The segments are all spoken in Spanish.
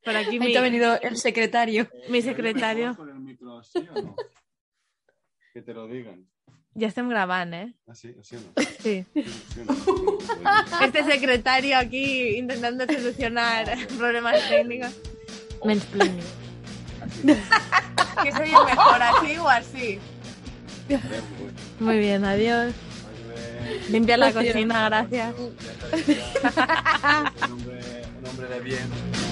Por aquí ha venido el secretario. Mi secretario. ¿Con el micro así o no? Que te lo digan. Ja estem gravant, eh? ¿Ah, sí? ¿Así o no? Sí. ¿Sí o no? Este secretario aquí intentando solucionar problemas técnicos. Mansplaining. ¿Qué se oye mejor, así o así? Muy bien, adiós. Limpiar la cocina, gracias. Un hombre de bien.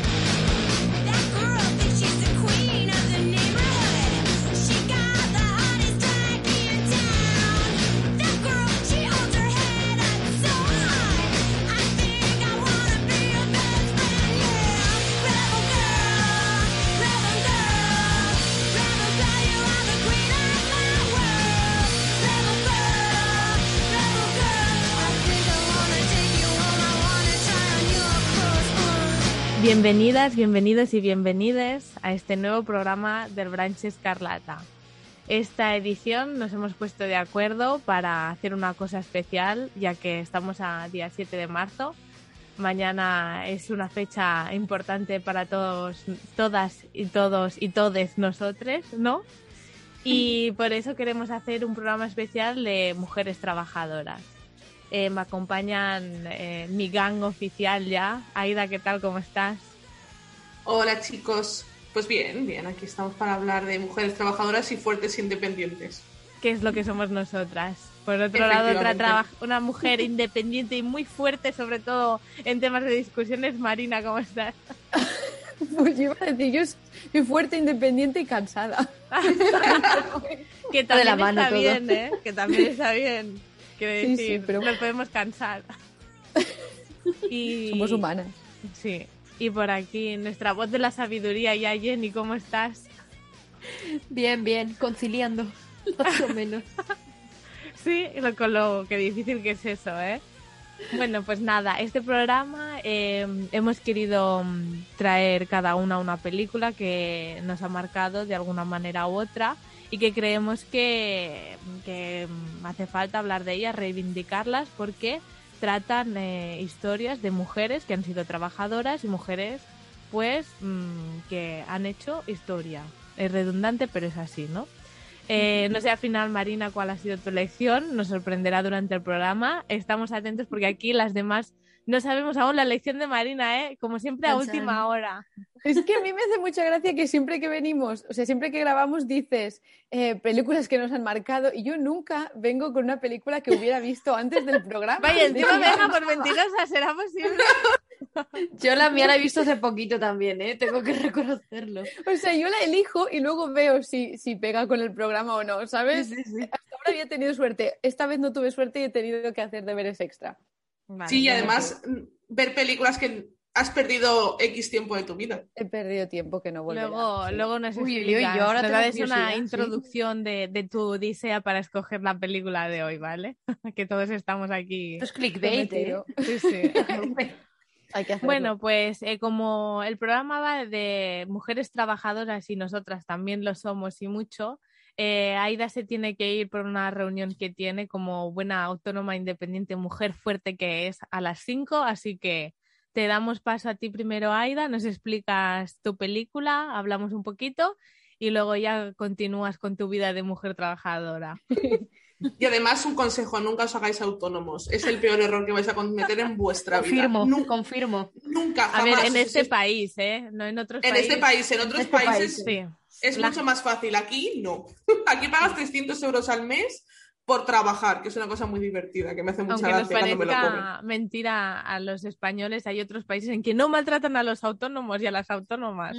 Bienvenidas, bienvenidos y bienvenides a este nuevo programa del Branch Escarlata. Esta edición nos hemos puesto de acuerdo para hacer una cosa especial, ya que estamos a día 7 de marzo. Mañana es una fecha importante para todos, todas y todos y todes nosotros, ¿no? Y por eso queremos hacer un programa especial de mujeres trabajadoras. Me acompañan mi gang oficial ya. Aida, ¿qué tal? ¿Cómo estás? Hola chicos, pues bien, aquí estamos para hablar de mujeres trabajadoras y fuertes independientes. ¿Qué es lo que somos nosotras? Por otro lado, una mujer independiente y muy fuerte, sobre todo en temas de discusiones. Marina, ¿cómo estás? Pues yo iba a decir, yo soy fuerte, independiente y cansada. Que también de la mano está todo. Bien, ¿eh? Que también está bien. Quiero decir, sí, pero... nos podemos cansar. Somos humanas. Sí. Y por aquí, nuestra voz de la sabiduría, ya Jenny, ¿cómo estás? Bien, conciliando, más o menos. Sí, con lo que difícil que es eso, ¿eh? Bueno, pues nada, este programa hemos querido traer cada una película que nos ha marcado de alguna manera u otra y que creemos que hace falta hablar de ellas, reivindicarlas, porque tratan historias de mujeres que han sido trabajadoras y mujeres pues que han hecho historia. Es redundante, pero es así, ¿no? No sé al final, Marina, cuál ha sido tu elección. Nos sorprenderá durante el programa. Estamos atentos porque aquí las demás no sabemos aún la elección de Marina, ¿eh? Como siempre a última hora. Es que a mí me hace mucha gracia que siempre que venimos, o sea, siempre que grabamos dices películas que nos han marcado y yo nunca vengo con una película que hubiera visto antes del programa. Vaya, encima me deja por mentirosa, ¿será posible? Yo la mía la he visto hace poquito también, ¿eh? Tengo que reconocerlo. O sea, yo la elijo y luego veo si pega con el programa o no, ¿sabes? Sí. Hasta ahora había tenido suerte. Esta vez no tuve suerte y he tenido que hacer deberes extra. Vale, sí, y además ver películas que has perdido X tiempo de tu vida. He perdido tiempo que no volverá. Luego nos explicas, yo ahora nos das una introducción ¿sí? de tu odisea para escoger la película de hoy, ¿vale? Que todos estamos aquí. Esto es clickbait, ¿eh? Sí. Hay que hacerlo. Bueno, pues como el programa va de mujeres trabajadoras y nosotras también lo somos y mucho, Aida se tiene que ir por una reunión que tiene como buena autónoma independiente, mujer fuerte que es, a las 5, así que te damos paso a ti primero, Aida, nos explicas tu película, hablamos un poquito y luego ya continúas con tu vida de mujer trabajadora. Y además un consejo, nunca os hagáis autónomos. Es el peor error que vais a cometer en vuestra vida. Confirmo. Nunca, jamás. A ver, en este país, ¿eh? No en otros países. En otros países sí. Es mucho más fácil. Aquí no. Aquí pagas 300 euros al mes por trabajar, que es una cosa muy divertida, que me hace mucha gracia cuando me lo comen. Aunque nos parezca mentira a los españoles, hay otros países en que no maltratan a los autónomos y a las autónomas.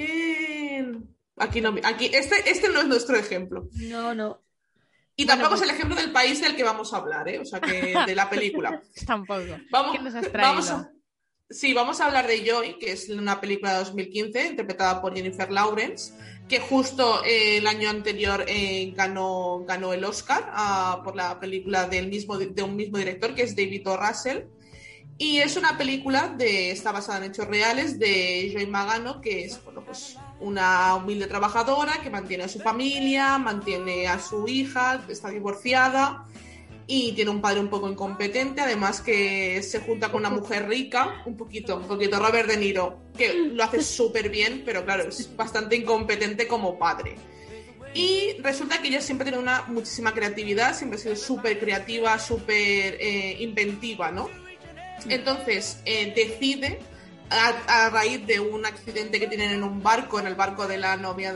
Aquí no. Aquí, este no es nuestro ejemplo. No. Y tampoco es el ejemplo del país del que vamos a hablar, ¿eh? O sea, que de la película. Tampoco. Vamos, ¿Qué nos has traído? Vamos a hablar de Joy, que es una película de 2015 interpretada por Jennifer Lawrence, que justo el año anterior ganó el Oscar por la película de un mismo director, que es David O. Russell. Y es una película está basada en hechos reales de Joy Magano, que es pues una humilde trabajadora que mantiene a su familia, mantiene a su hija, está divorciada y tiene un padre un poco incompetente, además que se junta con una mujer rica, un poquito Robert De Niro, que lo hace súper bien, pero claro, es bastante incompetente como padre. Y resulta que ella siempre tiene muchísima creatividad, siempre ha sido súper creativa, súper inventiva, ¿no? Entonces decide, a raíz de un accidente que tienen en un barco, en el barco de la novia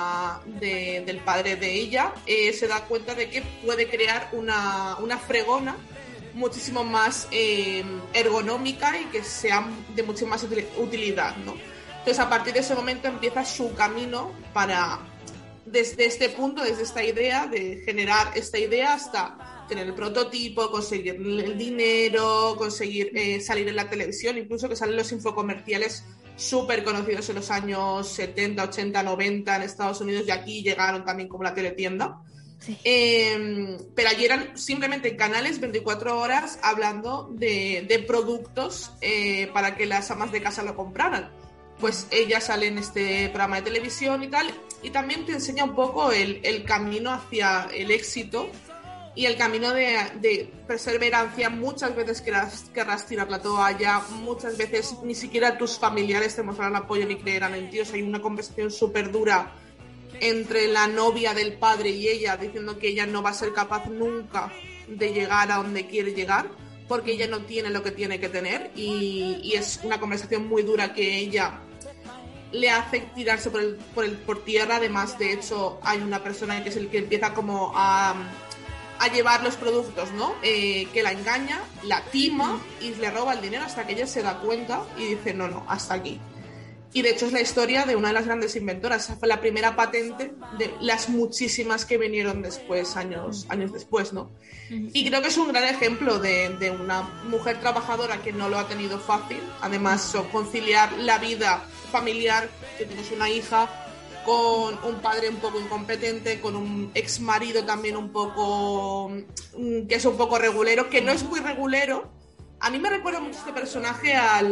del padre de ella, se da cuenta de que puede crear una fregona muchísimo más ergonómica y que sea de mucha más utilidad, ¿no? Entonces a partir de ese momento empieza su camino para, desde este punto, desde esta idea de generar esta idea hasta tener el prototipo, conseguir el dinero, conseguir salir en la televisión, incluso que salen los infocomerciales súper conocidos en los años 70, 80, 90 en Estados Unidos, y aquí llegaron también como la teletienda. Sí. Pero allí eran simplemente canales 24 horas hablando de productos para que las amas de casa lo compraran. Pues ella sale en este programa de televisión y tal, y también te enseña un poco el camino hacia el éxito y el camino de perseverancia. Muchas veces querrás tirar la toalla, muchas veces ni siquiera tus familiares te mostrarán apoyo ni creerán en ti. O sea, hay una conversación súper dura entre la novia del padre y ella, diciendo que ella no va a ser capaz nunca de llegar a donde quiere llegar, porque ella no tiene lo que tiene que tener, y es una conversación muy dura que ella le hace tirarse por tierra. Además, de hecho, hay una persona que es el que empieza como a llevar los productos, ¿no? Que la engaña, la tima y le roba el dinero hasta que ella se da cuenta y dice no, hasta aquí. Y de hecho es la historia de una de las grandes inventoras. Esa fue la primera patente de las muchísimas que vinieron después, años después, ¿no? Y creo que es un gran ejemplo de una mujer trabajadora que no lo ha tenido fácil. Además, conciliar la vida familiar, que tienes una hija, con un padre un poco incompetente, con un ex marido también un poco, que es un poco regulero, que no es muy regulero. A mí me recuerda mucho este personaje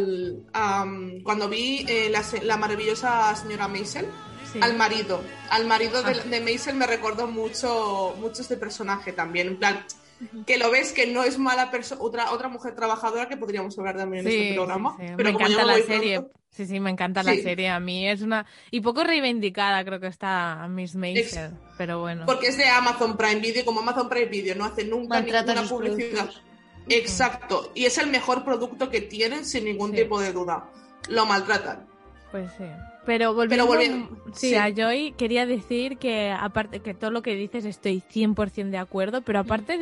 cuando vi la maravillosa señora Maisel, sí. Al marido de Maisel me recordó mucho este personaje también, en plan, que lo ves que no es mala persona, otra mujer trabajadora que podríamos hablar también en este programa. Sí. Pero me encanta la serie. Sí, me encanta la serie. A mí es una... Y poco reivindicada creo que está Miss Maisel, pero bueno. Porque es de Amazon Prime Video, como Amazon Prime Video no hace nunca ninguna publicidad. Exacto, y es el mejor producto que tienen sin ningún tipo de duda. Lo maltratan. Pues sí. Pero volviendo a Joy, quería decir que aparte que todo lo que dices estoy 100% de acuerdo, pero aparte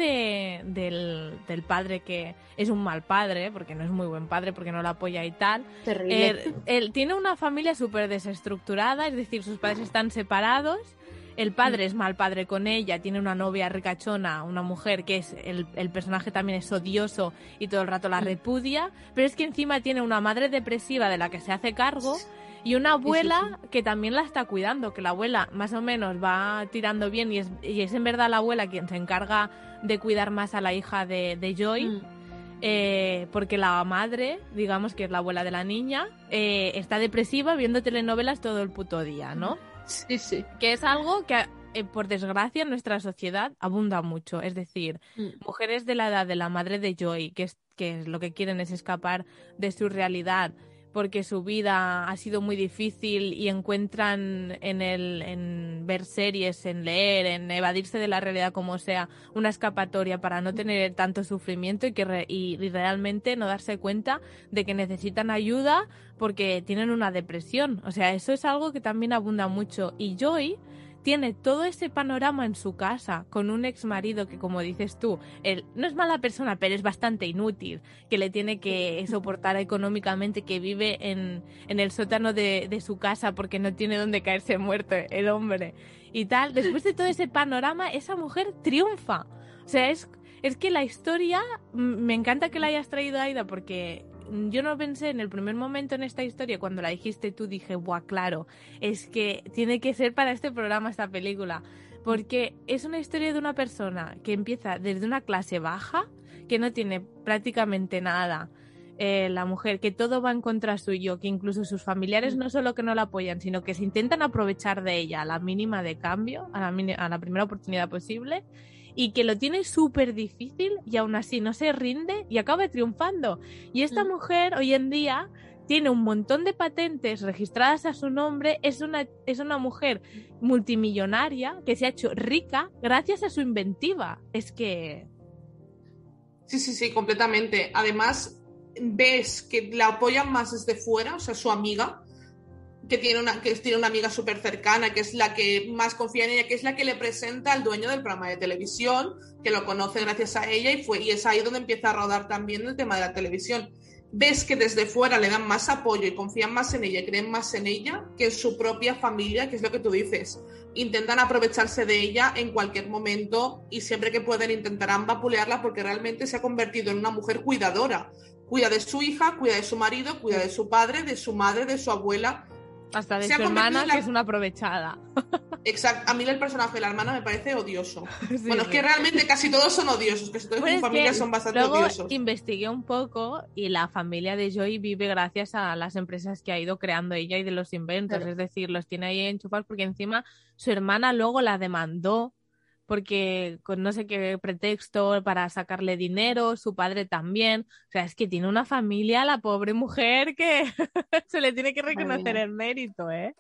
del padre, que es un mal padre, porque no es muy buen padre, porque no lo apoya y tal, él tiene una familia súper desestructurada, es decir, sus padres están separados. El padre es mal padre con ella, tiene una novia ricachona, una mujer que es el personaje también es odioso y todo el rato la repudia, pero es que encima tiene una madre depresiva de la que se hace cargo y una abuela que también la está cuidando, que la abuela más o menos va tirando bien y es en verdad la abuela quien se encarga de cuidar más a la hija de Joy. Porque la madre, digamos que es la abuela de la niña, está depresiva viendo telenovelas todo el puto día, ¿no? Sí. Que es algo que, por desgracia, en nuestra sociedad abunda mucho. Es decir, mujeres de la edad de la madre de Joy, que lo que quieren es escapar de su realidad porque su vida ha sido muy difícil y encuentran en ver series, en leer, en evadirse de la realidad como sea, una escapatoria para no tener tanto sufrimiento y realmente no darse cuenta de que necesitan ayuda porque tienen una depresión. O sea, eso es algo que también abunda mucho. Y Joy tiene todo ese panorama en su casa con un ex marido que, como dices tú, él no es mala persona, pero es bastante inútil, que le tiene que soportar económicamente, que vive en el sótano de su casa porque no tiene donde caerse muerto el hombre y tal. Después de todo ese panorama, esa mujer triunfa. O sea, es que la historia, me encanta que la hayas traído, Aida, porque yo no pensé en el primer momento en esta historia, cuando la dijiste tú dije, buah, claro, es que tiene que ser para este programa esta película, porque es una historia de una persona que empieza desde una clase baja, que no tiene prácticamente nada, la mujer, que todo va en contra suyo, que incluso sus familiares no solo que no la apoyan, sino que se intentan aprovechar de ella a la mínima de cambio, a la primera oportunidad posible. y que lo tiene súper difícil y aún así no se rinde y acaba triunfando. Y esta mujer hoy en día tiene un montón de patentes registradas a su nombre, es una mujer multimillonaria que se ha hecho rica gracias a su inventiva. Es que... Sí, completamente. Además, ves que la apoyan más desde fuera, o sea, su amiga, que tiene una amiga súper cercana, que es la que más confía en ella, que es la que le presenta al dueño del programa de televisión, que lo conoce gracias a ella y es ahí donde empieza a rodar también el tema de la televisión. Ves que desde fuera le dan más apoyo y confían más en ella, creen más en ella que en su propia familia, que es lo que tú dices. Intentan aprovecharse de ella en cualquier momento y siempre que pueden intentarán vapulearla porque realmente se ha convertido en una mujer cuidadora. Cuida de su hija, cuida de su marido, cuida de su padre, de su madre, de su abuela. Hasta de su hermana, que es una aprovechada. Exacto. A mí el personaje de la hermana me parece odioso. Sí, bueno, es que realmente casi todos son odiosos, casi todos en familia son bastante odiosos. Luego investigué un poco y la familia de Joy vive gracias a las empresas que ha ido creando ella y de los inventos. Claro. Es decir, los tiene ahí enchufados porque encima su hermana luego la demandó porque con no sé qué pretexto para sacarle dinero, su padre también. O sea, es que tiene una familia, la pobre mujer, que se le tiene que reconocer el mérito, ¿eh?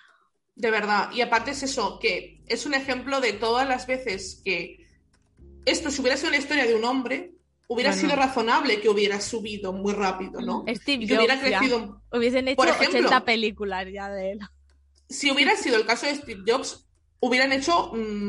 De verdad. Y aparte es eso, que es un ejemplo de todas las veces que esto, si hubiera sido la historia de un hombre, hubiera sido razonable que hubiera subido muy rápido, ¿no? Steve y que Jobs, hubiera crecido. Hubiesen hecho, por ejemplo, 80 películas ya de él. Si hubiera sido el caso de Steve Jobs, hubieran hecho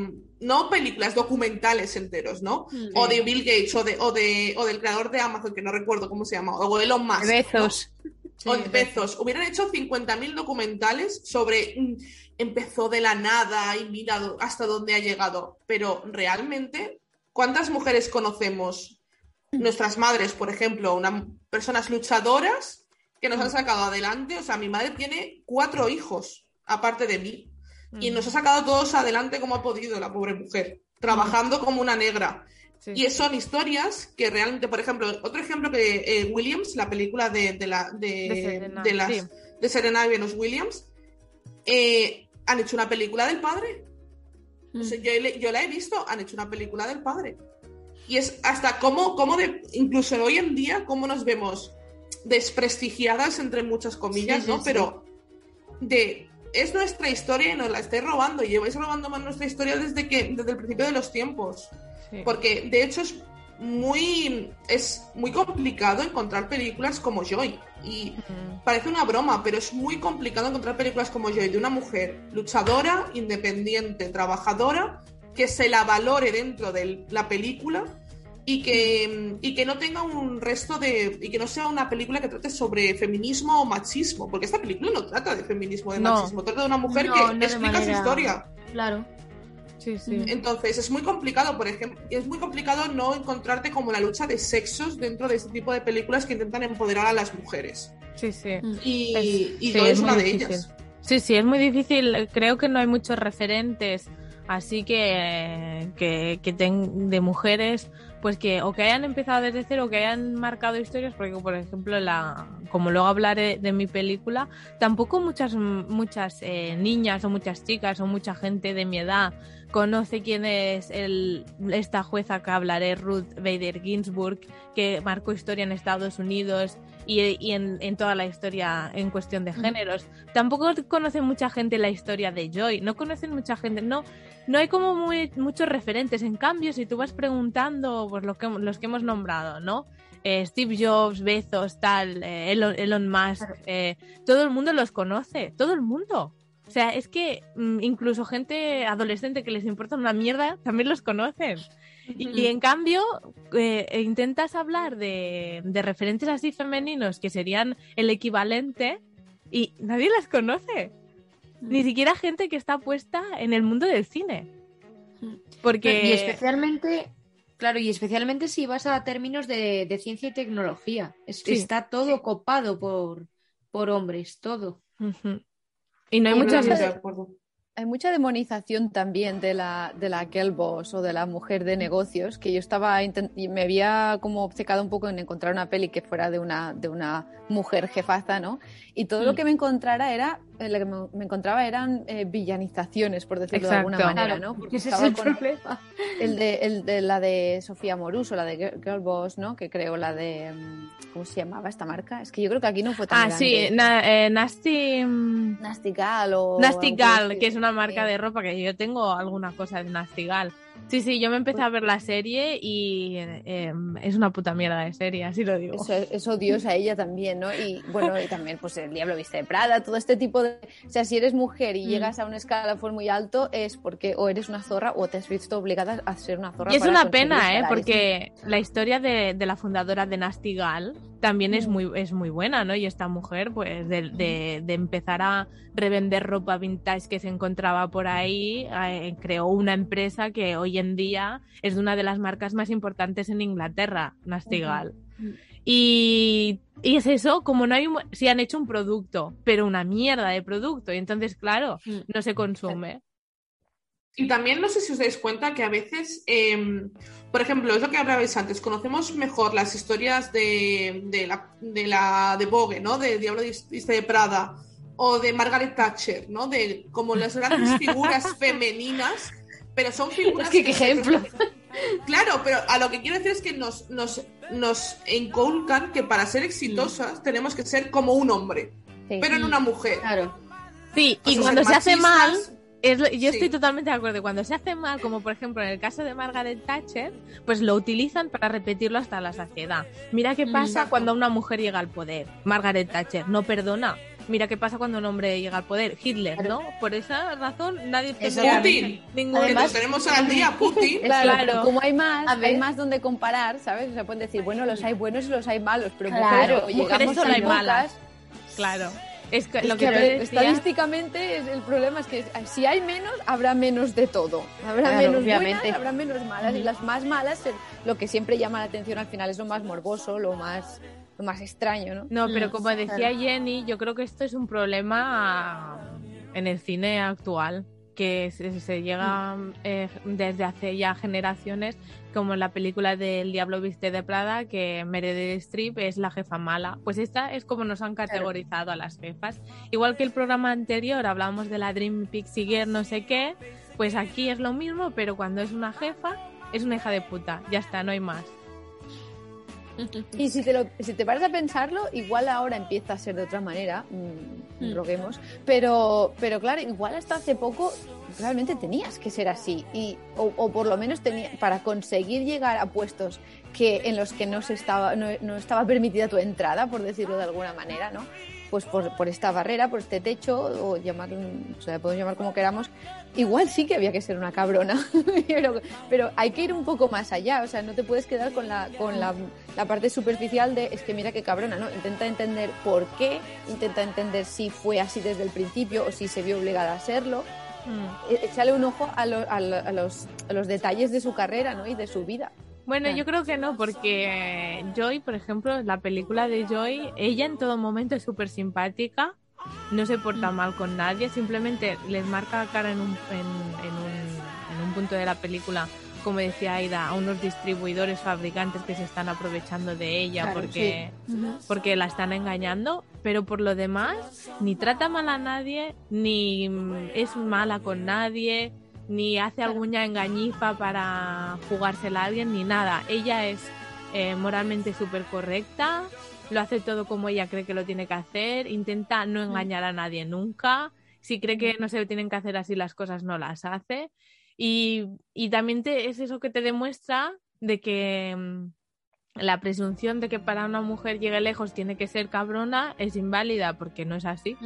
no películas, documentales enteros, ¿no? Sí. O de Bill Gates o del creador de Amazon, que no recuerdo cómo se llama, o Elon Musk. Bezos. ¿No? Sí, o Bezos. Hubieran hecho 50.000 documentales sobre empezó de la nada y mira hasta dónde ha llegado. Pero realmente, ¿cuántas mujeres conocemos? Nuestras madres, por ejemplo, personas luchadoras que nos han sacado adelante. O sea, mi madre tiene 4 hijos, aparte de mí. Y nos ha sacado todos adelante como ha podido la pobre mujer, trabajando como una negra. Sí. Y son historias que realmente, por ejemplo, otro ejemplo que Williams, la película de Serena y Venus Williams, han hecho una película del padre. O sea, yo la he visto, han hecho una película del padre. Y es hasta cómo incluso hoy en día, cómo nos vemos desprestigiadas, entre muchas comillas, sí, ¿no? Sí. Pero es nuestra historia y nos la estáis robando. Y lleváis robando más nuestra historia desde el principio de los tiempos. Sí. Porque, de hecho, es muy complicado encontrar películas como Joy. Y parece una broma, pero es muy complicado encontrar películas como Joy de una mujer luchadora, independiente, trabajadora, que se la valore dentro de la película y que no tenga un resto y que no sea una película que trate sobre feminismo o machismo, porque esta película no trata de feminismo o de machismo, trata de una mujer que explica su historia. Claro. Sí, sí. Entonces es muy complicado, por ejemplo, es muy complicado no encontrarte como la lucha de sexos dentro de este tipo de películas que intentan empoderar a las mujeres. Sí, sí. Y Joy es una de ellas. Sí, sí, es muy difícil. Creo que no hay muchos referentes así que de mujeres, pues que o que hayan empezado desde cero o que hayan marcado historias, porque por ejemplo como luego hablaré de mi película, tampoco muchas niñas o muchas chicas o mucha gente de mi edad conoce quién es esta jueza que hablaré, Ruth Bader Ginsburg, que marcó historia en Estados Unidos y en toda la historia en cuestión de géneros. Tampoco conoce mucha gente la historia de Joy, no conocen mucha gente, no hay como muchos referentes. En cambio, si tú vas preguntando, pues los que hemos nombrado, ¿no? Steve Jobs, Bezos, tal, Elon Musk, todo el mundo los conoce, todo el mundo. O sea, es que incluso gente adolescente que les importa una mierda también los conocen. Y en cambio, intentas hablar de referentes así femeninos que serían el equivalente y nadie las conoce. Ni siquiera gente que está puesta en el mundo del cine. Porque... Y especialmente si vas a términos de ciencia y tecnología. Está todo copado por hombres, todo. Y no hay muchas... De acuerdo. hay mucha demonización también de la girl boss o de la mujer de negocios, que yo y me había como obcecado un poco en encontrar una peli que fuera de una mujer jefaza, ¿no? Y todo lo que me encontraba eran villanizaciones, por decirlo de alguna manera, ¿no? Porque ese es el problema. El de la de Sofía Moruso, la de Girl Boss, ¿no? Que creo la de... ¿Cómo se llamaba esta marca? Es que yo creo que aquí no fue tan grande. Sí, Nasty Gal o... Nasty Gal, que es una marca de ropa, que yo tengo alguna cosa de Nasty Gal. Sí, yo me empecé a ver la serie y es una puta mierda de serie, así lo digo. Es odiosa ella también, ¿no? Y bueno, y también pues El Diablo Viste de Prada, todo este tipo de... O sea, si eres mujer y llegas a un escalafón muy alto es porque o eres una zorra o te has visto obligada a ser una zorra. Y es una pena, porque la historia de la fundadora de Nasty Gal también es muy buena, ¿no? Y esta mujer, pues, de empezar a revender ropa vintage que se encontraba por ahí, creó una empresa que hoy en día es de una de las marcas más importantes en Inglaterra, Nasty Gal. Y es eso, como no hay sí han hecho un producto, pero una mierda de producto, y entonces, claro, no se consume. Y también no sé si os dais cuenta que a veces, por ejemplo, es lo que hablabais antes, conocemos mejor las historias de Vogue, ¿no? De Diablo Viste de Prada, o de Margaret Thatcher, ¿no? De como las grandes figuras femeninas, pero son figuras... Es que qué ejemplo. Claro, pero a lo que quiero decir es que nos inculcan que para ser exitosas tenemos que ser como un hombre, pero en una mujer. Claro. Sí, y cuando se hace mal... Yo estoy totalmente de acuerdo. Cuando se hace mal, como por ejemplo en el caso de Margaret Thatcher, pues lo utilizan para repetirlo hasta la saciedad. Mira qué pasa cuando una mujer llega al poder. Margaret Thatcher no perdona. Mira qué pasa cuando un hombre llega al poder. Hitler, ¿no? Por esa razón nadie Putin. Además, tenemos al día Putin. Claro. Como hay más donde comparar, ¿sabes? O sea, pueden decir, bueno, los hay buenos y los hay malos, pero mujeres solo hay malas. Claro. Es que lo que decía... Estadísticamente el problema es que si hay menos, habrá menos de todo. Habrá menos buenas, habrá menos malas. Y las más malas, lo que siempre llama la atención al final es lo más morboso, lo más extraño, ¿no? No, pero como decía Jenny, yo creo que esto es un problema en el cine actual, que se llega desde hace ya generaciones, como en la película del Diablo Viste de Prada, que Meredith Streep es la jefa mala. Pues esta es como nos han categorizado a las jefas. Igual que el programa anterior hablábamos de la Dream Pixie Girl no sé qué, pues aquí es lo mismo, pero cuando es una jefa, es una hija de puta. Ya está, no hay más. Y si te paras a pensarlo, igual ahora empieza a ser de otra manera, roguemos, pero claro, igual hasta hace poco realmente tenías que ser así, o por lo menos para conseguir llegar a puestos en los que no estaba permitida tu entrada, por decirlo de alguna manera, ¿no? Pues por esta barrera, por este techo, o podemos llamar como queramos, igual sí que había que ser una cabrona, pero hay que ir un poco más allá, o sea, no te puedes quedar con la parte superficial de, es que mira qué cabrona, ¿no? Intenta entender por qué, intenta entender si fue así desde el principio o si se vio obligada a serlo. Échale un ojo a los detalles de su carrera, ¿no? Y de su vida. Bueno, yo creo que no, porque Joy, por ejemplo, la película de Joy, ella en todo momento es súper simpática, no se porta mal con nadie, simplemente les marca la cara en un punto de la película, como decía Aida, a unos distribuidores, fabricantes que se están aprovechando de ella, claro, porque la están engañando, pero por lo demás ni trata mal a nadie, ni es mala con nadie, ni hace alguna engañifa para jugársela a alguien, ni nada. Ella es moralmente súper correcta, lo hace todo como ella cree que lo tiene que hacer, intenta no engañar a nadie nunca, si cree que no se tienen que hacer así las cosas no las hace, y también es eso que te demuestra de que la presunción de que para una mujer llegue lejos tiene que ser cabrona es inválida, porque no es así.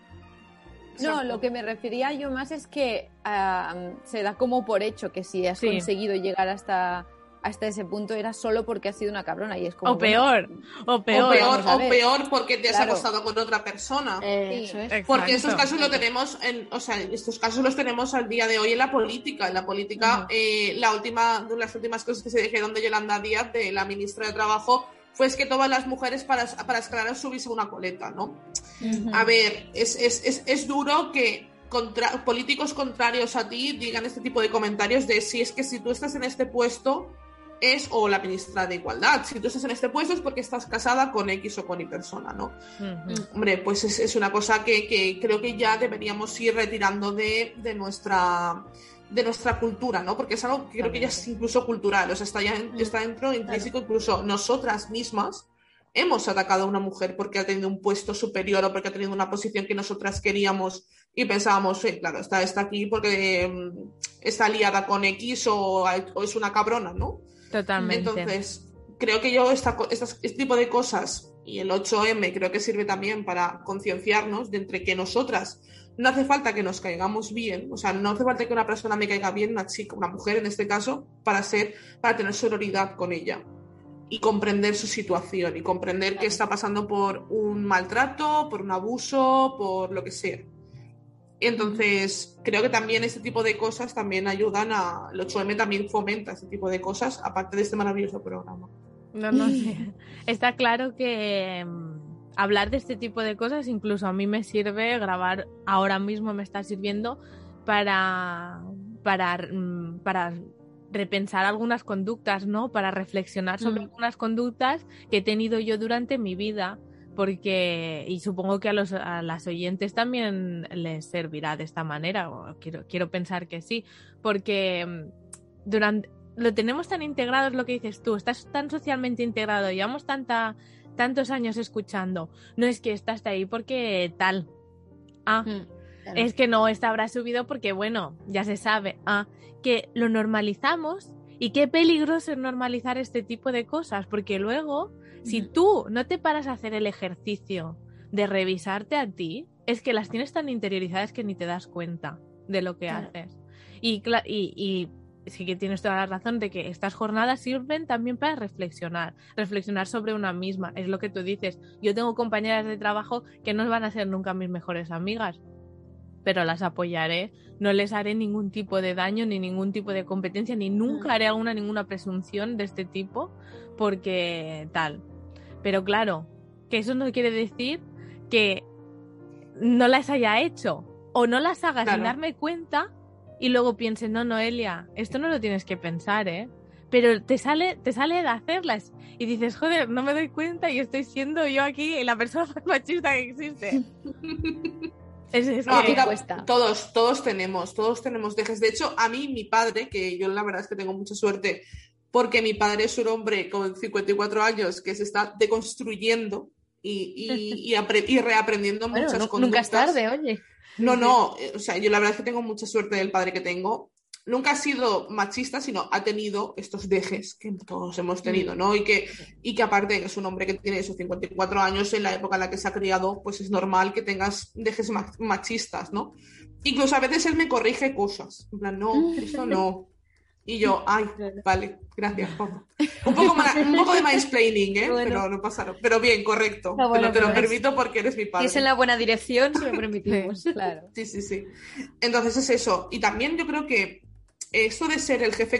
No, lo que me refería yo más es que se da como por hecho que si has conseguido llegar hasta ese punto era solo porque has sido una cabrona y es como... O peor porque te has acostado con otra persona. Porque estos casos estos casos los tenemos al día de hoy en la política. En la política, de las últimas cosas que se dijeron de Yolanda Díaz, de la ministra de Trabajo, fue que todas las mujeres para escalar subirse a una coleta, ¿no? A ver, es duro que políticos contrarios a ti digan este tipo de comentarios de si es que si tú estás en este puesto o la ministra de Igualdad, si tú estás en este puesto es porque estás casada con X o con Y persona, ¿no? Hombre, pues es una cosa que creo que ya deberíamos ir retirando de nuestra cultura, ¿no? Porque es algo que creo que ya es incluso cultural, o sea, está dentro intrínseco, incluso nosotras mismas hemos atacado a una mujer porque ha tenido un puesto superior o porque ha tenido una posición que nosotras queríamos y pensábamos, claro, está aquí porque está liada con X o es una cabrona, ¿no? Totalmente. Entonces, creo que este tipo de cosas y el 8M creo que sirve también para concienciarnos de entre que nosotras no hace falta que nos caigamos bien, o sea, no hace falta que una persona me caiga bien, una chica, una mujer en este caso, para tener sororidad con ella y comprender su situación y comprender que está pasando por un maltrato, por un abuso, por lo que sea. Entonces, creo que también este tipo de cosas también ayudan el 8M también fomenta este tipo de cosas, aparte de este maravilloso programa. No sé. Está claro que hablar de este tipo de cosas incluso a mí me sirve, grabar ahora mismo me está sirviendo para repensar algunas conductas, ¿no? Para reflexionar sobre algunas conductas que he tenido yo durante mi vida. Porque, y supongo que a las oyentes también les servirá de esta manera, o quiero pensar que sí, porque lo tenemos tan integrado, es lo que dices tú, estás tan socialmente integrado, llevamos tantos años escuchando, no es que estás ahí porque tal, claro. Es que no, esta habrá subido porque, bueno, ya se sabe, que lo normalizamos, y qué peligroso es normalizar este tipo de cosas, porque luego... Si tú no te paras a hacer el ejercicio de revisarte a ti, es que las tienes tan interiorizadas que ni te das cuenta de lo que haces. Y sí que tienes toda la razón de que estas jornadas sirven también para reflexionar sobre una misma. Es lo que tú dices. Yo tengo compañeras de trabajo que no van a ser nunca mis mejores amigas, pero las apoyaré, no les haré ningún tipo de daño, ni ningún tipo de competencia, ni nunca haré ninguna presunción de este tipo, porque tal. Pero claro, que eso no quiere decir que no las haya hecho o no las haga sin darme cuenta y luego piense, no, Noelia, esto no lo tienes que pensar, ¿eh? Pero te sale de hacerlas y dices, joder, no me doy cuenta y estoy siendo yo aquí la persona más machista que existe. Es no, que cuesta. Todos tenemos dejes. De hecho, a mí, mi padre, que yo la verdad es que tengo mucha suerte, porque mi padre es un hombre con 54 años que se está deconstruyendo y reaprendiendo muchas conductas. Nunca es tarde, oye. No, o sea, yo la verdad es que tengo mucha suerte del padre que tengo. Nunca ha sido machista, sino ha tenido estos dejes que todos hemos tenido, ¿no? Y que aparte es un hombre que tiene esos 54 años, en la época en la que se ha criado, pues es normal que tengas dejes machistas, ¿no? Incluso a veces él me corrige cosas. En plan, no, eso no. Y yo, ay, vale, gracias, papá. Un poco de mansplaining, ¿eh? Bueno. Pero no pasaron. Pero bien, correcto. No, bueno, te lo permito porque eres mi padre. Si es en la buena dirección, se lo permitimos. Claro. Sí. Entonces es eso. Y también yo creo que esto de ser el jefa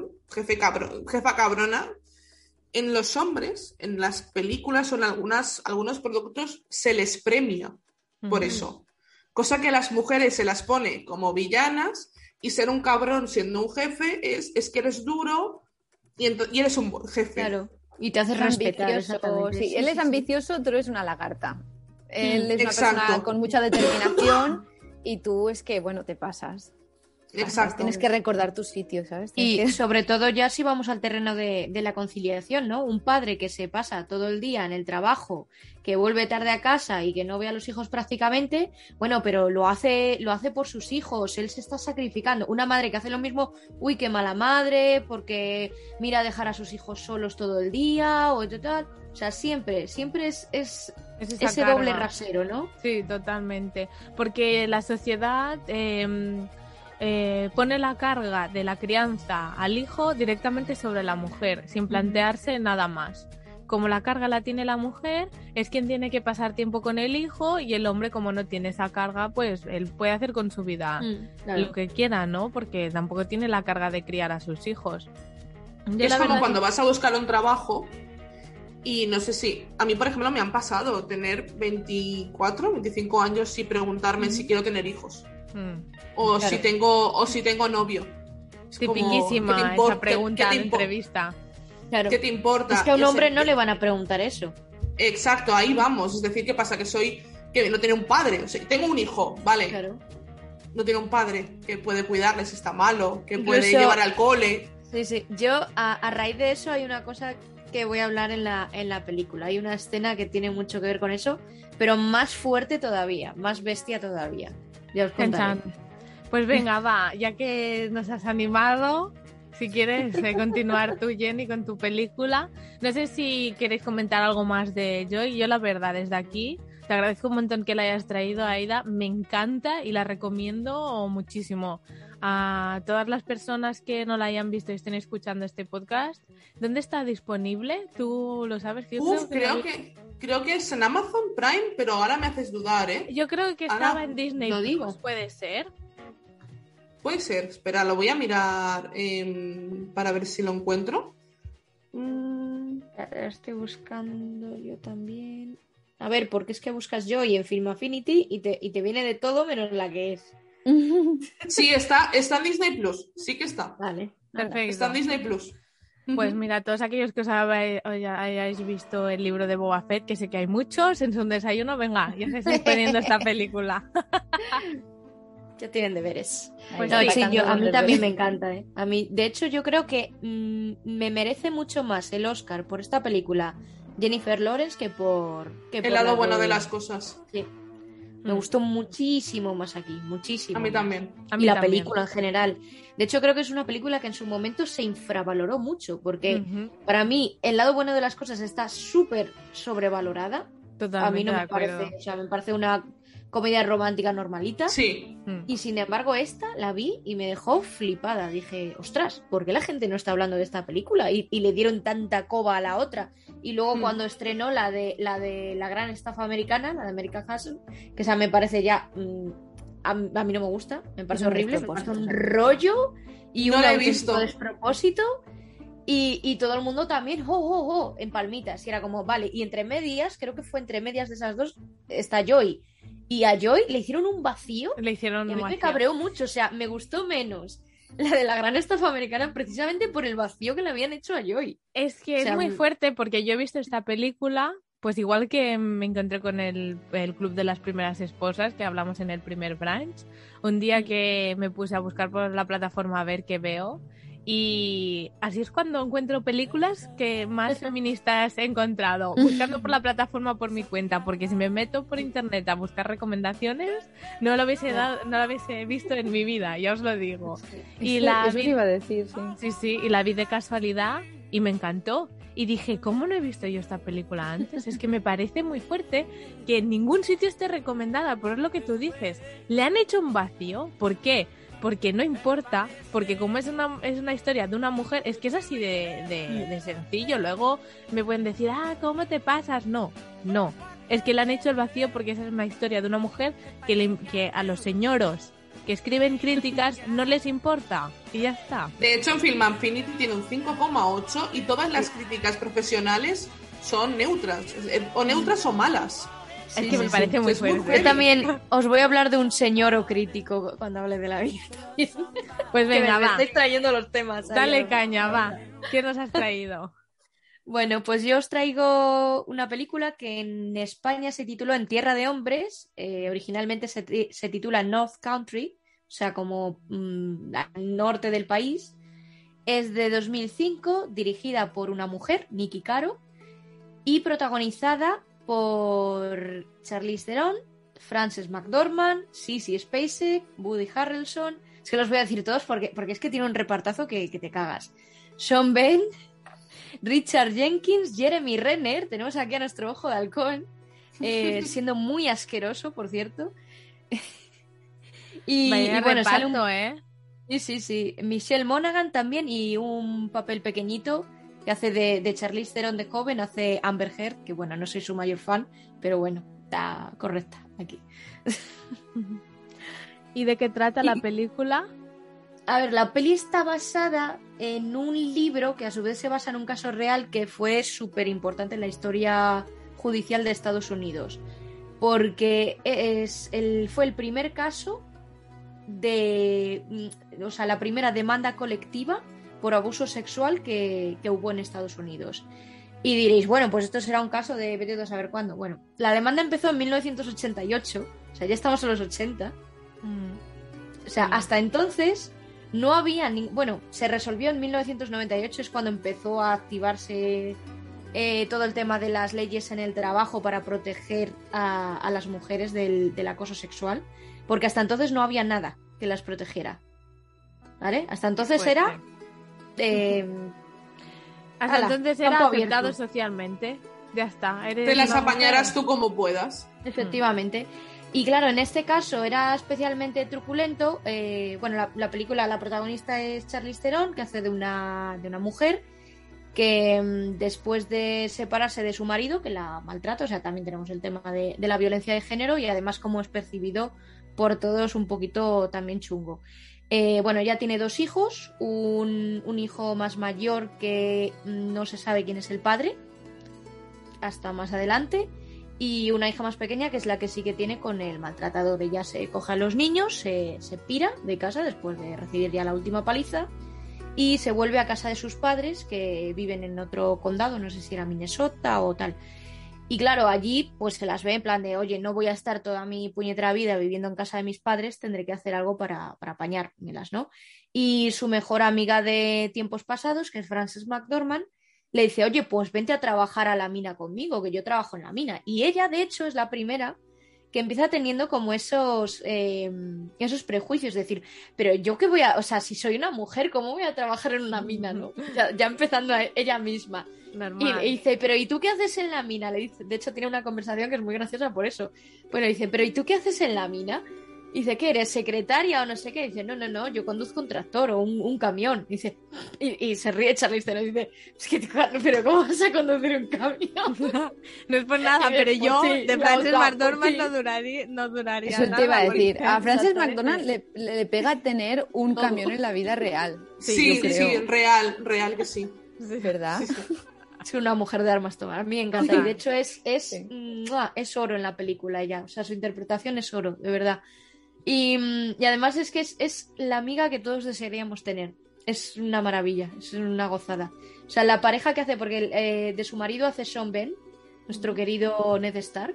cabrona, en los hombres, en las películas o en algunos productos, se les premia por eso. Cosa que a las mujeres se las pone como villanas. Y ser un cabrón siendo un jefe es que eres duro y eres un buen jefe. Claro, y te haces respetar. Sí, él es ambicioso, tú eres una lagarta. Él es una persona con mucha determinación y tú es que, bueno, te pasas. Exacto. Tienes que recordar tu sitio, ¿sabes? Sobre todo ya si vamos al terreno de la conciliación, ¿no? Un padre que se pasa todo el día en el trabajo, que vuelve tarde a casa y que no ve a los hijos prácticamente, bueno, pero lo hace por sus hijos, él se está sacrificando. Una madre que hace lo mismo, uy, qué mala madre, porque mira a dejar a sus hijos solos todo el día o tal. O sea, siempre es ese doble rasero, ¿no? Sí, totalmente. Porque la sociedad pone la carga de la crianza al hijo directamente sobre la mujer, sin plantearse nada más. Como la carga la tiene la mujer, es quien tiene que pasar tiempo con el hijo, y el hombre, como no tiene esa carga, pues él puede hacer con su vida lo que quiera, ¿no? Porque tampoco tiene la carga de criar a sus hijos. Es como cuando vas a buscar un trabajo y no sé si... A mí, por ejemplo, me han pasado tener 24, 25 años y preguntarme si quiero tener hijos. O Claro. si tengo novio. Es como, Tipiquísima ¿qué te impor- esa pregunta qué en te impo- entrevista. Claro. ¿Qué te importa? Es que a un Ese- hombre no le van a preguntar eso. Exacto, ahí vamos. Es decir, ¿qué pasa? Que no tiene un padre. O sea, tengo un hijo, vale. Claro. No tiene un padre que puede cuidarle si está malo, que Incluso- puede llevar al cole. Sí, sí. Yo, a raíz de eso, hay una cosa que voy a hablar en la película. Hay una escena que tiene mucho que ver con eso, pero más fuerte todavía, más bestia todavía. Ya os Chan, contaré. chan. Pues venga, va, ya que nos has animado, si quieres continuar tú, Jenny, con tu película. No sé si queréis comentar algo más de Joy. Yo, la verdad, desde aquí te agradezco un montón que la hayas traído, Aida. Me encanta y la recomiendo muchísimo a todas las personas que no la hayan visto y estén escuchando este podcast. ¿Dónde está disponible? ¿Tú lo sabes? Yo Creo que es en Amazon Prime, pero ahora me haces dudar, ¿eh? Yo creo que estaba en Disney lo Plus, digo. puede ser. Puede ser. Espera, lo voy a mirar para ver si lo encuentro. Estoy buscando yo también. A ver, porque es que buscas Joy en Film Affinity y te viene de todo menos la que es. Sí, está en Disney Plus. Sí que está. Vale. Perfecto. Está en Disney Plus. Pues mira, todos aquellos que os hayáis visto el libro de Boba Fett, que sé que hay muchos, en su desayuno, venga, ya se estáis poniendo esta película. Ya tienen deberes. Pues No, sí, sí, a mí deberes. también me encanta, ¿eh? A mí, de hecho, yo creo que me merece mucho más el Oscar por esta película Jennifer Lawrence que por El lado bueno de las cosas. Sí. Me gustó muchísimo más aquí, muchísimo. A mí más. también. A mí Y la también. película en general. De hecho, creo que es una película que en su momento se infravaloró mucho, porque Ujú, para mí el lado bueno de las cosas está súper sobrevalorada. totalmente A mí no de me acuerdo. parece, o sea, me parece una comedia romántica normalita. Sí. Y sin embargo, esta la vi y me dejó flipada. Dije, ostras, ¿por qué la gente no está hablando de esta película? Y le dieron tanta coba a la otra. Y luego cuando estrenó la de la gran estafa americana, la de American Hustle, que esa me parece ya a mí no me gusta, me parece Es un horrible, me parece un despropósito. rollo y No un la he auténtico visto. despropósito. Y todo el mundo también, en palmitas. Y era como, vale, y entre medias, creo que fue entre medias de esas dos, está Joy. Y a Joy le hicieron un vacío Le hicieron y a mí me magia. cabreó mucho. O sea, me gustó menos la de la gran estafa americana precisamente por el vacío que le habían hecho a Joy. Es que O sea, es muy fuerte porque yo he visto esta película, pues igual que me encontré con el Club de las Primeras Esposas, que hablamos en el primer branch, un día que me puse a buscar por la plataforma a ver qué veo. Y así es cuando encuentro películas que más feministas he encontrado, buscando por la plataforma por mi cuenta, porque si me meto por internet a buscar recomendaciones, no lo hubiese visto en mi vida, ya os lo digo. Y la Eso vi- te iba a decir, sí. Sí, y la vi de casualidad y me encantó. Y dije, ¿cómo no he visto yo esta película antes? Es que me parece muy fuerte que en ningún sitio esté recomendada, pero es lo que tú dices. Le han hecho un vacío. ¿Por qué? Porque no importa, porque como es una historia de una mujer, es que es así de sencillo. Luego me pueden decir, ¿cómo te pasas? No. Es que le han hecho el vacío porque esa es una historia de una mujer que a los señoros que escriben críticas no les importa. Y ya está. De hecho, en Film Affinity tiene un 5,8 y todas las críticas profesionales son neutras. O neutras o malas. Es que me parece muy Es muy fuerte. heavy. Yo también os voy a hablar de un señor o crítico cuando hable de la vida. Pues venga, me va. estáis trayendo los temas. Dale ahí, caña, va. ¿Qué nos has traído? Bueno, pues yo os traigo una película que en España se tituló En Tierra de Hombres. Originalmente se titula North Country, o sea, como al norte del país. Es de 2005, dirigida por una mujer, Nikki Caro, y protagonizada por Charlize Theron, Frances McDormand, Sissy Spacek, Woody Harrelson. Es que los voy a decir todos porque es que tiene un repartazo que te cagas. Sean Penn, Richard Jenkins, Jeremy Renner, tenemos aquí a nuestro ojo de halcón, siendo muy asqueroso, por cierto. y bueno, sale un... Sí. Michelle Monaghan también y un papel pequeñito que hace de Charlize Theron de joven, hace Amber Heard, que bueno, no soy su mayor fan, pero bueno, está correcta aquí. ¿Y de qué trata la película? A ver, la peli está basada en un libro que a su vez se basa en un caso real que fue súper importante en la historia judicial de Estados Unidos, porque fue el primer caso o sea, la primera demanda colectiva por abuso sexual que hubo en Estados Unidos. Y diréis, bueno, pues esto será un caso de vete a saber cuándo. Bueno, la demanda empezó en 1988, o sea, ya estamos en los 80. O sea, hasta entonces no había... Bueno, se resolvió en 1998, es cuando empezó a activarse todo el tema de las leyes en el trabajo para proteger a las mujeres del acoso sexual, porque hasta entonces no había nada que las protegiera. ¿Vale? Hasta entonces era... Hasta ala, entonces era campo aceptado abierto. socialmente. Ya está. Te las apañarás tú como puedas. Efectivamente. Y claro, en este caso era especialmente truculento. Bueno, la película, la protagonista es Charlize Theron, que hace de una mujer que después de separarse de su marido, que la maltrata, o sea, también tenemos el tema de la violencia de género y además cómo es percibido por todos un poquito también chungo. Bueno, ella tiene 2 hijos, un hijo más mayor que no se sabe quién es el padre, hasta más adelante, y una hija más pequeña que es la que sí que tiene con el maltratador. Ella se coge a los niños, se pira de casa después de recibir ya la última paliza y se vuelve a casa de sus padres que viven en otro condado, no sé si era Minnesota o tal. Y claro, allí pues se las ve en plan de, oye, no voy a estar toda mi puñetera vida viviendo en casa de mis padres, tendré que hacer algo para apañármelas, ¿no? Y su mejor amiga de tiempos pasados, que es Frances McDormand, le dice, oye, pues vente a trabajar a la mina conmigo, que yo trabajo en la mina. Y ella, de hecho, es la primera que empieza teniendo como esos prejuicios, es decir, pero yo qué voy a, o sea, si soy una mujer, ¿cómo voy a trabajar en una mina, no? Ya empezando ella misma. Normal. Y dice, pero ¿y tú qué haces en la mina? Le dice, de hecho tiene una conversación que es muy graciosa por eso. Bueno, dice, pero ¿y tú qué haces en la mina? Dice, ¿qué eres? ¿Secretaria o no sé qué? Dice, no, yo conduzco un tractor o un camión. Dice, y se ríe Charlize Theron y dice, es que, pero ¿cómo vas a conducir un camión? No es por nada, pero yo sí, de no, Frances claro, McDormand sí. no duraría Eso nada. te iba a decir. porque- A Frances Exactamente. McDormand le pega tener un Todo. camión en la vida real. Sí, yo sí, creo. real que sí. Sí. ¿Verdad? Es una mujer de armas tomar. A mí me encanta. Y de hecho Sí. es oro en la película ella. O sea, su interpretación es oro, de verdad. Y además es que es la amiga que todos desearíamos tener. Es una maravilla, es una gozada. O sea, la pareja que hace, porque de su marido hace Sean Penn, nuestro querido Ned Stark.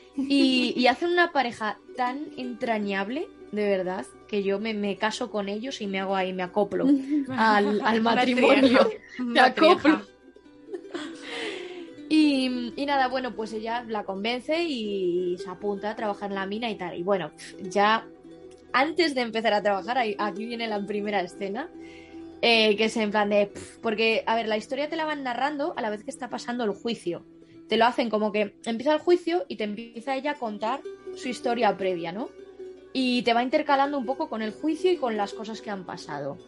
Y hacen una pareja tan entrañable, de verdad, que yo me caso con ellos y me hago ahí, me acoplo al matrimonio. Me acoplo. Y nada, bueno, pues ella la convence y se apunta a trabajar en la mina y tal. Y bueno, ya antes de empezar a trabajar, aquí viene la primera escena, que es en plan de... Porque, a ver, la historia te la van narrando a la vez que está pasando el juicio. Te lo hacen como que empieza el juicio y te empieza ella a contar su historia previa, ¿no? Y te va intercalando un poco con el juicio y con las cosas que han pasado.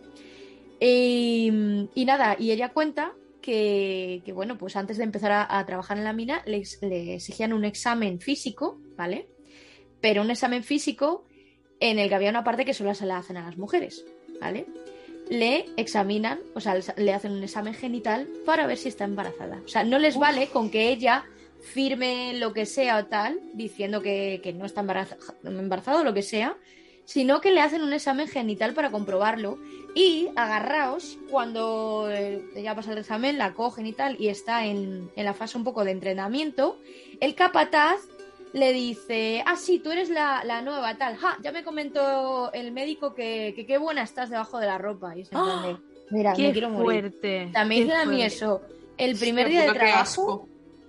Y nada, y ella cuenta que bueno, pues antes de empezar a trabajar en la mina le exigían un examen físico, ¿vale? Pero un examen físico en el que había una parte que solo se la hacen a las mujeres, ¿vale? Le examinan, o sea, le hacen un examen genital para ver si está embarazada. O sea, no les vale con que ella firme lo que sea o tal, diciendo que no está embarazada o lo que sea, sino que le hacen un examen genital para comprobarlo. Y agarraos, cuando ella pasa el examen, la cogen y tal, y está en la fase un poco de entrenamiento, el capataz le dice, sí, tú eres la nueva, tal, ya me comentó el médico que qué buena estás debajo de la ropa. Y es en plan de, mira, ¡Qué me quiero morir. fuerte! También qué a mí fuerte. eso, el primer Hostia día de puta, qué trabajo, asco.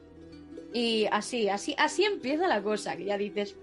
y así empieza la cosa, que ya dices,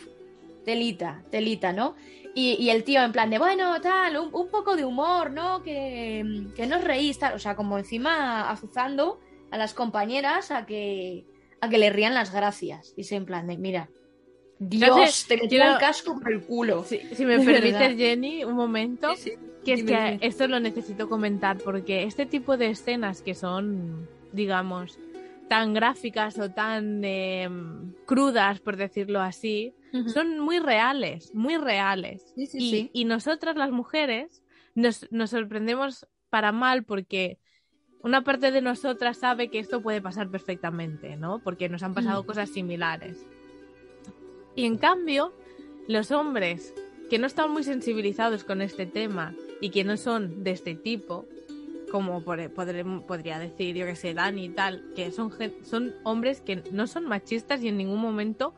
telita, ¿no? Y el tío en plan de, bueno, tal, un poco de humor, ¿no? Que no os reís, tal. O sea, como encima azuzando a las compañeras a que le rían las gracias. Y se en plan de, mira, Dios, Entonces, te metí quiero- el casco por el culo. Si me De permites, verdad. Jenny, un momento, Sí, sí. que es Dime, que dime. esto lo necesito comentar, porque este tipo de escenas que son, digamos, tan gráficas o tan crudas, por decirlo así, Ujú. son muy reales, muy reales. Sí, sí, y, sí. y nosotras las mujeres nos sorprendemos para mal porque una parte de nosotras sabe que esto puede pasar perfectamente, ¿no? Porque nos han pasado cosas similares. Y en cambio, los hombres que no están muy sensibilizados con este tema y que no son de este tipo, como podría decir, yo que sé, Dani y tal, que son hombres que no son machistas y en ningún momento,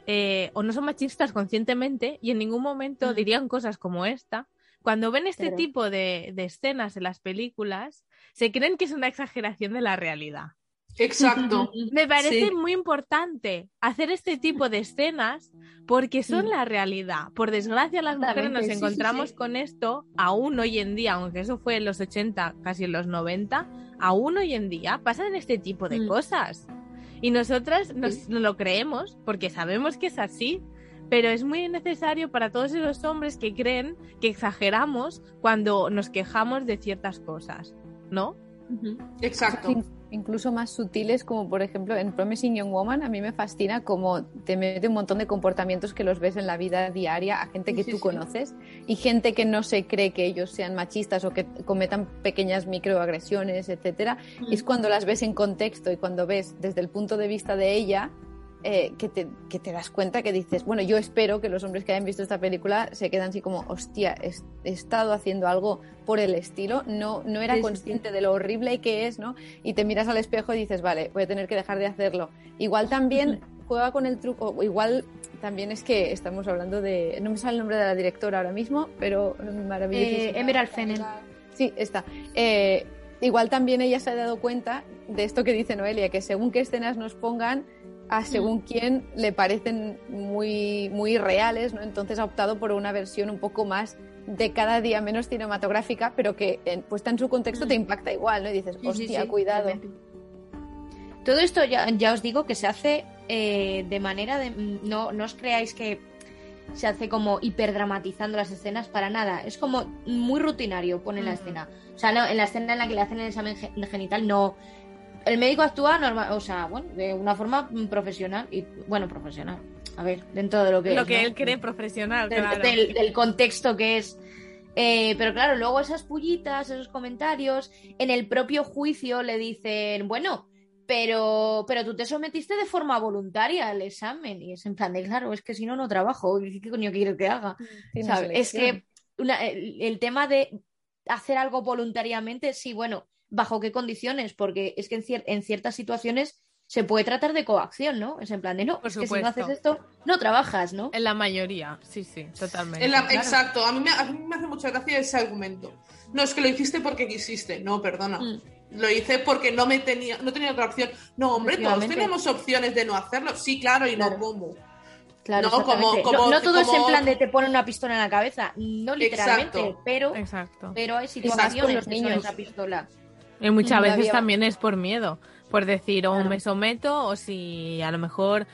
o no son machistas conscientemente y en ningún momento dirían cosas como esta. Cuando ven este tipo de escenas en las películas, se creen que es una exageración de la realidad. Exacto. Me parece muy importante hacer este tipo de escenas porque son la realidad. Por desgracia, las mujeres nos encontramos con esto aún hoy en día, aunque eso fue en los 80, casi en los 90, aún hoy en día pasan este tipo de cosas. Y nosotras nos lo creemos porque sabemos que es así, pero es muy necesario para todos esos hombres que creen que exageramos cuando nos quejamos de ciertas cosas, ¿no? Exacto. Incluso más sutiles, como por ejemplo en Promising Young Woman. A mí me fascina cómo te mete un montón de comportamientos que los ves en la vida diaria a gente que tú conoces y gente que no se cree que ellos sean machistas o que cometan pequeñas microagresiones, etcétera. Es cuando las ves en contexto y cuando ves desde el punto de vista de ella que te das cuenta, que dices, bueno, yo espero que los hombres que hayan visto esta película se quedan así como, hostia, he estado haciendo algo por el estilo, no era consciente de lo horrible que es, ¿no? Y te miras al espejo y dices, vale, voy a tener que dejar de hacerlo. Igual también juega con el truco, o igual también es que estamos hablando de, no me sale el nombre de la directora ahora mismo, pero maravilloso. Emerald Fennell. Sí, está. Igual también ella se ha dado cuenta de esto que dice Noelia, que según qué escenas nos pongan, a según quién le parecen muy, muy reales, ¿no? Entonces ha optado por una versión un poco más de cada día menos cinematográfica, pero que puesta en su contexto te impacta igual, ¿no? Y dices, hostia, cuidado. Realmente. Todo esto ya os digo que se hace de manera de... No os creáis que se hace como hiperdramatizando las escenas, para nada. Es como muy rutinario, pone la escena. O sea, no, en la escena en la que le hacen el examen genital, no... El médico actúa normal, o sea, bueno, de una forma profesional y profesional. A ver, dentro de lo que él cree profesional, claro. Del contexto que es. Pero claro, luego esas pullitas, esos comentarios, en el propio juicio le dicen, bueno, pero tú te sometiste de forma voluntaria al examen. Y es en plan de, claro, es que si no, no trabajo. ¿Qué coño quieres que haga? ¿Sabes? Es que el tema de hacer algo voluntariamente, sí, bueno, ¿bajo qué condiciones? Porque es que en ciertas situaciones se puede tratar de coacción, ¿no? Es en plan de, no, es que si no haces esto, no trabajas, ¿no? En la mayoría, sí, totalmente. Claro. Exacto, a mí me hace mucha gracia ese argumento. No, es que lo hiciste porque quisiste. No, perdona. Lo hice porque no tenía otra opción. No, hombre, todos tenemos opciones de no hacerlo. Sí, claro, y no cómo. Claro, no, no todo es en plan de te ponen una pistola en la cabeza, no literalmente, pero hay situaciones con los esa pistola. Y muchas veces también es por miedo, por decir, o me someto, o si a lo mejor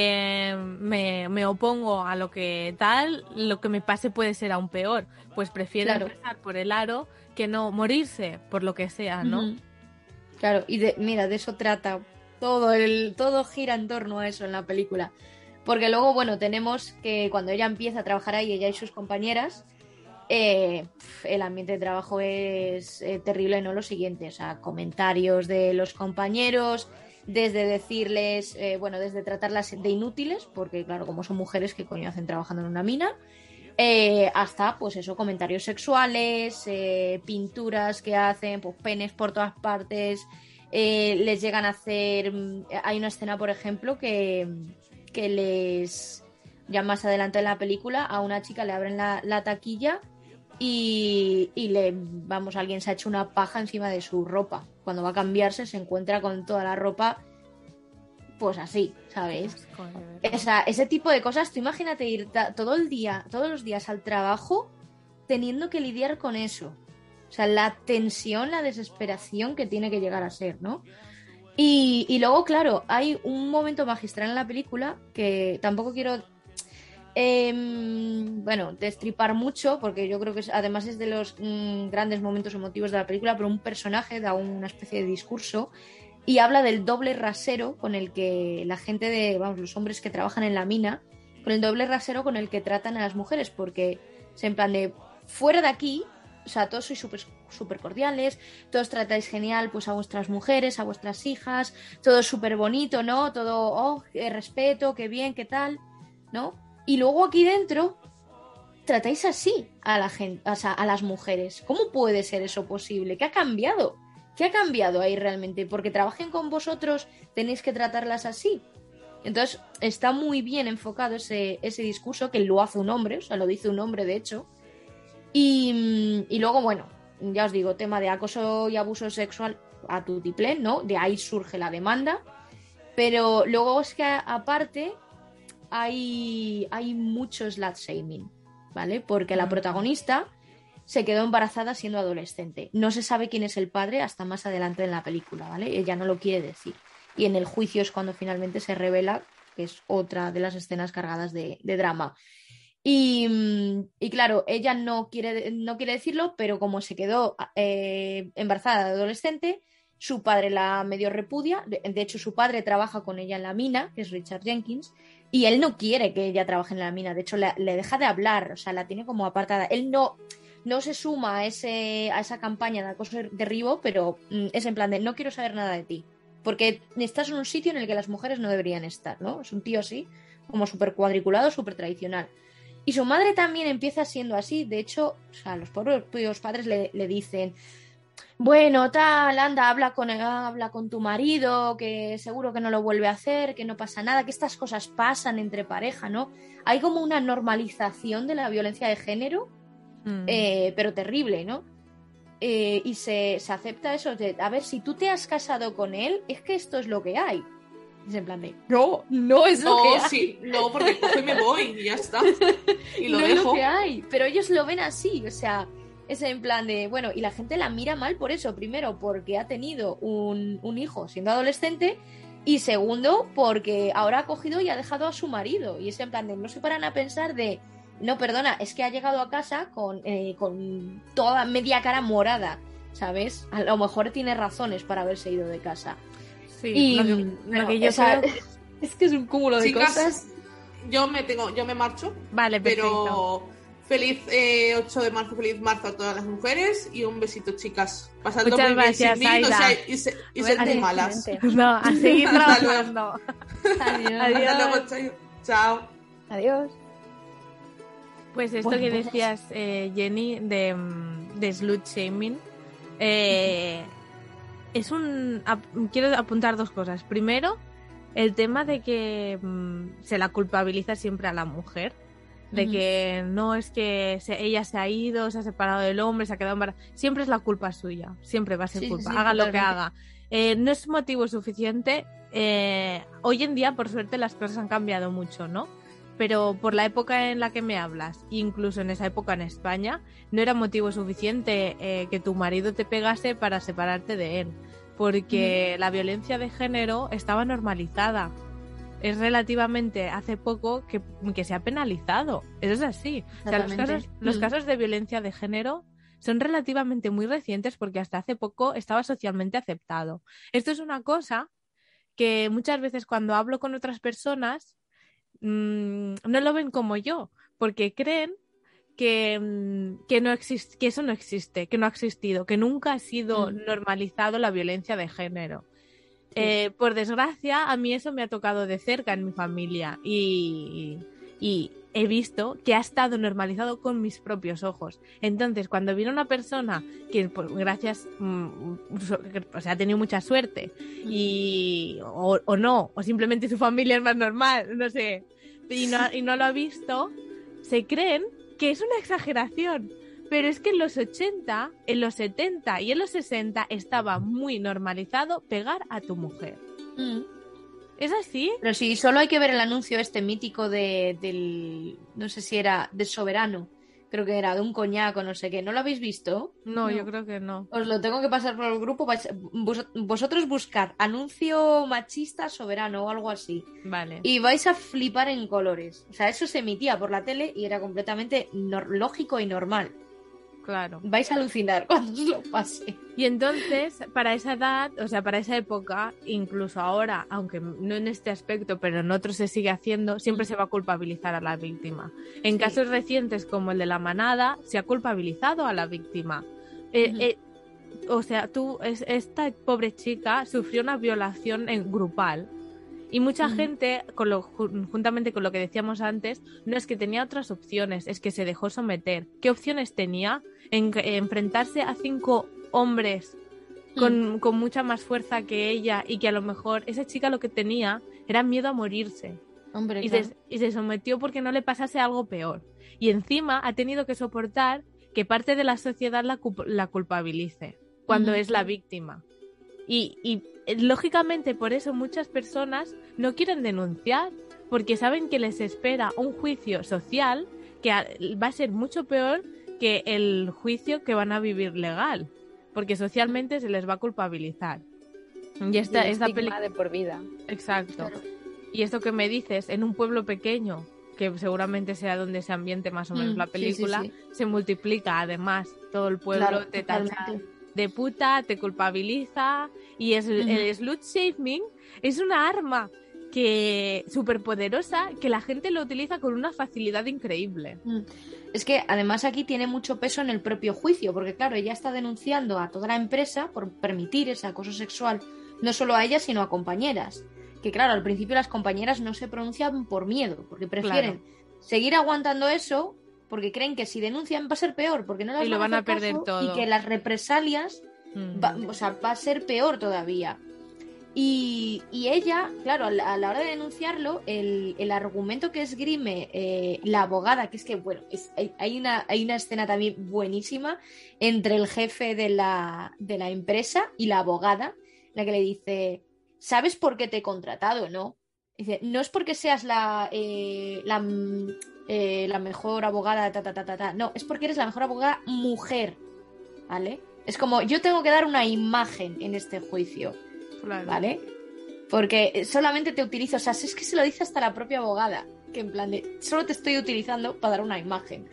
me opongo a lo que tal, lo que me pase puede ser aún peor. Pues prefiero pasar por el aro que no morirse por lo que sea, ¿no? Claro, y mira, de eso trata. Todo gira en torno a eso en la película. Porque luego, bueno, tenemos que cuando ella empieza a trabajar ahí, ella y sus compañeras, el ambiente de trabajo es terrible, ¿no? Lo siguiente, o sea, comentarios de los compañeros, desde decirles, desde tratarlas de inútiles, porque claro, como son mujeres, ¿qué coño hacen trabajando en una mina? Hasta, pues eso, comentarios sexuales, pinturas que hacen, pues penes por todas partes, les llegan a hacer... Hay una escena, por ejemplo, que les... Ya más adelante en la película, a una chica le abren la taquilla y alguien se ha hecho una paja encima de su ropa. Cuando va a cambiarse se encuentra con toda la ropa pues así, ¿sabes? Ese tipo de cosas, tú imagínate ir todos los días al trabajo teniendo que lidiar con eso. O sea, la tensión, la desesperación que tiene que llegar a ser, ¿no? Y luego, claro, hay un momento magistral en la película que tampoco quiero destripar mucho, porque yo creo que además es de los grandes momentos emotivos de la película, pero un personaje da una especie de discurso y habla del doble rasero con el que la gente los hombres que trabajan en la mina, con el doble rasero con el que tratan a las mujeres, porque es en plan de, fuera de aquí, o sea, todos sois súper cordiales, todos tratáis genial pues a vuestras mujeres, a vuestras hijas, todo es súper bonito, ¿no? Todo, respeto, qué bien, qué tal, ¿no? Y luego aquí dentro tratáis así a la gente, o sea, a las mujeres? ¿Cómo puede ser eso posible? ¿Qué ha cambiado? ¿Qué ha cambiado ahí realmente? Porque trabajen con vosotros, tenéis que tratarlas así. Entonces, está muy bien enfocado ese discurso, que lo hace un hombre, o sea, lo dice un hombre, de hecho. Y luego, bueno, ya os digo, tema de acoso y abuso sexual a tutiplén, ¿no? De ahí surge la demanda. Pero luego es que, aparte, hay mucho slut shaming, ¿vale? Porque la protagonista se quedó embarazada siendo adolescente. No se sabe quién es el padre hasta más adelante en la película, ¿vale? Ella no lo quiere decir. Y en el juicio es cuando finalmente se revela, que es otra de las escenas cargadas de drama. Y claro, ella no quiere decirlo, pero como se quedó embarazada de adolescente, su padre la medio repudia. De hecho, su padre trabaja con ella en la mina, que es Richard Jenkins, y él no quiere que ella trabaje en la mina. De hecho, le deja de hablar, o sea, la tiene como apartada. Él no se suma a esa campaña de acoso y derribo, pero es en plan de no quiero saber nada de ti, porque estás en un sitio en el que las mujeres no deberían estar, ¿no? Es un tío así, como súper cuadriculado, súper tradicional. Y su madre también empieza siendo así. De hecho, o sea, los propios padres le dicen, bueno, tal, anda, habla con tu marido, que seguro que no lo vuelve a hacer, que no pasa nada, que estas cosas pasan entre pareja, ¿no? Hay como una normalización de la violencia de género, pero terrible, ¿no? Y se acepta eso de, a ver, si tú te has casado con él, es que esto es lo que hay. Es en plan de, no es lo que hay. Sí, no, porque cojo y me voy y ya está. Y lo no dejo. Es lo que hay, pero ellos lo ven así, o sea, es en plan de, bueno, y la gente la mira mal por eso. Primero, porque ha tenido un hijo siendo adolescente, y segundo, porque ahora ha cogido y ha dejado a su marido. Y es en plan de, no se paran a pensar de, no, perdona, es que ha llegado a casa con toda media cara morada, ¿sabes? A lo mejor tiene razones para haberse ido de casa. Sí, Y lo que yo creo... es que es un cúmulo de Chicas, cosas. yo me marcho. Vale, perfecto. Pero feliz 8 de marzo, feliz marzo a todas las mujeres y un besito, chicas. Pasando Muchas muy bien sin gracias, mí, Aida. y ser muy malas. No, a seguir Hasta luego. trabajando. Adiós. Adiós. Hasta luego, chao. Adiós. Pues esto Bueno, que pues- decías, Jenny, de slut shaming, quiero apuntar dos cosas. Primero, el tema de que se la culpabiliza siempre a la mujer, de que no es que ella se ha ido, se ha separado del hombre, se ha quedado embarazada. Siempre es la culpa suya, siempre va a ser Sí, culpa, sí, haga lo que totalmente. haga. No es motivo suficiente. Hoy en día, por suerte, las cosas han cambiado mucho, ¿no? Pero por la época en la que me hablas, incluso en esa época en España, no era motivo suficiente que tu marido te pegase para separarte de él, porque la violencia de género estaba normalizada. Es relativamente hace poco que se ha penalizado. Eso es así. O sea, los casos de violencia de género son relativamente muy recientes, porque hasta hace poco estaba socialmente aceptado. Esto es una cosa que muchas veces cuando hablo con otras personas no lo ven como yo, porque creen que eso no existe, que no ha existido, que nunca ha sido normalizado la violencia de género. Por desgracia, a mí eso me ha tocado de cerca en mi familia y he visto que ha estado normalizado con mis propios ojos. Entonces, cuando viene una persona que, pues, gracias, o sea, ha tenido mucha suerte o no, o simplemente su familia es más normal, no sé, y no lo ha visto, se creen que es una exageración. Pero es que en los 80, en los 70 y en los 60 estaba muy normalizado pegar a tu mujer. ¿Es así? Pero sí, solo hay que ver el anuncio este mítico del, no sé si era de Soberano, creo que era de un coñaco, no sé qué. ¿No lo habéis visto? No, yo creo que no. Os lo tengo que pasar por el grupo. Vosotros buscar anuncio machista Soberano o algo así. Vale. Y vais a flipar en colores. O sea, eso se emitía por la tele y era completamente lógico y normal. Claro. Vais a alucinar cuando os lo pase. Y entonces, para esa edad, o sea, para esa época, incluso ahora, aunque no en este aspecto, pero en otros se sigue haciendo, siempre se va a culpabilizar a la víctima. En casos recientes como el de La Manada, se ha culpabilizado a la víctima. O sea, esta pobre chica sufrió una violación grupal Y mucha gente, juntamente con lo que decíamos antes, no es que tenía otras opciones, es que se dejó someter. ¿Qué opciones tenía? Enfrentarse a 5 hombres con mucha más fuerza que ella, y que a lo mejor esa chica lo que tenía era miedo a morirse. Hombre, Y, claro. y se sometió porque no le pasase algo peor. Y encima ha tenido que soportar que parte de la sociedad la culpabilice cuando es la víctima. Y lógicamente por eso muchas personas no quieren denunciar, porque saben que les espera un juicio social que va a ser mucho peor que el juicio que van a vivir legal, porque socialmente se les va a culpabilizar. Y esta estigma de por vida. Exacto. Claro. Y esto que me dices, en un pueblo pequeño, que seguramente sea donde se ambiente más o menos la película, sí. se multiplica además. Todo el pueblo Claro, te tacha totalmente. de puta, te culpabiliza, y el slut shaming es una arma que súper poderosa, que la gente lo utiliza con una facilidad increíble. Es que además aquí tiene mucho peso en el propio juicio, porque claro, ella está denunciando a toda la empresa por permitir ese acoso sexual, no solo a ella, sino a compañeras. Que claro, al principio las compañeras no se pronuncian por miedo, porque prefieren seguir aguantando eso, porque creen que si denuncian va a ser peor, porque no las Y lo van a a hacer perder caso, todo. y que las represalias va a ser peor todavía. Y ella, claro, a la hora de denunciarlo, el argumento que esgrime la abogada, que es que, bueno, hay una escena también buenísima entre el jefe de la empresa y la abogada, en la que le dice, ¿sabes por qué te he contratado, no? Dice, no es porque seas la mejor abogada, no, es porque eres la mejor abogada mujer, ¿vale? Es como, yo tengo que dar una imagen en este juicio. Claro. ¿Vale? Porque solamente te utilizo, o sea, es que se lo dice hasta la propia abogada, que en plan de, solo te estoy utilizando para dar una imagen.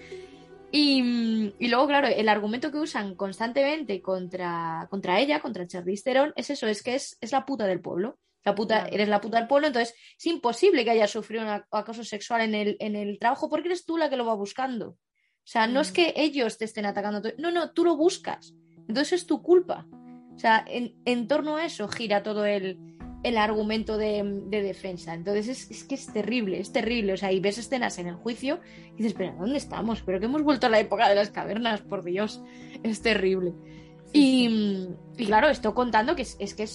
Y luego, claro, el argumento que usan constantemente contra ella, contra Charlize Theron, es eso, es que es la puta del pueblo. Eres la puta del pueblo, entonces es imposible que hayas sufrido un acoso sexual en el trabajo, porque eres tú la que lo va buscando. O sea, no es que ellos te estén atacando, no, tú lo buscas. Entonces es tu culpa. O sea, en torno a eso gira todo el argumento de defensa. Entonces es que es terrible. O sea, y ves escenas en el juicio y dices, pero ¿dónde estamos? ¿Pero que hemos vuelto a la época de las cavernas? Por Dios, es terrible. Y claro, estoy contando que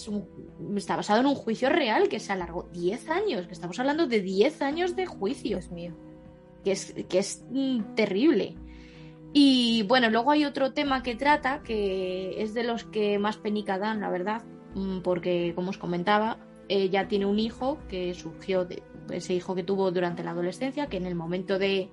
está basado en un juicio real que se alargó 10 años, que estamos hablando de 10 años de juicio. Dios mío. Que es terrible. Y bueno, luego hay otro tema que trata, que es de los que más penica dan, la verdad, porque como os comentaba, ella tiene un hijo que surgió de ese hijo que tuvo durante la adolescencia, que en el momento de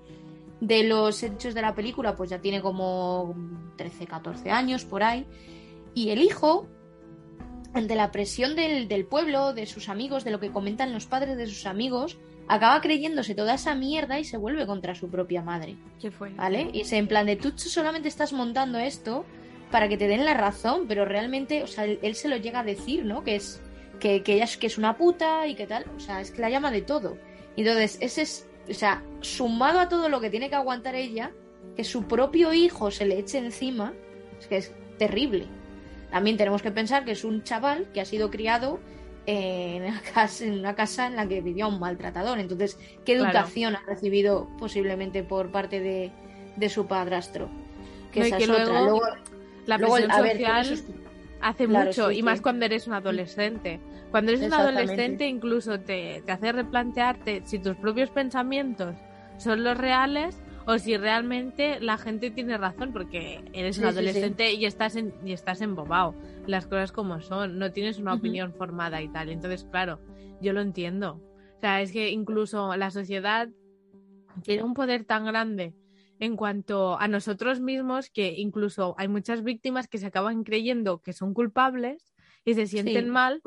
los hechos de la película pues ya tiene como 13, 14 años por ahí, y el hijo, ante la presión del pueblo, de sus amigos, de lo que comentan los padres de sus amigos, acaba creyéndose toda esa mierda y se vuelve contra su propia madre. ¿Qué fue? ¿Vale? Y es en plan de, tú solamente estás montando esto para que te den la razón, pero realmente, o sea, él se lo llega a decir, ¿no? Que ella es una puta y que tal, o sea, es que la llama de todo. Y entonces, ese es, o sea, sumado a todo lo que tiene que aguantar ella, que su propio hijo se le eche encima, es que es terrible. También tenemos que pensar que es un chaval que ha sido criado en una casa en la que vivía un maltratador. Entonces, ¿qué educación ha recibido posiblemente por parte de su padrastro? Que esa es otra. Luego, la presión social hace mucho, sí, y más cuando eres un adolescente. Cuando eres un adolescente incluso te hace replantearte si tus propios pensamientos son los reales o si realmente la gente tiene razón, porque eres un adolescente y estás embobado, las cosas como son, no tienes una opinión formada y tal. Entonces, claro, yo lo entiendo. O sea, es que incluso la sociedad tiene un poder tan grande en cuanto a nosotros mismos, que incluso hay muchas víctimas que se acaban creyendo que son culpables y se sienten mal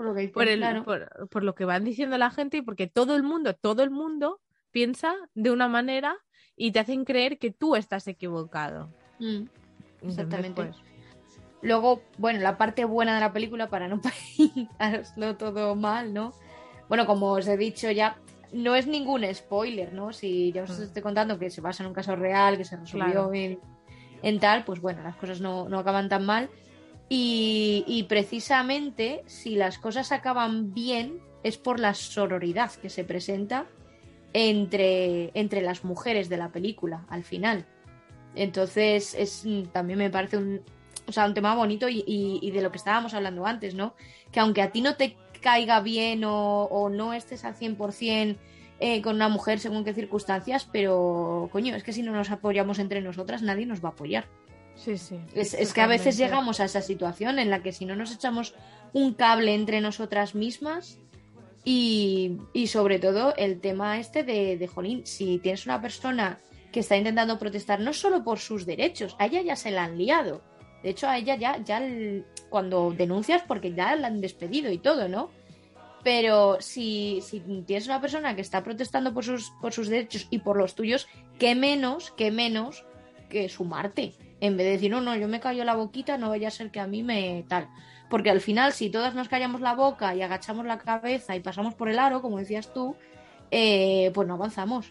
por lo que van diciendo la gente, y porque todo el mundo piensa de una manera y te hacen creer que tú estás equivocado. Exactamente. Entonces, pues... Luego, bueno, la parte buena de la película, para no pintaroslo todo mal, ¿no? Bueno, como os he dicho ya, no es ningún spoiler, ¿no? Si ya os estoy contando que se basa en un caso real, que se resolvió en tal, pues bueno, las cosas no acaban tan mal. Y precisamente, si las cosas acaban bien, es por la sororidad que se presenta entre las mujeres de la película, al final. Entonces, también me parece un tema bonito y de lo que estábamos hablando antes, ¿no? Que aunque a ti no te caiga bien o no estés al 100% con una mujer según qué circunstancias, pero, coño, es que si no nos apoyamos entre nosotras, nadie nos va a apoyar. Sí, sí. Es que a veces llegamos a esa situación en la que si no nos echamos un cable entre nosotras mismas y sobre todo el tema de jolín, si tienes una persona que está intentando protestar no solo por sus derechos, a ella ya se la han liado. De hecho, a ella ya cuando denuncias, porque ya la han despedido y todo, ¿no? Pero si tienes una persona que está protestando por sus derechos y por los tuyos, qué menos que sumarte. En vez de decir, no, yo me callo la boquita, no vaya a ser que a mí me tal. Porque al final, si todas nos callamos la boca y agachamos la cabeza y pasamos por el aro, como decías tú, pues no avanzamos.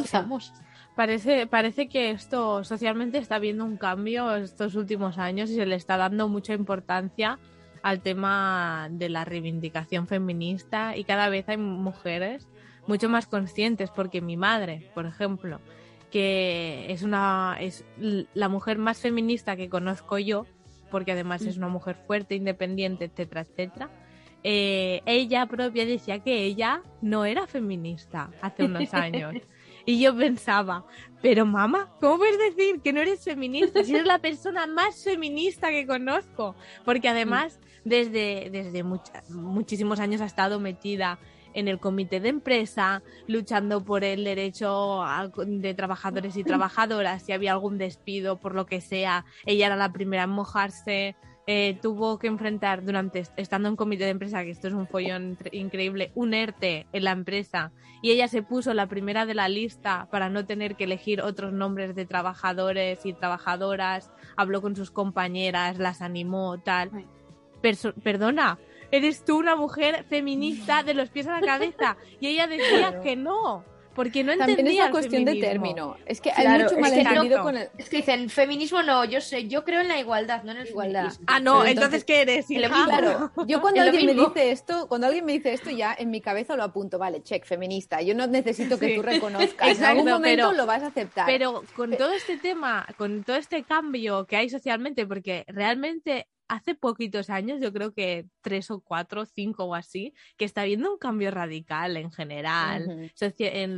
Parece que esto socialmente está habiendo un cambio estos últimos años y se le está dando mucha importancia al tema de la reivindicación feminista y cada vez hay mujeres mucho más conscientes, porque mi madre, por ejemplo, que es la mujer más feminista que conozco yo, porque además es una mujer fuerte, independiente, etcétera, etcétera. Ella propia decía que ella no era feminista hace unos años. Y yo pensaba, pero mamá, ¿cómo puedes decir que no eres feminista si eres la persona más feminista que conozco? Porque además desde muchísimos años ha estado metida en el comité de empresa, luchando por el derecho de trabajadores y trabajadoras. Si había algún despido, por lo que sea, ella era la primera en mojarse. Tuvo que enfrentar estando en comité de empresa, que esto es un follón increíble, un ERTE en la empresa, y ella se puso la primera de la lista para no tener que elegir otros nombres de trabajadores y trabajadoras, habló con sus compañeras, las animó, tal. Perdona, eres tú una mujer feminista de los pies a la cabeza, y ella decía que no, porque no entendía. También es una cuestión de término. Es que hay mucho malentendido con el... Es que dicen, feminismo no, yo creo en la igualdad, no en el igualdad. Ah, no, entonces ¿qué eres? Hija? Claro, yo cuando alguien me dice esto, ya en mi cabeza lo apunto, vale, check, feminista. Yo no necesito que tú reconozcas. Exacto, en algún momento lo vas a aceptar. Pero con todo este tema, con todo este cambio que hay socialmente, porque realmente hace poquitos años, yo creo que 3 o 4, 5 o así, que está habiendo un cambio radical en general. En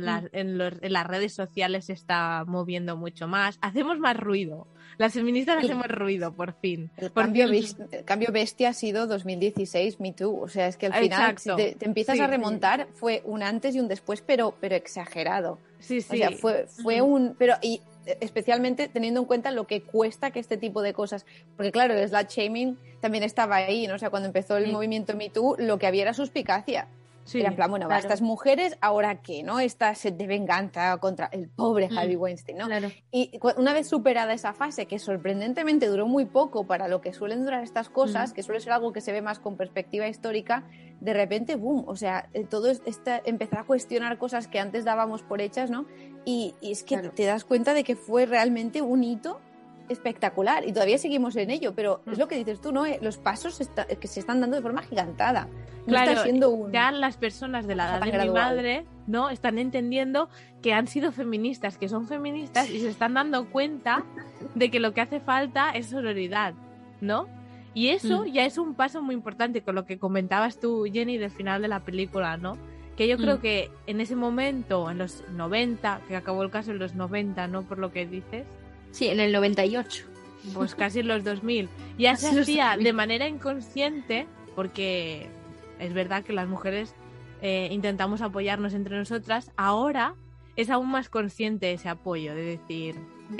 las redes sociales se está moviendo mucho más. Hacemos más ruido. Las feministas hacemos ruido, por fin. El cambio bestia ha sido 2016, Me Too. O sea, es que al final, si te empiezas a remontar, fue un antes y un después, pero exagerado. Sí. O sea, fue un... Y especialmente teniendo en cuenta lo que cuesta que este tipo de cosas, porque claro, el slut shaming también estaba ahí, ¿no? O sea, cuando empezó el movimiento Me Too, lo que había era suspicacia. Era en plan, bueno, claro, estas mujeres, ¿ahora qué? ¿No? Esta sed de venganza contra el pobre Harvey Weinstein, ¿no? Claro. Y una vez superada esa fase, que sorprendentemente duró muy poco para lo que suelen durar estas cosas, que suele ser algo que se ve más con perspectiva histórica, de repente, boom, o sea, todo empezar a cuestionar cosas que antes dábamos por hechas, ¿no? Y es que te das cuenta de que fue realmente un hito espectacular y todavía seguimos en ello, pero es lo que dices tú, ¿no? Los pasos que se están dando de forma gigantada. No claro, está siendo ya las personas de la edad de mi madre, ¿no? Están entendiendo que han sido feministas, que son feministas y se están dando cuenta de que lo que hace falta es sororidad, ¿no? Y eso ya es un paso muy importante con lo que comentabas tú, Jenny, del final de la película, ¿no? Que yo creo que en ese momento, en los 90, que acabó el caso en los 90, ¿no? Por lo que dices. Sí, en el 98. Pues casi en los 2000. Ya se hacía de manera inconsciente, porque es verdad que las mujeres intentamos apoyarnos entre nosotras. Ahora es aún más consciente ese apoyo, de decir,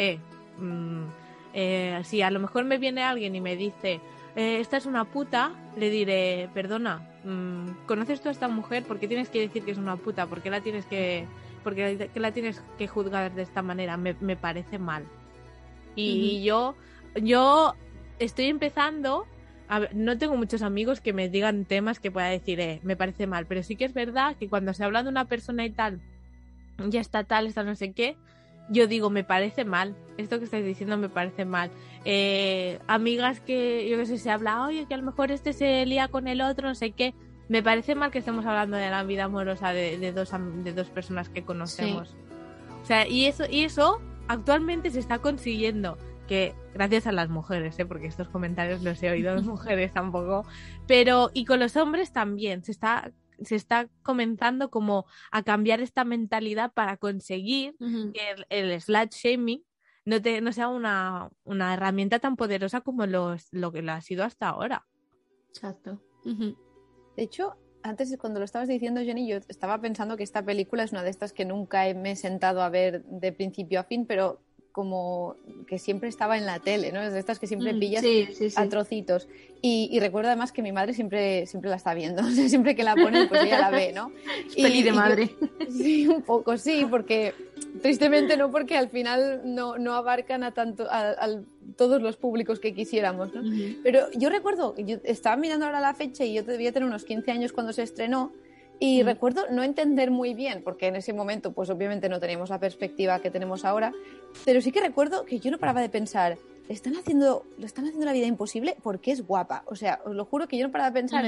si a lo mejor me viene alguien y me dice, esta es una puta, le diré, perdona, ¿conoces tú a esta mujer? ¿Por qué tienes que decir que es una puta? ¿Por qué la tienes que juzgar de esta manera? Me parece mal. Y yo estoy empezando a ver, no tengo muchos amigos que me digan temas que pueda decir, me parece mal, pero sí que es verdad que cuando se habla de una persona y tal, ya está tal, está no sé qué, yo digo, me parece mal, esto que estáis diciendo me parece mal. Amigas que, yo qué sé, se habla, oye, que a lo mejor este se lía con el otro, no sé qué, me parece mal que estemos hablando de la vida amorosa de dos personas que conocemos. Sí. O sea, y eso actualmente se está consiguiendo, que gracias a las mujeres, porque estos comentarios los he oído de mujeres tampoco, pero y con los hombres también se está comenzando como a cambiar esta mentalidad para conseguir que el slut shaming no sea una herramienta tan poderosa como lo que lo ha sido hasta ahora. Exacto. De hecho, antes cuando lo estabas diciendo, Jenny, yo estaba pensando que esta película es una de estas que nunca me he sentado a ver de principio a fin, pero como que siempre estaba en la tele, ¿no? Es de estas que siempre pillas a trocitos. Y recuerdo además que mi madre siempre la está viendo. O sea, siempre que la ponen, pues ella la ve, ¿no? Es peli de madre. Sí, un poco, sí, porque tristemente no, porque al final no abarcan a todos los públicos que quisiéramos, ¿no? Pero yo recuerdo, yo estaba mirando ahora la fecha y yo debía tener unos 15 años cuando se estrenó. Y recuerdo no entender muy bien, porque en ese momento pues obviamente no teníamos la perspectiva que tenemos ahora, pero sí que recuerdo que yo no paraba de pensar, ¿le están haciendo la vida imposible? Porque es guapa. O sea, os lo juro que yo no paraba de pensar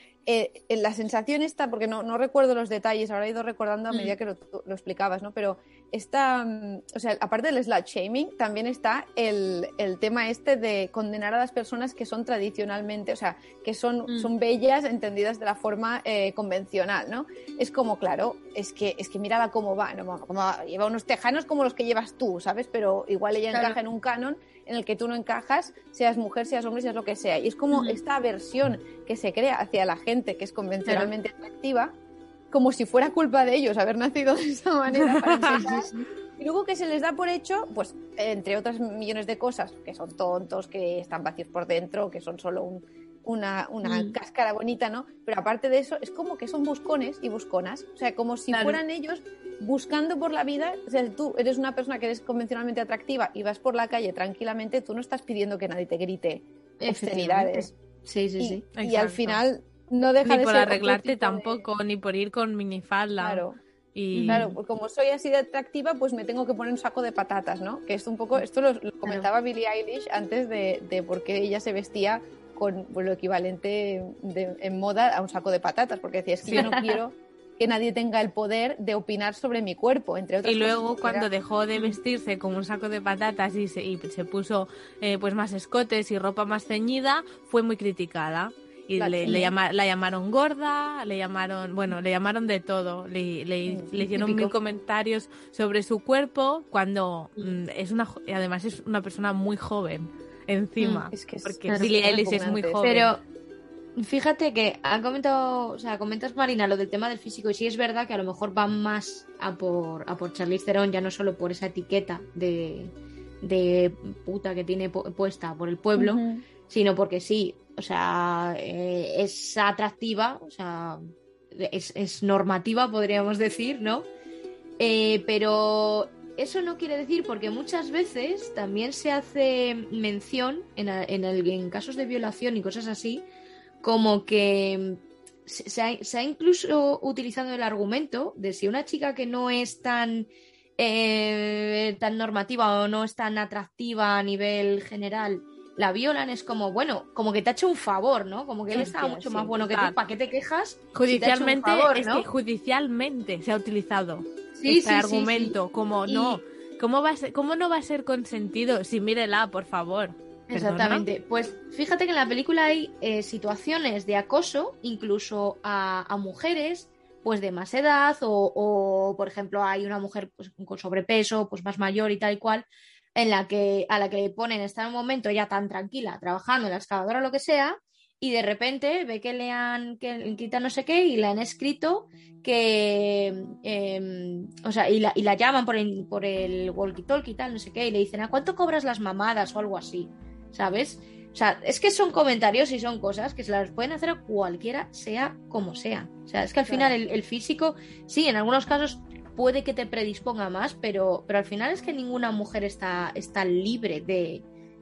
en la sensación esta, porque no recuerdo los detalles, ahora he ido recordando a medida que lo explicabas, ¿no? Pero esta, o sea, aparte del slut shaming, también está el tema este de condenar a las personas que son tradicionalmente, o sea, que son bellas entendidas de la forma convencional, ¿no? Es como, claro, es que mírala cómo va, ¿no? Como lleva unos tejanos como los que llevas tú, ¿sabes? Pero igual ella encaja en un canon en el que tú no encajas, seas mujer, seas hombre, seas lo que sea. Y es como esta aversión que se crea hacia la gente que es convencionalmente atractiva, como si fuera culpa de ellos haber nacido de esa manera para empezar. Y luego que se les da por hecho, pues entre otras millones de cosas, que son tontos, que están vacíos por dentro, que son solo una cáscara bonita, ¿no? Pero aparte de eso, es como que son buscones y busconas. O sea, como si fueran ellos buscando por la vida. O sea, si tú eres una persona que eres convencionalmente atractiva y vas por la calle tranquilamente, tú no estás pidiendo que nadie te grite obscenidades. Sí. Y al final no deja ni de por ser arreglarte tampoco, ni por ir con minifalda. Claro. Y... Claro, pues como soy así de atractiva, pues me tengo que poner un saco de patatas, ¿no? Que es un poco, esto lo comentaba Billie Eilish antes de por qué ella se vestía con lo equivalente en moda a un saco de patatas, porque decía, es que yo no quiero que nadie tenga el poder de opinar sobre mi cuerpo, entre otras cosas. Y luego cosas, cuando dejó de vestirse como un saco de patatas y se puso pues más escotes y ropa más ceñida, fue muy criticada. Y la llamaron gorda, le llamaron de todo, le hicieron mil comentarios sobre su cuerpo cuando además es una persona muy joven encima, porque Billie Eilish es muy joven. Pero fíjate que comentas, Marina, lo del tema del físico, y sí es verdad que a lo mejor van más a por Charlize Theron, ya no solo por esa etiqueta de puta que tiene puesta por el pueblo, sino porque sí, o sea, es atractiva, o sea, es normativa, podríamos decir, ¿no? Pero eso no quiere decir, porque muchas veces también se hace mención en casos de violación y cosas así, como que se ha incluso utilizado el argumento de si una chica que no es tan normativa o no es tan atractiva a nivel general la violan, es como, bueno, como que te ha hecho un favor, ¿no? Como que él estaba mucho más bueno que tú, ¿para qué te quejas? Judicialmente, si te ha hecho un favor, es ¿no? que judicialmente se ha utilizado este argumento, como no, ¿cómo no va a ser consentido? Sí, mírela, por favor. Exactamente. ¿Perdona? Pues fíjate que en la película hay situaciones de acoso, incluso a mujeres pues de más edad, o por ejemplo hay una mujer pues, con sobrepeso, pues más mayor y tal y cual, a la que le ponen, está en un momento ya tan tranquila, trabajando en la excavadora o lo que sea, y de repente ve que le quitan no sé qué y le han escrito que y la llaman por el walkie-talkie y tal, no sé qué, y le dicen, ¿a cuánto cobras las mamadas? O algo así, ¿sabes? O sea, es que son comentarios y son cosas que se las pueden hacer a cualquiera, sea como sea. O sea, es que al final el físico, sí, en algunos casos puede que te predisponga más, pero al final es que ninguna mujer está libre de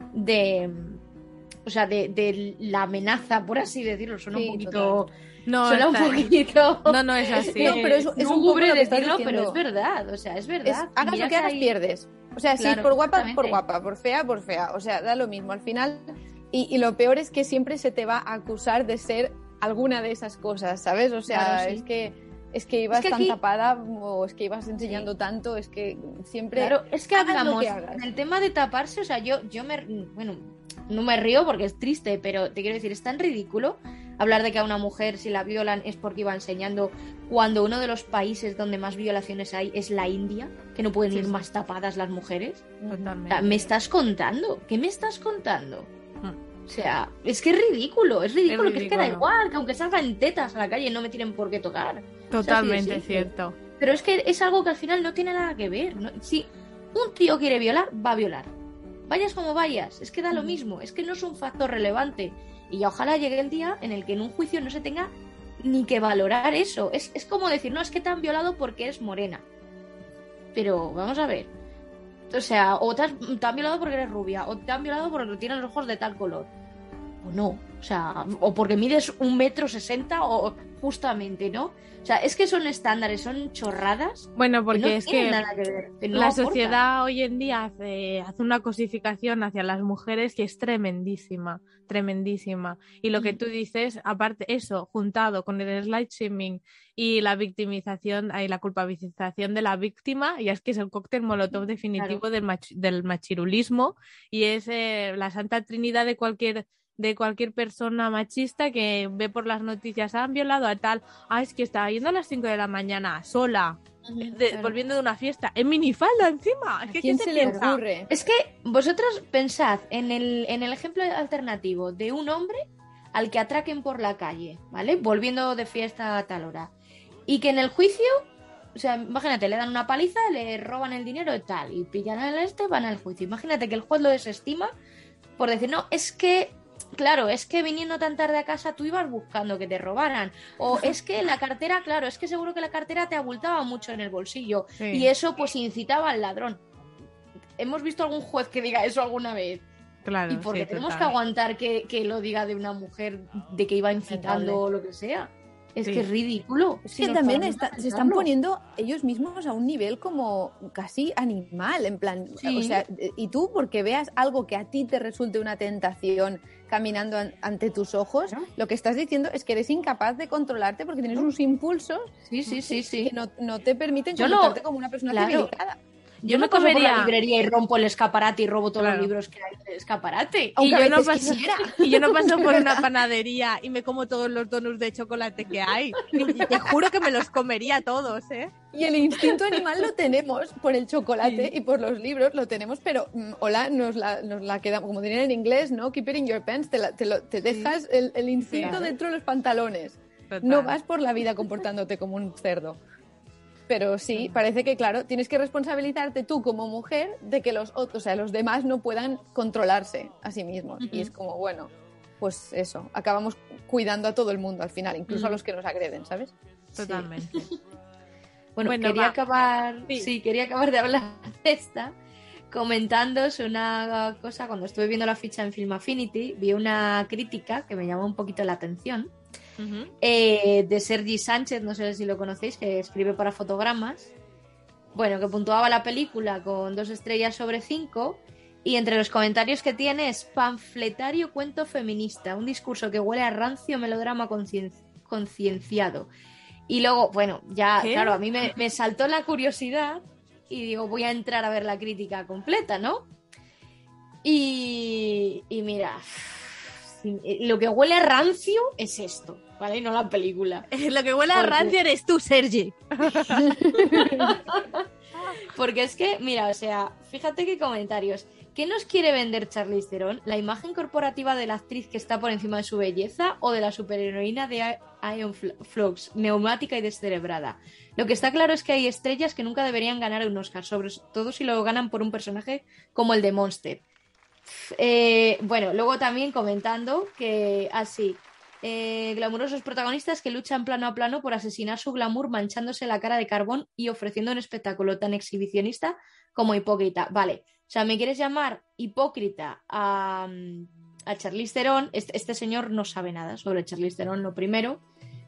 la amenaza, por así decirlo. Suena un poquito... No es así. No, pero es un poco lo que estás diciendo. Pero es verdad, o sea, es verdad. Hagas lo que hagas, pierdes. O sea, claro, si por guapa, por guapa, por fea, o sea, da lo mismo. Al final, y lo peor es que siempre se te va a acusar de ser alguna de esas cosas, ¿sabes? O sea, Claro, sí. es que ibas Es que tan aquí- tapada o es que ibas enseñando tanto, es que siempre... Claro, es que hagas lo hablamos que hagas. del tema de taparse, o sea, yo bueno, no me río porque es triste, pero te quiero decir, es tan ridículo hablar de que a una mujer si la violan es porque iba enseñando cuando uno de los países donde más violaciones hay es la India, que no pueden Sí, ir sí. más tapadas las mujeres. O Totalmente. sea, ¿me estás contando? ¿Qué me estás contando? Mm. O sea, es que es ridículo, que es que da ridículo. igual, que aunque salgan tetas a la calle no me tienen por qué tocar. Totalmente O sea, sí, cierto. Pero es que es algo que al final no tiene nada que ver. ¿No? Si un tío quiere violar, va a violar. Vayas como vayas, es que da lo mismo, es que no es un factor relevante. Y ya ojalá llegue el día en el que en un juicio no se tenga ni que valorar eso. Es como decir, no, es que te han violado porque eres morena. Pero vamos a ver. O sea, te han violado porque eres rubia, o te han violado porque tienes los ojos de tal color. O no, o sea, o porque mides 1,60 m o justamente, ¿no? O sea, es que son estándares, son chorradas Bueno, que porque no es tienen que nada que ver. Que no la aportan. sociedad hoy en día hace una cosificación hacia las mujeres que es tremendísima, tremendísima. Y lo que tú dices, aparte eso, juntado con el slut shaming y la victimización y la culpabilización de la víctima, ya es que es el cóctel molotov definitivo Claro. del machirulismo y es la santa trinidad de cualquier persona machista que ve por las noticias, han violado a tal, es que estaba yendo a las 5 de la mañana sola, Claro. volviendo de una fiesta, en minifalda encima. Es que, ¿Quién ¿qué se te le piensa? ocurre? Es que vosotros pensad en el ejemplo alternativo de un hombre al que atraquen por la calle, ¿vale? Volviendo de fiesta a tal hora. Y que en el juicio, o sea, imagínate, le dan una paliza, le roban el dinero y tal, y pillan al van al juicio. Imagínate que el juez lo desestima por decir, no, es que, claro, es que viniendo tan tarde a casa tú ibas buscando que te robaran. O es que la cartera, claro, es que seguro que la cartera te abultaba mucho en el bolsillo. Sí. Y eso pues incitaba al ladrón. ¿Hemos visto algún juez que diga eso alguna vez? Claro, Y porque sí, tenemos total. que aguantar que lo diga de una mujer de que iba incitando o lo que sea. Es Sí. que es ridículo. Es Si que nos también paramos a se están pensarlo. poniendo ellos mismos a un nivel como casi animal, en plan, Sí. o sea, y tú porque veas algo que a ti te resulte una tentación caminando ante tus ojos, Claro. lo que estás diciendo es que eres incapaz de controlarte porque tienes unos impulsos Sí. que no te permiten Yo no- comportarte como una persona claro. civilizada. Yo no me paso por la comería- librería y rompo el escaparate y robo todos Claro. los libros que hay en el escaparate. Aunque y a yo no veces paso, quisiera. y yo no paso por De una verdad. panadería y me como todos los donuts de chocolate que hay. Y te juro que me los comería todos, ¿eh? Y el instinto animal lo tenemos por el chocolate y por los libros, lo tenemos, pero hola, nos la quedamos, como dirían en inglés, ¿no? Keep it in your pants, te dejas el instinto Claro. dentro de los pantalones. Total. No vas por la vida comportándote como un cerdo. Pero sí, parece que, claro, tienes que responsabilizarte tú como mujer de que los demás no puedan controlarse a sí mismos. Y es como, bueno, pues eso, acabamos cuidando a todo el mundo al final, incluso a los que nos agreden, ¿sabes? Totalmente. Bueno, Bueno, quería va. acabar, Sí. quería acabar de hablar de esta comentándoos una cosa. Cuando estuve viendo la ficha en Film Affinity, vi una crítica que me llamó un poquito la atención Ujú. de Sergi Sánchez, no sé si lo conocéis, que escribe para Fotogramas. Bueno, que puntuaba la película con 2 estrellas sobre 5 y entre los comentarios que tiene es panfletario cuento feminista, un discurso que huele a rancio melodrama concienciado. Y luego, bueno, ya, ¿Qué? claro, a mí me saltó la curiosidad y digo, voy a entrar a ver la crítica completa, ¿no? Y mira, lo que huele a rancio es esto, ¿vale? Y no la película. Lo que huele a Porque- rancio eres tú, Sergi. Porque es que, mira, o sea, fíjate qué comentarios. ¿Qué nos quiere vender Charlize Theron? ¿La imagen corporativa de la actriz que está por encima de su belleza o de la superheroína de Iron Flux, neumática y descerebrada? Lo que está claro es que hay estrellas que nunca deberían ganar un Oscar, sobre todo si lo ganan por un personaje como el de Monster. Bueno, luego también comentando que así, glamurosos protagonistas que luchan plano a plano por asesinar su glamour manchándose la cara de carbón y ofreciendo un espectáculo tan exhibicionista como hipócrita. Vale, o sea, ¿me quieres llamar hipócrita a Charlize Theron? Este señor no sabe nada sobre Charlize Theron, lo primero.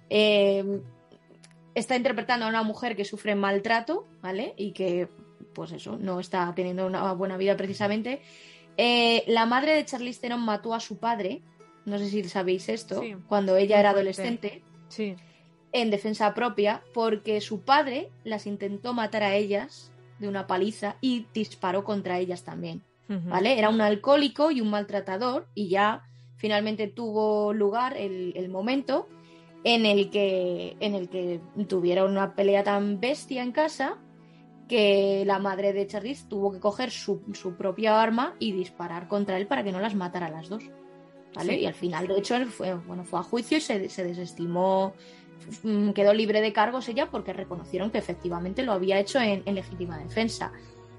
Está interpretando a una mujer que sufre maltrato, ¿vale? Y que, pues eso, no está teniendo una buena vida precisamente. La madre de Charlize Theron mató a su padre, no sé si sabéis esto, Sí, cuando ella muy era fuerte. adolescente, Sí. en defensa propia, porque su padre las intentó matar a ellas de una paliza y disparó contra ellas también, Ujú. ¿vale? Era un alcohólico y un maltratador y ya finalmente tuvo lugar el momento en el que tuvieron una pelea tan bestia en casa que la madre de Charlize tuvo que coger su propia arma y disparar contra él para que no las matara a las dos, ¿vale? Sí. Y al final, de hecho, él fue a juicio y se desestimó, quedó libre de cargos ella porque reconocieron que efectivamente lo había hecho en legítima defensa.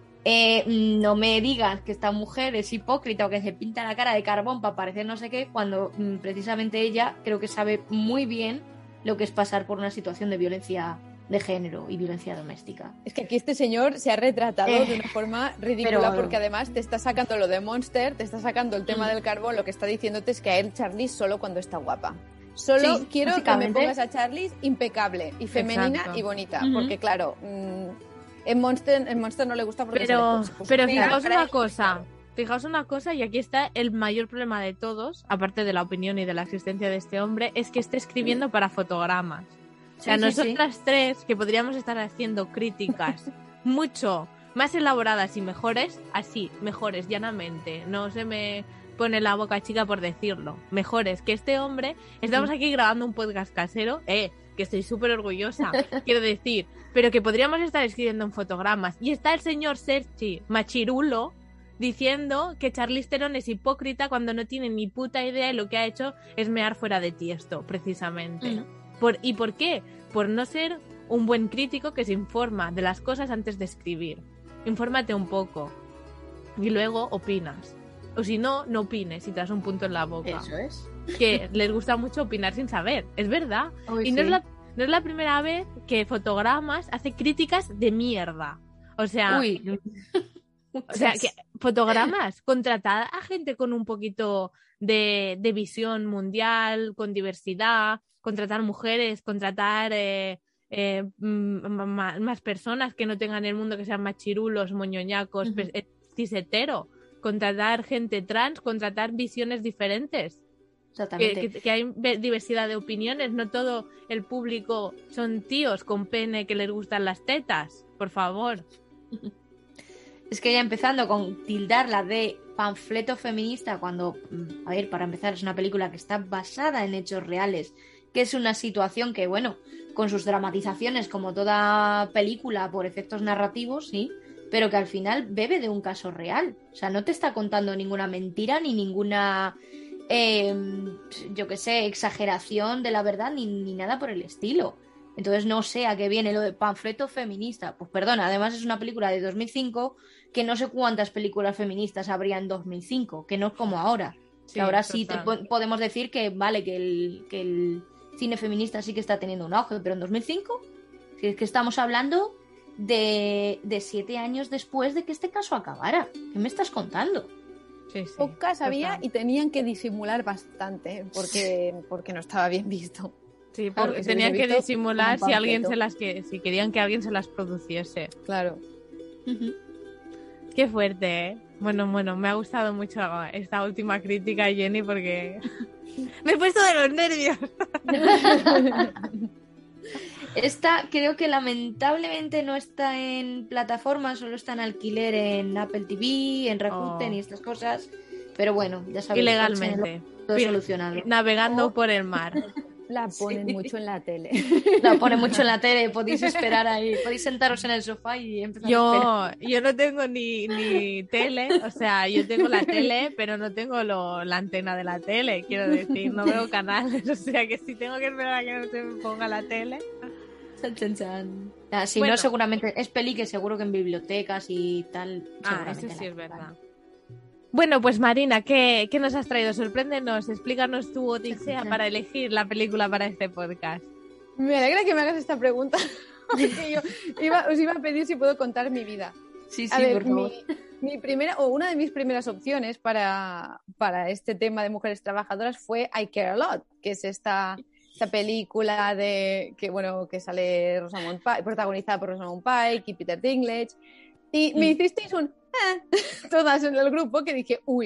No me digas que esta mujer es hipócrita o que se pinta la cara de carbón para parecer no sé qué, cuando precisamente ella creo que sabe muy bien lo que es pasar por una situación de violencia de género y violencia doméstica. Es que aquí este señor se ha retratado de una forma ridícula, pero- porque además te está sacando lo de Monster, te está sacando el tema del carbón, lo que está diciéndote es que a él Charlize solo cuando está guapa. Solo Sí, quiero que me básicamente. pongas a Charlize impecable y femenina Exacto. y bonita, Ujú. porque claro, en Monster no le gusta porque Pero se puso fea. fijaos Para una él, cosa. claro. Fijaos una cosa, y aquí está el mayor problema de todos, aparte de la opinión y de la existencia de este hombre, es que esté escribiendo para fotogramas. O sea, Sí, sí, sí. nosotras tres, que podríamos estar haciendo críticas mucho más elaboradas y mejores, así, mejores, llanamente. No se me pone la boca chica por decirlo. Mejores que este hombre. Estamos aquí grabando un podcast casero, que estoy súper orgullosa, quiero decir, pero que podríamos estar escribiendo en fotogramas. Y está el señor Sergi Machirulo diciendo que Charlize Theron es hipócrita cuando no tiene ni puta idea y lo que ha hecho es mear fuera de Tiesto, precisamente. ¿Y por qué? Por no ser un buen crítico que se informa de las cosas antes de escribir. Infórmate un poco y luego opinas. O si no, no opines y te das un punto en la boca. Eso es. Que les gusta mucho opinar sin saber, es verdad. Uy, Y no sí. es la primera vez que Fotogramas hace críticas de mierda. O sea, Uy. o sea, que Fotogramas, contratar a gente con un poquito de visión mundial, con diversidad, contratar mujeres, contratar más personas que no tengan el mundo, que sean machirulos, moñoñacos, Ujú. cisetero, contratar gente trans, contratar visiones diferentes. Exactamente. Que hay diversidad de opiniones, no todo el público son tíos con pene que les gustan las tetas, por favor. Es que ya empezando con tildarla de panfleto feminista cuando, a ver, para empezar, es una película que está basada en hechos reales, que es una situación que, bueno, con sus dramatizaciones como toda película por efectos narrativos, sí, pero que al final bebe de un caso real. O sea, no te está contando ninguna mentira ni ninguna, yo qué sé, exageración de la verdad ni nada por el estilo. Entonces no sé a qué viene lo de panfleto feminista. Pues perdona, además es una película de 2005 que no sé cuántas películas feministas habría en 2005, que no es como ahora. Sí, que ahora sí total. podemos decir que vale, que el cine feminista sí que está teniendo un auge, pero en 2005, si es que estamos hablando de 7 años después de que este caso acabara. ¿Qué me estás contando? Sí, sí, Pocas había total. y tenían que disimular bastante porque no estaba bien visto. Sí, Claro, porque que se tenían hubiese que visto disimular como un si alguien panfleto. si querían que alguien se las produciese. Claro. Qué fuerte, ¿eh? Bueno, me ha gustado mucho esta última crítica, Jenny, porque me he puesto de los nervios. Esta creo que lamentablemente no está en plataforma, solo está en alquiler en Apple TV, en Rakuten y estas cosas. Pero bueno, ya sabéis, Ilegalmente. todo solucionado. Navegando por el mar. La ponen mucho en la tele. La pone mucho en la tele, podéis esperar ahí, podéis sentaros en el sofá y empezar a esperar. Yo no tengo ni tele, o sea, yo tengo la tele, pero no tengo la antena de la tele, quiero decir, no veo canales, o sea que si tengo que esperar a que no se me ponga la tele. Chan, chan, chan. Si Bueno. no, seguramente es peli que seguro que en bibliotecas y tal. Eso seguramente sí la es verdad. pongan. Bueno, pues Marina, ¿qué nos has traído? Sorpréndenos, explícanos tu odisea Chan. para elegir la película para este podcast. Me alegra que me hagas esta pregunta. Porque yo os iba a pedir si puedo contar mi vida. Sí, sí, A ver, por favor. mi primera, o una de mis primeras opciones para este tema de mujeres trabajadoras fue I Care a Lot, que es esta película que sale Rosamund Pike, protagonizada por Rosamund Pike y Peter Dinklage. Y me hicisteis un todas en el grupo que dije, uy,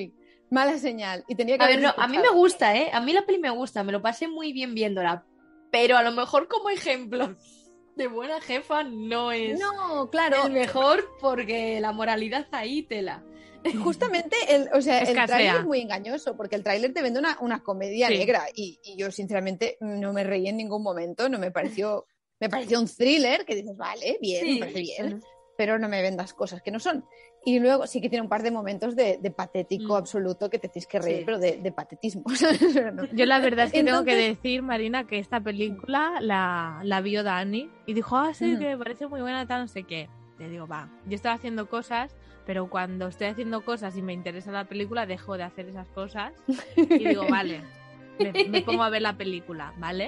mala señal. Y tenía que A ver, haberlo no, a mí me escuchado. gusta, ¿eh? A mí la peli me gusta, me lo pasé muy bien viéndola. Pero a lo mejor como ejemplo de buena jefa no es No, claro, el mejor porque la moralidad ahí tela. justamente el tráiler Escasea. es muy engañoso, porque el tráiler te vende una comedia Sí. negra y yo sinceramente no me reí en ningún momento, no me pareció un thriller que dices, vale, bien, me parece bien, pero no me vendas cosas que no son. Y luego sí que tiene un par de momentos de patético absoluto que te tienes que reír, Sí, pero de patetismo. No. Yo la verdad es que tengo que Entonces- decir, Marina, que esta película la vio Dani y dijo, sí, Ujú. que me parece muy buena, tal, no sé qué. Le digo, va, yo estaba haciendo cosas, pero cuando estoy haciendo cosas y me interesa la película, dejo de hacer esas cosas y digo, vale, me pongo a ver la película, ¿vale?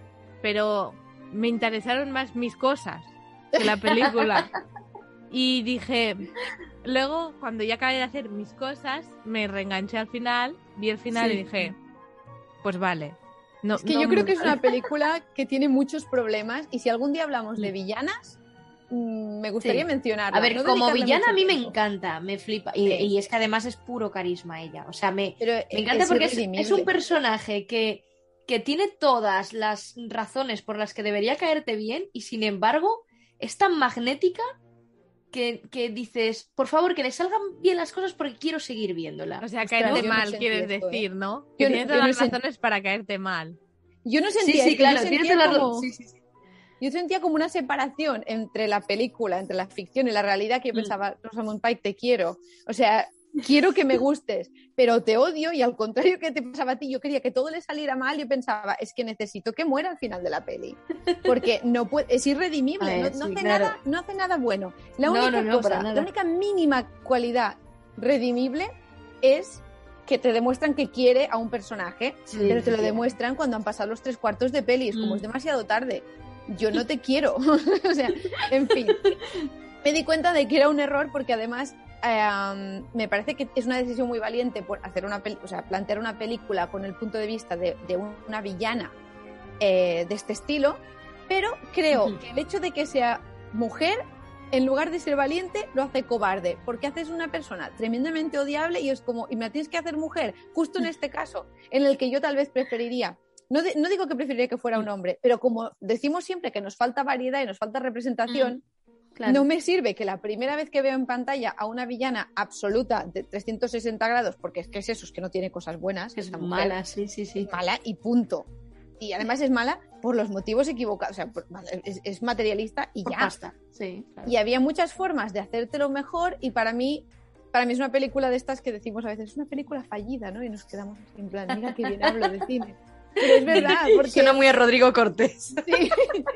Pero me interesaron más mis cosas que la película. Y dije, luego, cuando ya acabé de hacer mis cosas, me reenganché al final, vi el final Sí. y dije, pues vale. No, Es que no- yo creo que es una película que tiene muchos problemas y si algún día hablamos de villanas, me gustaría Sí. mencionarla. A ver, no como dedicarle villana mucho a mí me tiempo. encanta, me flipa. Sí. Y es que además es puro carisma ella. O sea, me Pero encanta porque es irredimible. un personaje que tiene todas las razones por las que debería caerte bien y sin embargo es tan magnética que dices, por favor, que le salgan bien las cosas porque quiero seguir viéndola. O sea, Ostras, caerte yo no mal, sentí quieres esto, decir, ¿no? Yo Que no- tienes yo todas no las sentí- razones para caerte mal. Yo no Sí, sentía sí, esto, yo claro, tienes sentía toda la como- razón. Sí, sí, sí. Yo sentía como una separación entre la película, entre la ficción y la realidad, que yo Mm. pensaba, Rosamund Pike, te quiero. O sea, quiero que me gustes, pero te odio y al contrario que te pasaba a ti, yo quería que todo le saliera mal, yo pensaba, es que necesito que muera al final de la peli. Porque no puede, es irredimible, A ver, no sí, hace claro. nada, no hace nada bueno. La No, única no, cosa, para nada. la única mínima cualidad redimible es que te demuestran que quiere a un personaje, Sí, pero te lo sí. demuestran cuando han pasado los 3/4 de peli, es como Mm. es demasiado tarde. Yo no te quiero. O sea, en fin. Me di cuenta de que era un error porque además me parece que es una decisión muy valiente por hacer plantear una película con el punto de vista de una villana de este estilo, pero creo Ujú. que el hecho de que sea mujer, en lugar de ser valiente, lo hace cobarde, porque haces una persona tremendamente odiable y es como, y me la tienes que hacer mujer, justo en este caso, en el que yo tal vez preferiría. No digo que preferiría que fuera un hombre, pero como decimos siempre que nos falta variedad y nos falta representación, Claro. no me sirve que la primera vez que veo en pantalla a una villana absoluta de 360 grados, porque es eso, es que no tiene cosas buenas, Es esta mujer, mala, sí, sí, sí. es mala y punto. Y además es mala por los motivos equivocados, o sea, es materialista y Por ya. pasta, sí. Claro. Y había muchas formas de hacértelo mejor y para mí es una película de estas que decimos a veces, es una película fallida, ¿no? Y nos quedamos así en plan, mira qué bien hablo de cine. Pero es verdad, porque Suena muy a Rodrigo Cortés. sí,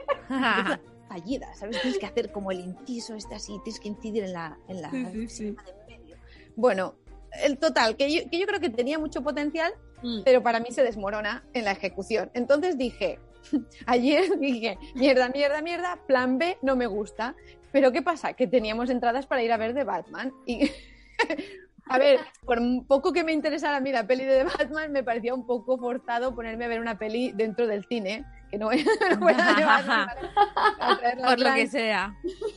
fallida, ¿sabes? Tienes que hacer como el inciso así, tienes que incidir en la Sí. de medio. Bueno, el total, que yo creo que tenía mucho potencial, Mm. pero para mí se desmorona en la ejecución. Entonces ayer dije, mierda, plan B no me gusta. Pero ¿qué pasa? Que teníamos entradas para ir a ver The Batman y... A ver, por un poco que me interesara a mí la peli de The Batman, me parecía un poco forzado ponerme a ver una peli dentro del cine, que no fuera de Batman para traerla Por lo online. que sea.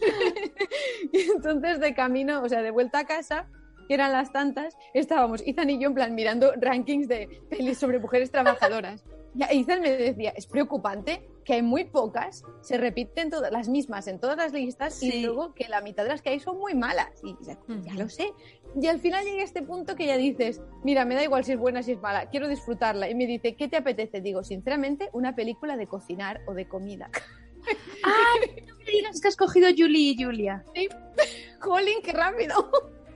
Y entonces de camino, o sea, de vuelta a casa, que eran las tantas, estábamos Ethan y yo en plan mirando rankings de pelis sobre mujeres trabajadoras. Y Ethan me decía, es preocupante que hay muy pocas, se repiten todas las mismas en todas las listas Sí. y luego que la mitad de las que hay son muy malas. Y ya lo sé. Y al final llegué a este punto que ya dices, mira, me da igual si es buena o si es mala, quiero disfrutarla. Y me dice, ¿qué te apetece? Digo, sinceramente, una película de cocinar o de comida. ¡Ay! No me digas que has cogido Julie y Julia. ¡Jolín, qué rápido!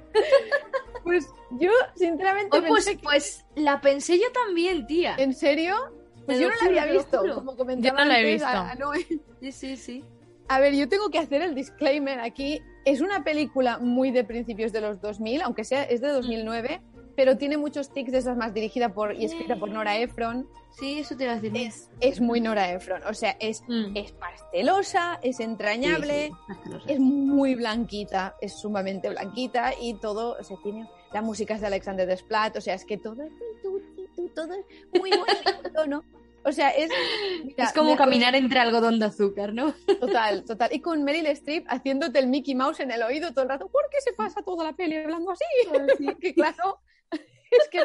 Pues yo, sinceramente, Oh, pensé que... pues la pensé yo también, tía. ¿En serio? Pues Te yo lo no la juro, había te lo visto, juro. como comentaba Yo no la he antes visto. a Noé. Sí, sí, sí. A ver, yo tengo que hacer el disclaimer aquí. Es una película muy de principios de los 2000, aunque es de 2009, pero tiene muchos tics de esas más dirigida y escrita por Nora Ephron. Sí, eso te iba a decir. Es muy Nora Ephron, o sea, es pastelosa, es entrañable, es muy blanquita, es sumamente blanquita y todo, o sea, tiene la música es de Alexander Desplat, o sea, es que todo es todo es muy bonito, ¿no? O sea, mira, Es como caminar entre algodón de azúcar, ¿no? Total. Y con Meryl Streep haciéndote el Mickey Mouse en el oído todo el rato. ¿Por qué se pasa toda la peli hablando así? Porque claro, es que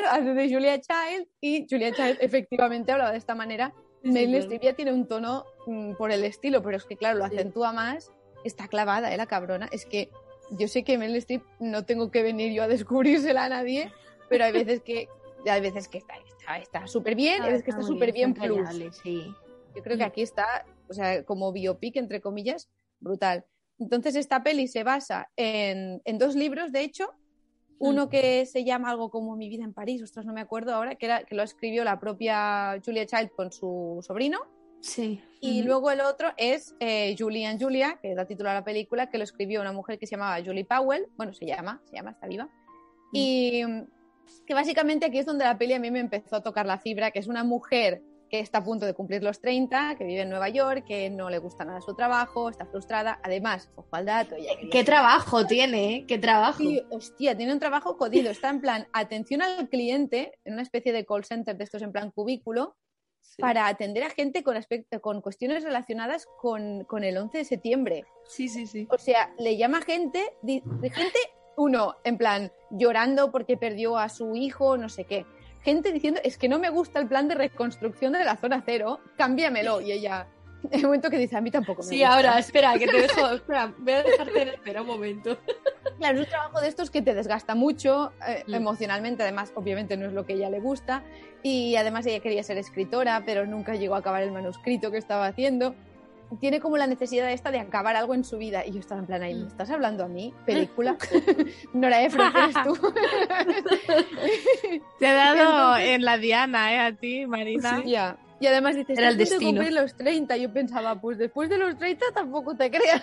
hace de Julia Child y Julia Child efectivamente hablaba de esta manera. Meryl Streep ya tiene un tono por el estilo, pero es que claro, lo acentúa más. Está clavada, la cabrona. Es que yo sé que Meryl Streep no tengo que venir yo a descubrírsela a nadie, pero hay veces que está súper bien, hay veces que está súper bien plus. Sí. Yo creo que aquí está, o sea, como biopic, entre comillas, brutal. Entonces esta peli se basa en 2 libros, de hecho. Uno que se llama algo como Mi vida en París, ostras, no me acuerdo ahora, que lo escribió la propia Julia Child con su sobrino. Sí. Y luego el otro es Julie and Julia, que da título a la película, que lo escribió una mujer que se llamaba Julie Powell. Bueno, se llama, está viva. Y que básicamente aquí es donde la peli a mí me empezó a tocar la fibra, que es una mujer que está a punto de cumplir los 30, que vive en Nueva York, que no le gusta nada su trabajo, está frustrada. Además, ojo al dato. ¿Qué trabajo tiene, eh? ¿Qué trabajo? Sí, hostia, tiene un trabajo jodido. Está en plan atención al cliente, en una especie de call center de estos en plan cubículo, para atender a gente con cuestiones relacionadas con el 11 de septiembre. Sí. O sea, le llama gente, uno, en plan, llorando porque perdió a su hijo, no sé qué. Gente diciendo, es que no me gusta el plan de reconstrucción de la zona cero, cámbiamelo. Y ella, en el momento que dice, a mí tampoco me gusta. Sí, ahora, espera, que te dejo, espera, voy a dejarte en espera un momento. Claro, es un trabajo de estos que te desgasta mucho emocionalmente, además, obviamente no es lo que a ella le gusta, y además ella quería ser escritora, pero nunca llegó a acabar el manuscrito que estaba haciendo. Tiene como la necesidad esta de acabar algo en su vida, y yo estaba en plan ahí, ¿me estás hablando a mí? ¿Película? Nora Ephron, ¿eres tú? Te ha dado en la diana, a ti, Marina. Sí, ya. Y además dices, era el después de destino. cumplir los 30, yo pensaba, pues después de los 30 tampoco te creas.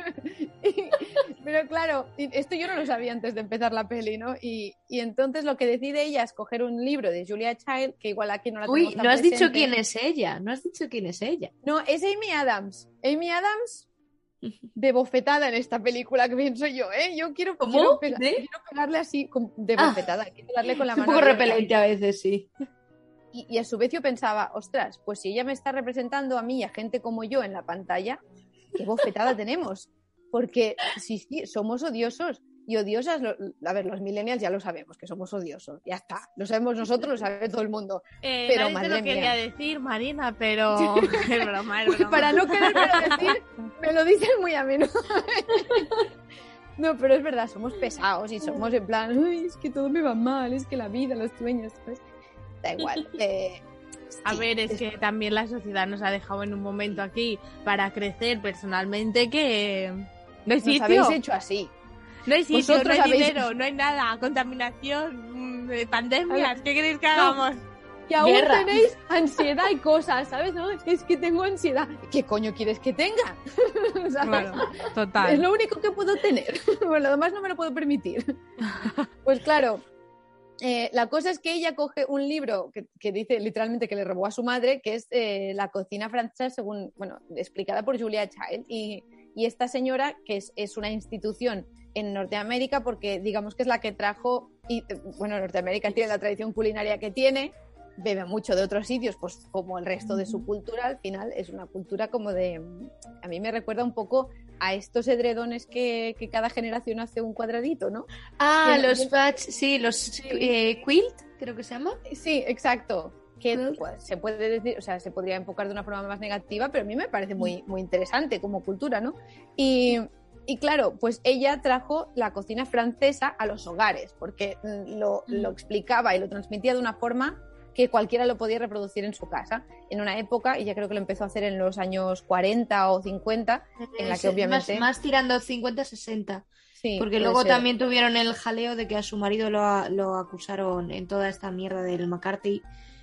Pero claro, esto yo no lo sabía antes de empezar la peli, ¿no? Y entonces lo que decide ella es coger un libro de Julia Child, que igual aquí no la tenemos tan no has presente. dicho quién es ella, No, es Amy Adams. Amy Adams de bofetada en esta película, que pienso yo, ¿eh? Yo quiero pegarle así, de bofetada, quiero darle con la un mano poco abierta. repelente a veces, sí. Y a su vez yo pensaba, ostras, pues si ella me está representando a mí y a gente como yo en la pantalla, qué bofetada tenemos. Porque sí, somos odiosos y odiosas. A ver, los millennials ya lo sabemos, que somos odiosos. Ya está, lo sabemos nosotros, lo sabe todo el mundo. Pero nadie madre te lo mía. quería decir, Marina, pero es broma, es broma. Para no querérmelo decir, me lo dicen muy a menudo. No, pero es verdad, somos pesados y somos en plan, ay, es que todo me va mal, es que la vida, los sueños, pues da igual. A ver, es que también la sociedad nos ha dejado en un momento aquí para crecer personalmente que no hay Nos sitio. habéis hecho así. No hay sitio, no Vosotros hay habéis- dinero, no hay nada, contaminación, pandemias, ¿qué queréis que hagamos? Y aún Guerra. tenéis ansiedad y cosas, ¿sabes? No, es que tengo ansiedad. ¿Qué coño quieres que tenga? ¿Sabes? Claro, total. Es lo único que puedo tener. Bueno, lo demás no me lo puedo permitir. Pues claro, la cosa es que ella coge un libro que dice literalmente que le robó a su madre, que es La cocina francesa, según, bueno, explicada por Julia Child. Y esta señora, que es una institución en Norteamérica, porque digamos que es la que trajo, y bueno, Norteamérica tiene la tradición culinaria que tiene, bebe mucho de otros sitios, pues como el resto de su cultura, al final es una cultura como de... A mí me recuerda un poco a estos edredones que cada generación hace un cuadradito, ¿no? Ah, Bien, los bien. patch, sí, los quilt, creo que se llama. Sí, exacto. Que Quilt. pues, se puede decir, o sea, se podría enfocar de una forma más negativa, pero a mí me parece muy, muy interesante como cultura, ¿no? Y claro, pues ella trajo la cocina francesa a los hogares, porque lo explicaba y lo transmitía de una forma que cualquiera lo podía reproducir en su casa, en una época, y ya creo que lo empezó a hacer en los años 40 o 50, en la que obviamente... Más tirando 50-60. Sí, Porque puede luego ser. también tuvieron el jaleo de que a su marido lo acusaron en toda esta mierda del McCarthy.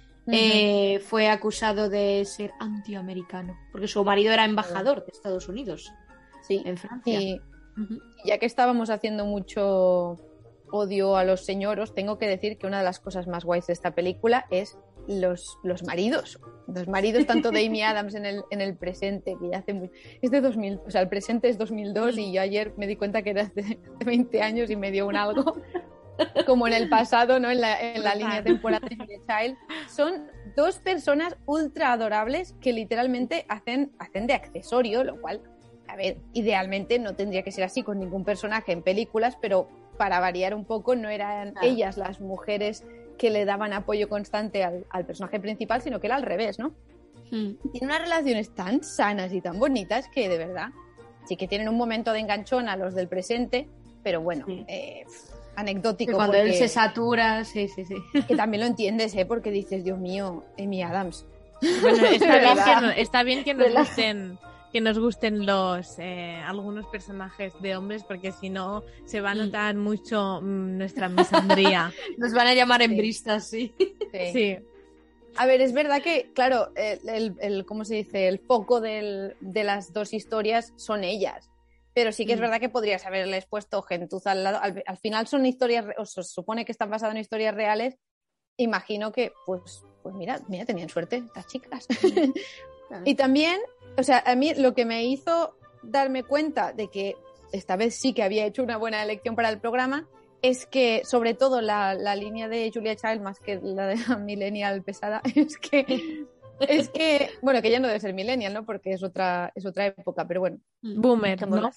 Fue acusado de ser antiamericano, porque su marido era embajador de Estados Unidos Sí, en Francia. y ya que estábamos haciendo mucho odio a los señoros, tengo que decir que una de las cosas más guays de esta película es los maridos. Los maridos tanto de Amy Adams en el presente, que ya hace mucho... Es de 2000, o sea, el presente es 2002 y yo ayer me di cuenta que era de 20 años y me dio un algo. Como en el pasado, ¿no? En la línea temporal de Julia Child. Son dos personas ultra adorables que literalmente hacen de accesorio, lo cual, a ver, idealmente no tendría que ser así con ningún personaje en películas, pero para variar un poco no eran ellas las mujeres que le daban apoyo constante al personaje principal, sino que era al revés, ¿no? Tienen unas relaciones tan sanas y tan bonitas que, de verdad, sí que tienen un momento de enganchón a los del presente, pero bueno, anecdótico. Que cuando él se satura, sí. Que también lo entiendes, ¿eh? Porque dices, Dios mío, Amy Adams. Bueno, está bien que nos gusten los algunos personajes de hombres, porque si no se va a notar mucho nuestra misandría. Nos van a llamar hembristas, sí. Sí. A ver, es verdad que, claro, ¿cómo se dice? El foco de las dos historias son ellas. Pero sí que es verdad que podrías haberles puesto gentuza al lado. Al final son historias, o se supone que están basadas en historias reales. Imagino que, pues mira, tenían suerte estas chicas. Y también, o sea, a mí lo que me hizo darme cuenta de que esta vez sí que había hecho una buena elección para el programa es que, sobre todo, la línea de Julia Child, más que la de la millennial pesada, es que, bueno, que ya no debe ser millennial, ¿no? Porque es otra época, pero bueno. Boomer, ¿no?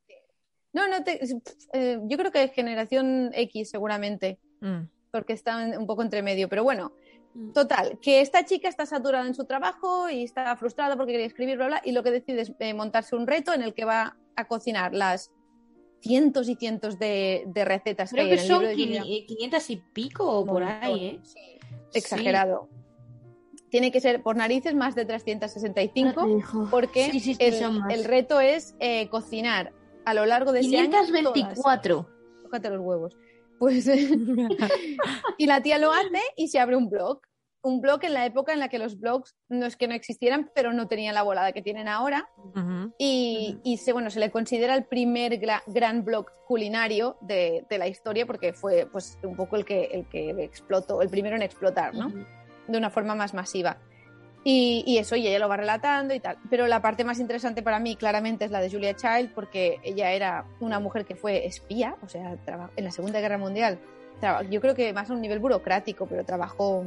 Yo creo que es generación X, seguramente, porque está un poco entre medio, pero bueno. Total, que esta chica está saturada en su trabajo y está frustrada porque quiere escribir, bla, bla, y lo que decide es montarse un reto en el que va a cocinar las cientos y cientos de recetas. Creo que hay que en el son libro de 500 y pico o por ahí, ¿eh? Sí, exagerado. Sí. Tiene que ser por narices más de 365 porque el reto es cocinar a lo largo de ese año 524. Tócate los huevos. Pues y la tía lo hace y se abre un blog en la época en la que los blogs no es que no existieran, pero no tenían la volada que tienen ahora. Y se le considera el primer gran blog culinario de la historia, porque fue pues un poco el que explotó, el primero en explotar, ¿no? De una forma más masiva. Y eso, y ella lo va relatando y tal. Pero la parte más interesante para mí, claramente, es la de Julia Child, porque ella era una mujer que fue espía, o sea, en la Segunda Guerra Mundial. Yo creo que más a un nivel burocrático, pero trabajó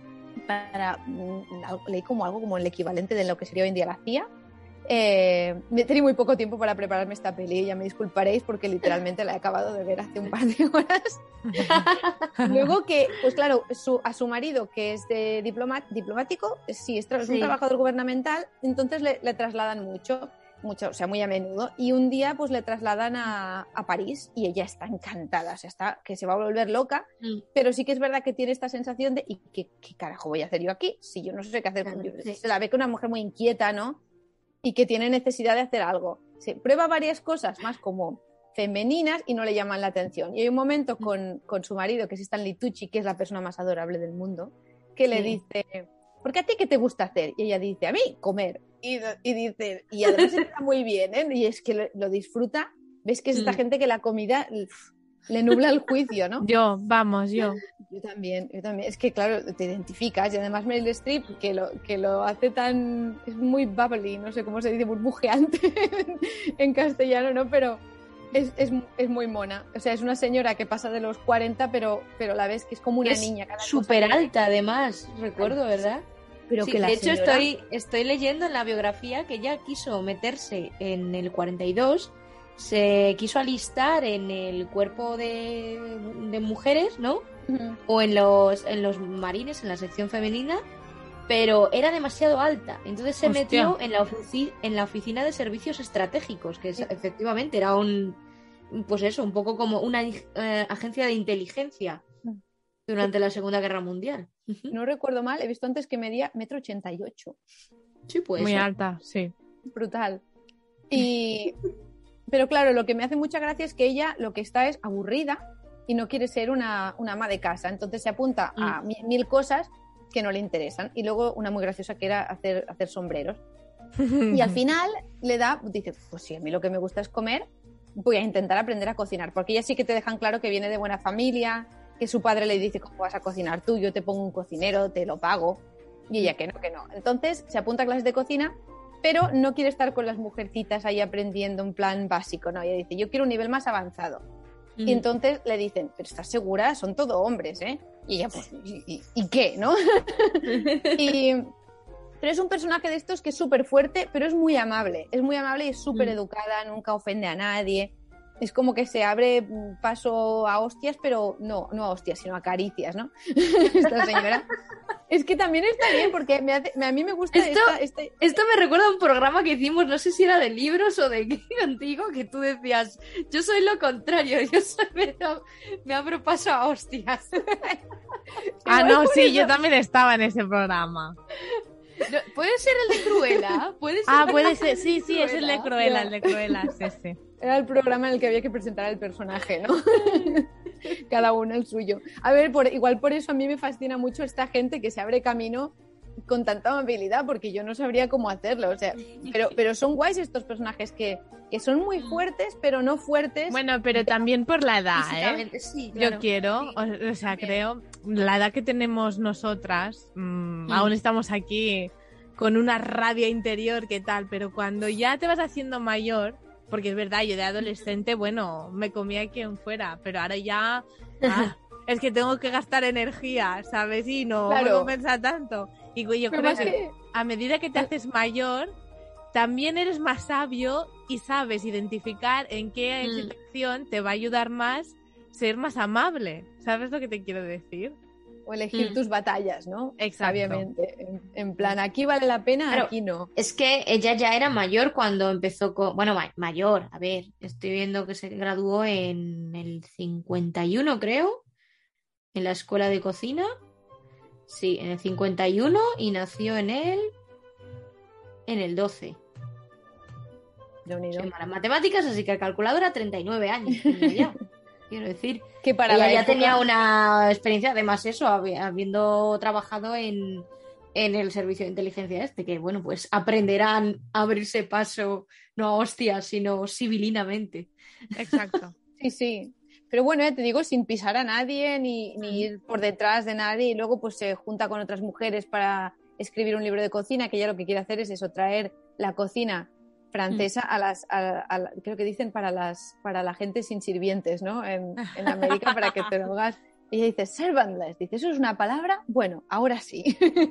leí como algo como el equivalente de lo que sería hoy en día la CIA. Me tenía muy poco tiempo para prepararme esta peli, ya me disculparéis porque literalmente la he acabado de ver hace un par de horas. Luego que, pues claro, a su marido, que es de diplomático, sí, es un trabajador gubernamental, entonces le trasladan mucho, o sea, muy a menudo, y un día pues le trasladan a París y ella está encantada, o sea, está que se va a volver loca, pero sí que es verdad que tiene esta sensación de ¿y qué carajo voy a hacer yo aquí? Si yo no sé qué hacer. Se la ve que una mujer muy inquieta, ¿no? Y que tiene necesidad de hacer algo. Se prueba varias cosas más como femeninas y no le llaman la atención. Y hay un momento con su marido, que es Stanley Tucci, que es la persona más adorable del mundo, que le dice, ¿por qué a ti qué te gusta hacer? Y ella dice, a mí, comer. Y dice, y además está muy bien, ¿eh? Y es que lo disfruta. ¿Ves que es esta gente que la comida le nubla el juicio, ¿no? Yo también. Es que, claro, te identificas. Y además Meryl Streep, que lo hace tan... Es muy bubbly, no sé cómo se dice, burbujeante en castellano, ¿no? Pero es muy mona. O sea, es una señora que pasa de los 40, pero la ves que es como una niña. Súper alta, además, recuerdo, ¿verdad? Pero sí, que de hecho, estoy leyendo en la biografía que ella quiso meterse en el 42... se quiso alistar en el cuerpo de mujeres, ¿no? O en los marines, en la sección femenina, pero era demasiado alta. Entonces se metió en la oficina de servicios estratégicos, que efectivamente era un poco como una agencia de inteligencia durante la Segunda Guerra Mundial. No recuerdo mal, he visto antes que medía 1,88 m. Sí, pues. Muy alta, sí. Brutal. Pero claro, lo que me hace mucha gracia es que ella lo que está es aburrida y no quiere ser una ama de casa. Entonces se apunta a mil cosas que no le interesan. Y luego una muy graciosa que era hacer sombreros. Y al final dice, pues sí, a mí lo que me gusta es comer, voy a intentar aprender a cocinar. Porque ella sí que te dejan claro que viene de buena familia, que su padre le dice, ¿cómo vas a cocinar tú? Yo te pongo un cocinero, te lo pago. Y ella que no. Entonces se apunta a clases de cocina, pero no quiere estar con las mujercitas ahí aprendiendo un plan básico, ¿no? Ella dice, yo quiero un nivel más avanzado. Y entonces le dicen, pero ¿estás segura? Son todo hombres, ¿eh? Y ella, pues, ¿y qué, no? Pero es un personaje de estos que es súper fuerte, pero es muy amable y es súper educada, nunca ofende a nadie. es como que se abre paso a hostias, pero no a hostias, sino a caricias, ¿no? Esta señora. Es que también está bien, porque a mí me gusta Esto me recuerda a un programa que hicimos, no sé si era de libros o de qué contigo, que tú decías, yo soy lo contrario, me abro paso a hostias. No, sí, yo también estaba en ese programa. No, ¿puede ser el de Cruella? Puede ser, sí, es el de Cruella, es ese. Era el programa en el que había que presentar al personaje, ¿no? Cada uno el suyo. A ver, igual por eso a mí me fascina mucho esta gente que se abre camino con tanta amabilidad, porque yo no sabría cómo hacerlo, o sea, pero son guays estos personajes que son muy fuertes, pero no fuertes. Bueno, pero también por la edad, sí, claro. Yo quiero, o sea, creo, la edad que tenemos nosotras, aún estamos aquí con una rabia interior, ¿qué tal? Pero cuando ya te vas haciendo mayor, porque es verdad, yo de adolescente, bueno, me comía a quien fuera, pero ahora ya es que tengo que gastar energía, ¿sabes? Y no me compensa tanto. Y yo creo que a medida que te haces mayor, también eres más sabio y sabes identificar en qué situación te va a ayudar más ser más amable. ¿Sabes lo que te quiero decir? O elegir tus batallas, ¿no? Exacto. Sabiamente. En plan, aquí vale la pena, claro, aquí no. Es que ella ya era mayor cuando empezó con... Bueno, mayor, a ver, estoy viendo que se graduó en el 51, creo, en la escuela de cocina. Sí, en el 51 y nació en el 12. Soy mala en matemáticas, así que calculadora 39 años. Ya. Quiero decir que para ella ya tenía una experiencia, además eso, habiendo trabajado en el servicio de inteligencia que bueno, pues aprenderán a abrirse paso, no a hostias, sino civilinamente. Exacto. Sí. Pero bueno, te digo, sin pisar a nadie, ni ir por detrás de nadie, y luego pues se junta con otras mujeres para escribir un libro de cocina, que ella lo que quiere hacer es eso, traer la cocina francesa creo que dicen para la gente sin sirvientes, ¿no? En América, para que te lo hagas. Y ella dice, servantless. Dice, ¿eso es una palabra? Bueno, ahora sí.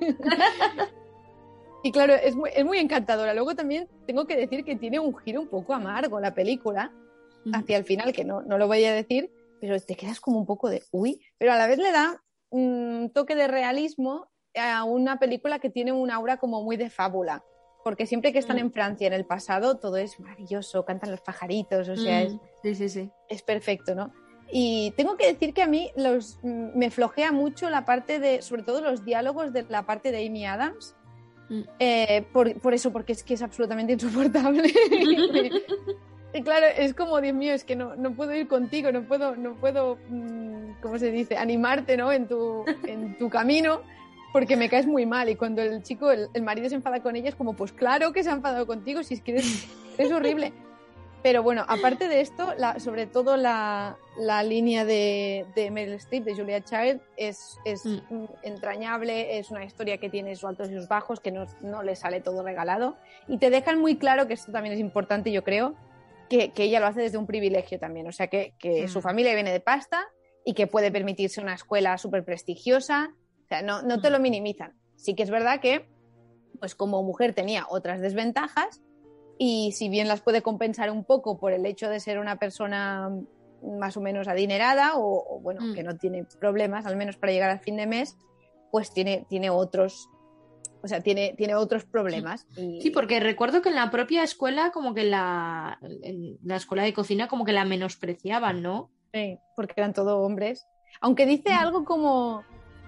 Y claro, es muy encantadora. Luego también tengo que decir que tiene un giro un poco amargo la película, hacia el final, que no lo voy a decir, pero te quedas como un poco de uy, pero a la vez le da un toque de realismo a una película que tiene un aura como muy de fábula. Porque siempre que están en Francia, en el pasado, todo es maravilloso, cantan los pajaritos, o sea, es perfecto, ¿no? Y tengo que decir que a mí me flojea mucho la parte sobre todo los diálogos de la parte de Amy Adams, por eso, porque es que es absolutamente insoportable. Y claro, es como, Dios mío, es que no puedo ir contigo, no puedo, ¿cómo se dice? Animarte, ¿no? En tu camino, porque me caes muy mal. Y cuando el chico, el marido se enfada con ella, es como, pues claro que se ha enfadado contigo, si es que eres horrible. Pero bueno, aparte de esto, sobre todo la línea de Meryl Streep, de Julia Child, es entrañable, es una historia que tiene sus altos y sus bajos, que no le sale todo regalado. Y te dejan muy claro, que esto también es importante, yo creo, que ella lo hace desde un privilegio también. O sea, que su familia viene de pasta y que puede permitirse una escuela súper prestigiosa. O sea, no te lo minimizan. Sí que es verdad que, pues como mujer tenía otras desventajas, y si bien las puede compensar un poco por el hecho de ser una persona más o menos adinerada o bueno, que no tiene problemas, al menos para llegar al fin de mes, pues tiene otros, o sea, tiene otros problemas. Sí, porque recuerdo que en la propia escuela, como que en la escuela de cocina, como que la menospreciaban, ¿no? Sí, porque eran todo hombres. Aunque dice algo como...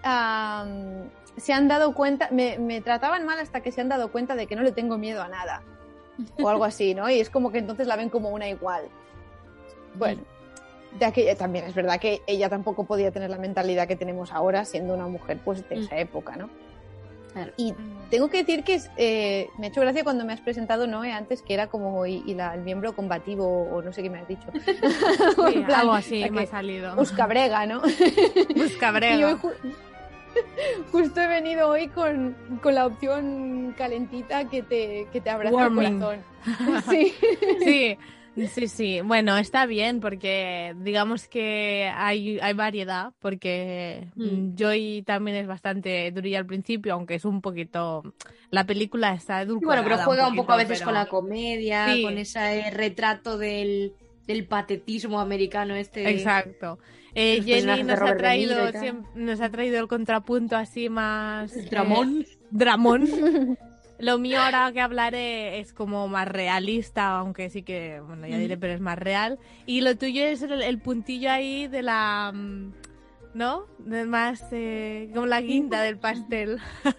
se han dado cuenta, me trataban mal hasta que se han dado cuenta de que no le tengo miedo a nada. O algo así, ¿no? Y es como que entonces la ven como una igual. Bueno, de aquella, también es verdad que ella tampoco podía tener la mentalidad que tenemos ahora, siendo una mujer pues de esa época, ¿no? Claro. Y tengo que decir que me ha hecho gracia cuando me has presentado, Noé, antes, que era como el miembro combativo, o no sé qué me has dicho. Sí, algo así me ha salido. Buscabrega, ¿no? Buscabrega. Y hoy justo he venido hoy con la opción calentita que te abraza Warming. el corazón. Sí. Sí. Bueno, está bien porque digamos que hay variedad, porque Joy también es bastante durilla al principio, aunque es un poquito... La película está edulcorada. Bueno, pero juega un poco a veces con la comedia, con ese retrato del del patetismo americano este. Exacto. Los Jenny personajes de nos ha Robert De Niro y traído tal. nos ha traído el contrapunto así más Dramón. dramón. Lo mío ahora que hablaré es como más realista, aunque sí que, bueno, ya diré, pero es más real. Y lo tuyo es el puntillo ahí de la, ¿no? De más como la guinda del pastel.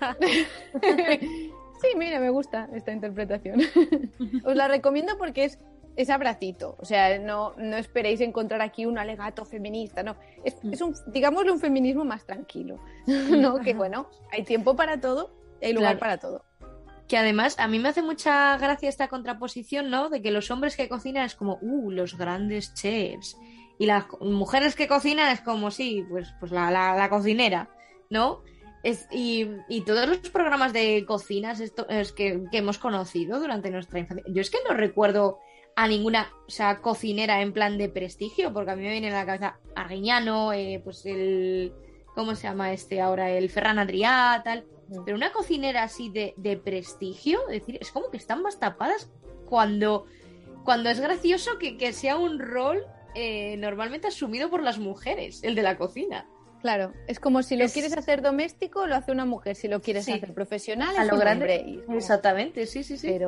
Sí, mira, me gusta esta interpretación. Os la recomiendo porque es abracito. O sea, no esperéis encontrar aquí un alegato feminista, no. Es un, digámoslo, un feminismo más tranquilo. ¿No? Que bueno, hay tiempo para todo, hay lugar Claro. para todo. Que además a mí me hace mucha gracia esta contraposición, ¿no? De que los hombres que cocinan es como, los grandes chefs. Y las mujeres que cocinan es como, sí, pues la cocinera, ¿no? Y todos los programas de cocinas que hemos conocido durante nuestra infancia. Yo es que no recuerdo a ninguna, o sea, cocinera en plan de prestigio, porque a mí me viene a la cabeza Arguiñano, pues ¿cómo se llama este ahora? El Ferran Adrià, tal. Pero una cocinera así de prestigio, es decir, es como que están más tapadas cuando es gracioso que sea un rol normalmente asumido por las mujeres, el de la cocina. Claro, es como si lo quieres hacer doméstico, lo hace una mujer. Si lo quieres Sí. hacer profesional, A es lo un grande. hombre. Y es como, Exactamente, sí. Pero.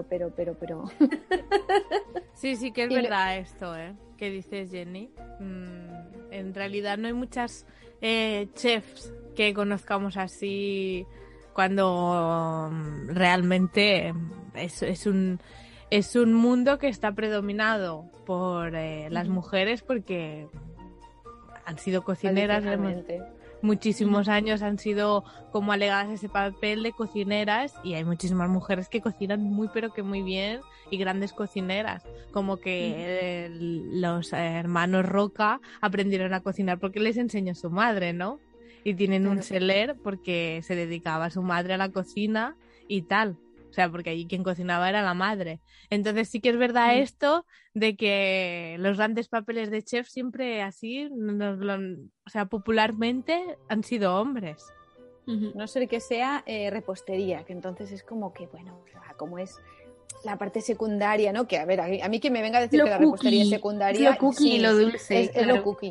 Sí que es Y lo- verdad esto, que dices, Jenny. En realidad no hay muchas chefs que conozcamos así cuando realmente es un mundo que está predominado por las mujeres porque han sido cocineras, tradicionalmente. muchísimos años han sido como alegadas ese papel de cocineras y hay muchísimas mujeres que cocinan muy pero que muy bien y grandes cocineras, como que los hermanos Roca aprendieron a cocinar porque les enseñó su madre, ¿no? Y tienen un Claro. celler porque se dedicaba a su madre a la cocina y tal. O sea, porque allí quien cocinaba era la madre. Entonces sí que es verdad esto de que los grandes papeles de chef siempre así, o sea, popularmente han sido hombres. No ser que sea repostería, que entonces es como que, bueno, o sea, como es la parte secundaria, ¿no? Que a ver, a mí que me venga a decir Lo que la repostería es cookie, secundaria. lo cookie sí, y lo dulce, es claro. lo cookie.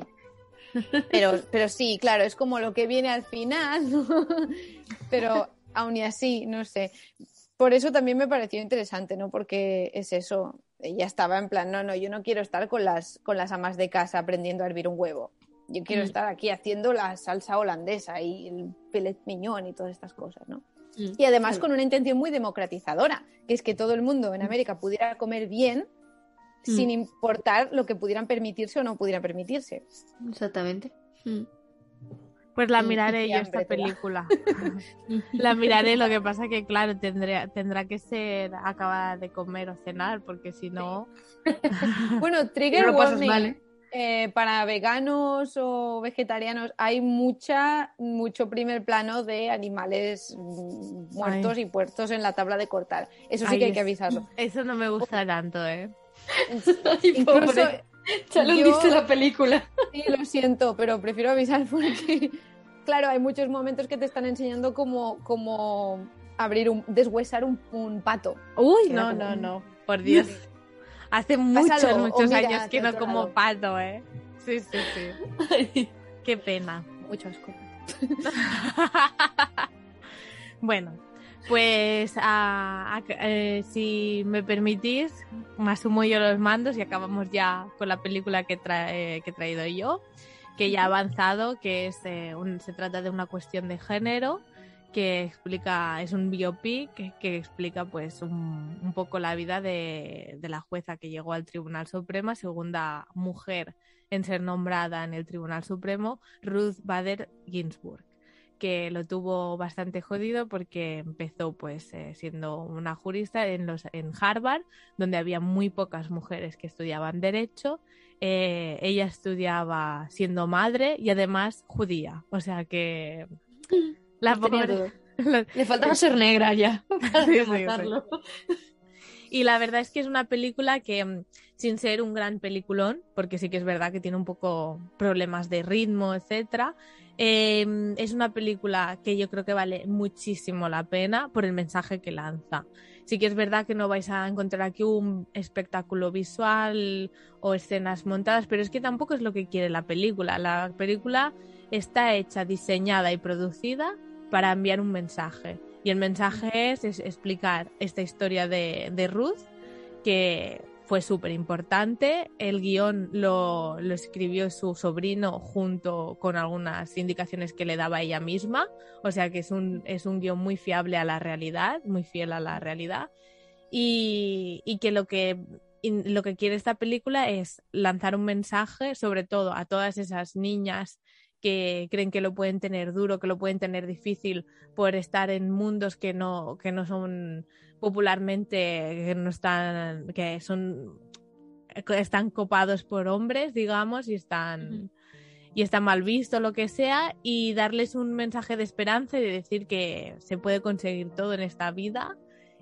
Pero sí, claro, es como lo que viene al final, ¿no? Pero aún y así, no sé. Por eso también me pareció interesante, ¿no? Porque es eso. Ella estaba en plan, no, yo no quiero estar con las amas de casa aprendiendo a hervir un huevo. Yo quiero estar aquí haciendo la salsa holandesa y el filet mignon y todas estas cosas, ¿no? Y además con una intención muy democratizadora, que es que todo el mundo en América pudiera comer bien sin importar lo que pudieran permitirse o no pudieran permitirse. Exactamente. Pues la Y miraré qué yo hambre esta te da. película. La miraré, lo que pasa que claro, tendrá que ser acabada de comer o cenar, porque si no... Bueno, Y trigger no lo pasas warning. mal, Para veganos o vegetarianos hay mucho primer plano de animales muertos y puestos en la tabla de cortar. Eso sí Ay, que hay que avisarlo. Eso no me gusta tanto, Ay, Incluso pobre. Ya lo yo- viste la película. Sí, lo siento, pero prefiero avisar porque, claro, hay muchos momentos que te están enseñando cómo deshuesar un pato. Uy, Que era no, como- no, por Dios. Hace Pásalo, muchos o mira años que hacia no otro como lado. pato, ¿eh? Sí. Qué pena. Mucho asco. Bueno, pues si me permitís, me asumo yo los mandos y acabamos ya con la película que he traído yo, que ya ha avanzado, que es se trata de una cuestión de género que explica, es un biopic que explica pues un poco la vida de la jueza que llegó al Tribunal Supremo, segunda mujer en ser nombrada en el Tribunal Supremo, Ruth Bader Ginsburg, que lo tuvo bastante jodido porque empezó pues siendo una jurista en Harvard, donde había muy pocas mujeres que estudiaban derecho. Ella estudiaba siendo madre y además judía, o sea que la Tenía pobre... todo. Le faltaba ser negra ya para Sí. matarlo. Y la verdad es que es una película que, sin ser un gran peliculón, porque sí que es verdad que tiene un poco problemas de ritmo, etcétera, es una película que yo creo que vale muchísimo la pena por el mensaje que lanza. Sí que es verdad que no vais a encontrar aquí un espectáculo visual o escenas montadas, pero es que tampoco es lo que quiere la película. La película está hecha, diseñada y producida para enviar un mensaje. Y el mensaje es explicar esta historia de Ruth, que fue súper importante. El guión lo escribió su sobrino junto con algunas indicaciones que le daba ella misma. O sea que es un guión muy fiable a la realidad, muy fiel a la realidad. Y que lo que quiere esta película es lanzar un mensaje, sobre todo a todas esas niñas que creen que lo pueden tener duro, que lo pueden tener difícil por estar en mundos que no son popularmente, que están copados por hombres, digamos, y están mal visto, lo que sea, y darles un mensaje de esperanza y de decir que se puede conseguir todo en esta vida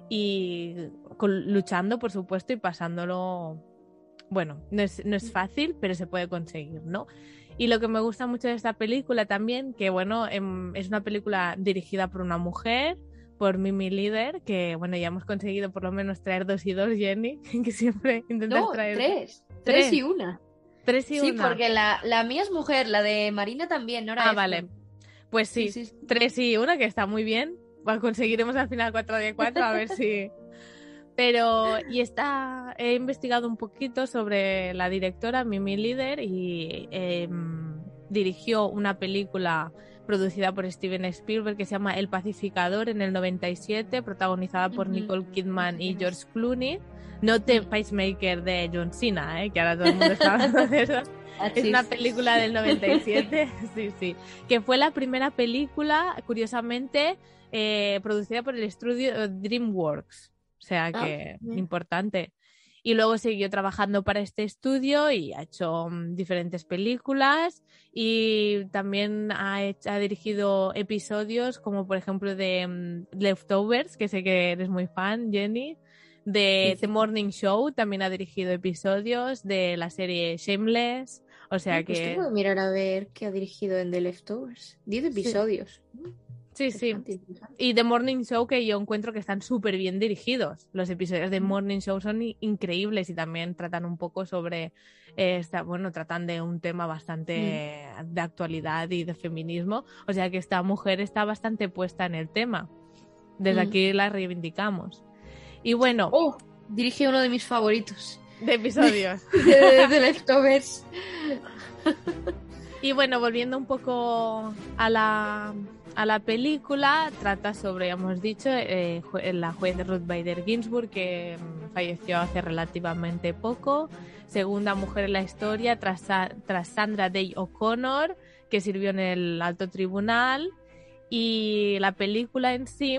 y luchando, por supuesto, y pasándolo. Bueno, no es fácil, pero se puede conseguir, ¿no? Y lo que me gusta mucho de esta película también, que bueno, es una película dirigida por una mujer, por Mimi Leder, que bueno, ya hemos conseguido por lo menos traer 2 y 2, Jenny, que siempre intentas traer... 3. 3 y 1. 3 y 1. Sí, porque la mía es mujer, la de Marina también, Nora Ephron. Vale. Pues sí, 3 y 1, que está muy bien. Bueno, conseguiremos al final 4 de 4, a ver si... Pero, he investigado un poquito sobre la directora Mimi Leder y dirigió una película producida por Steven Spielberg que se llama El Pacificador en el 97, protagonizada por Nicole Kidman y George Clooney. No The Pacemaker de John Cena, que ahora todo el mundo está hablando de eso. Es una película del 97, sí, que fue la primera película, curiosamente, producida por el estudio DreamWorks. O sea que importante. Y luego siguió trabajando para este estudio y ha hecho diferentes películas y también ha dirigido episodios como por ejemplo de Leftovers, que sé que eres muy fan, Jenny, de The Morning Show, también ha dirigido episodios de la serie Shameless. O sea pues que... tengo que mirar a ver qué ha dirigido en The Leftovers. 10 episodios. Sí. Y The Morning Show, que yo encuentro que están súper bien dirigidos. Los episodios de Morning Show son increíbles y también tratan un poco sobre... tratan de un tema bastante de actualidad y de feminismo. O sea que esta mujer está bastante puesta en el tema. Desde aquí la reivindicamos. Y bueno... dirige uno de mis favoritos. De episodios. de Leftovers. Y bueno, volviendo un poco a la película, trata sobre, hemos dicho, la juez Ruth Bader Ginsburg, que falleció hace relativamente poco, segunda mujer en la historia tras Sandra Day O'Connor, que sirvió en el alto tribunal. Y la película en sí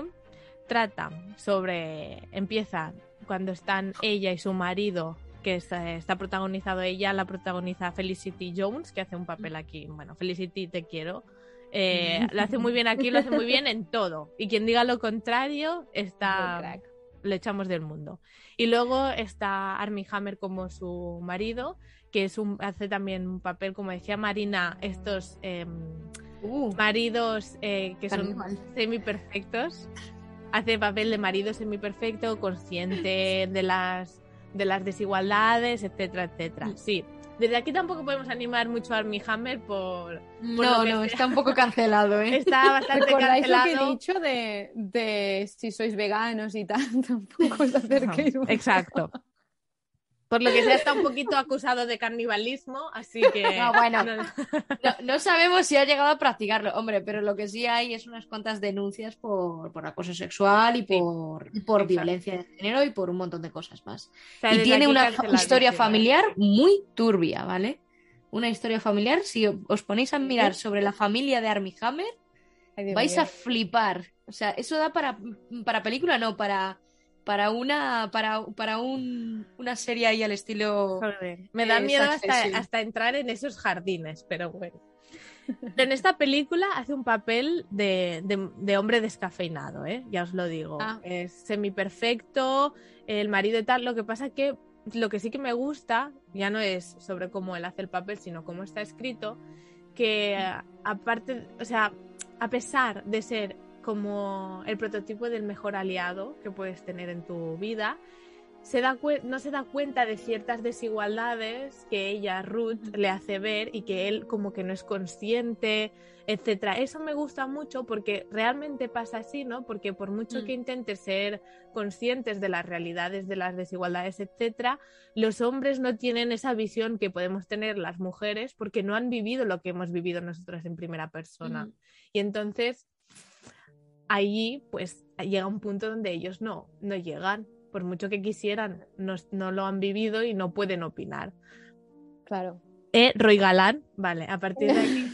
empieza cuando están ella y su marido, que está protagonizado ella, la protagoniza Felicity Jones, que hace un papel aquí. Bueno, Felicity, te quiero. Lo hace muy bien aquí, lo hace muy bien en todo. Y quien diga lo contrario, le echamos del mundo. Y luego está Armie Hammer como su marido, que hace también un papel, como decía Marina, estos maridos que son semi-perfectos. Hace papel de marido semi-perfecto, consciente de las desigualdades, etcétera, etcétera. Sí. Desde aquí tampoco podemos animar mucho a Armie Hammer por no, está un poco cancelado, ¿eh? Está bastante cancelado. Lo que he dicho de si sois veganos y tal, tampoco os acerquéis mucho. Exacto. Por lo que sea, está un poquito acusado de canibalismo, así que... No sabemos si ha llegado a practicarlo, hombre, pero lo que sí hay es unas cuantas denuncias por acoso sexual y por violencia de género y por un montón de cosas más. O sea, y tiene una historia familiar muy turbia, ¿vale? Una historia familiar, si os ponéis a mirar sobre la familia de Armie Hammer, vais a flipar. O sea, eso da para película, no, para una serie ahí al estilo... Joder, me da miedo hasta entrar en esos jardines, pero bueno. En esta película hace un papel de hombre descafeinado, ya os lo digo. Es semiperfecto, el marido y tal. Lo que pasa que lo que sí que me gusta, ya no es sobre cómo él hace el papel, sino cómo está escrito, que aparte, o sea, a pesar de ser como el prototipo del mejor aliado que puedes tener en tu vida. No se da cuenta de ciertas desigualdades que ella, Ruth, le hace ver y que él como que no es consciente, etcétera. Eso me gusta mucho porque realmente pasa así, ¿no? Porque por mucho que intentes ser conscientes de las realidades, de las desigualdades, etcétera, los hombres no tienen esa visión que podemos tener las mujeres porque no han vivido lo que hemos vivido nosotras en primera persona. Y entonces, allí, pues, llega un punto donde ellos no llegan. Por mucho que quisieran, no lo han vivido y no pueden opinar. Claro. Roy Galán, vale, a partir de aquí.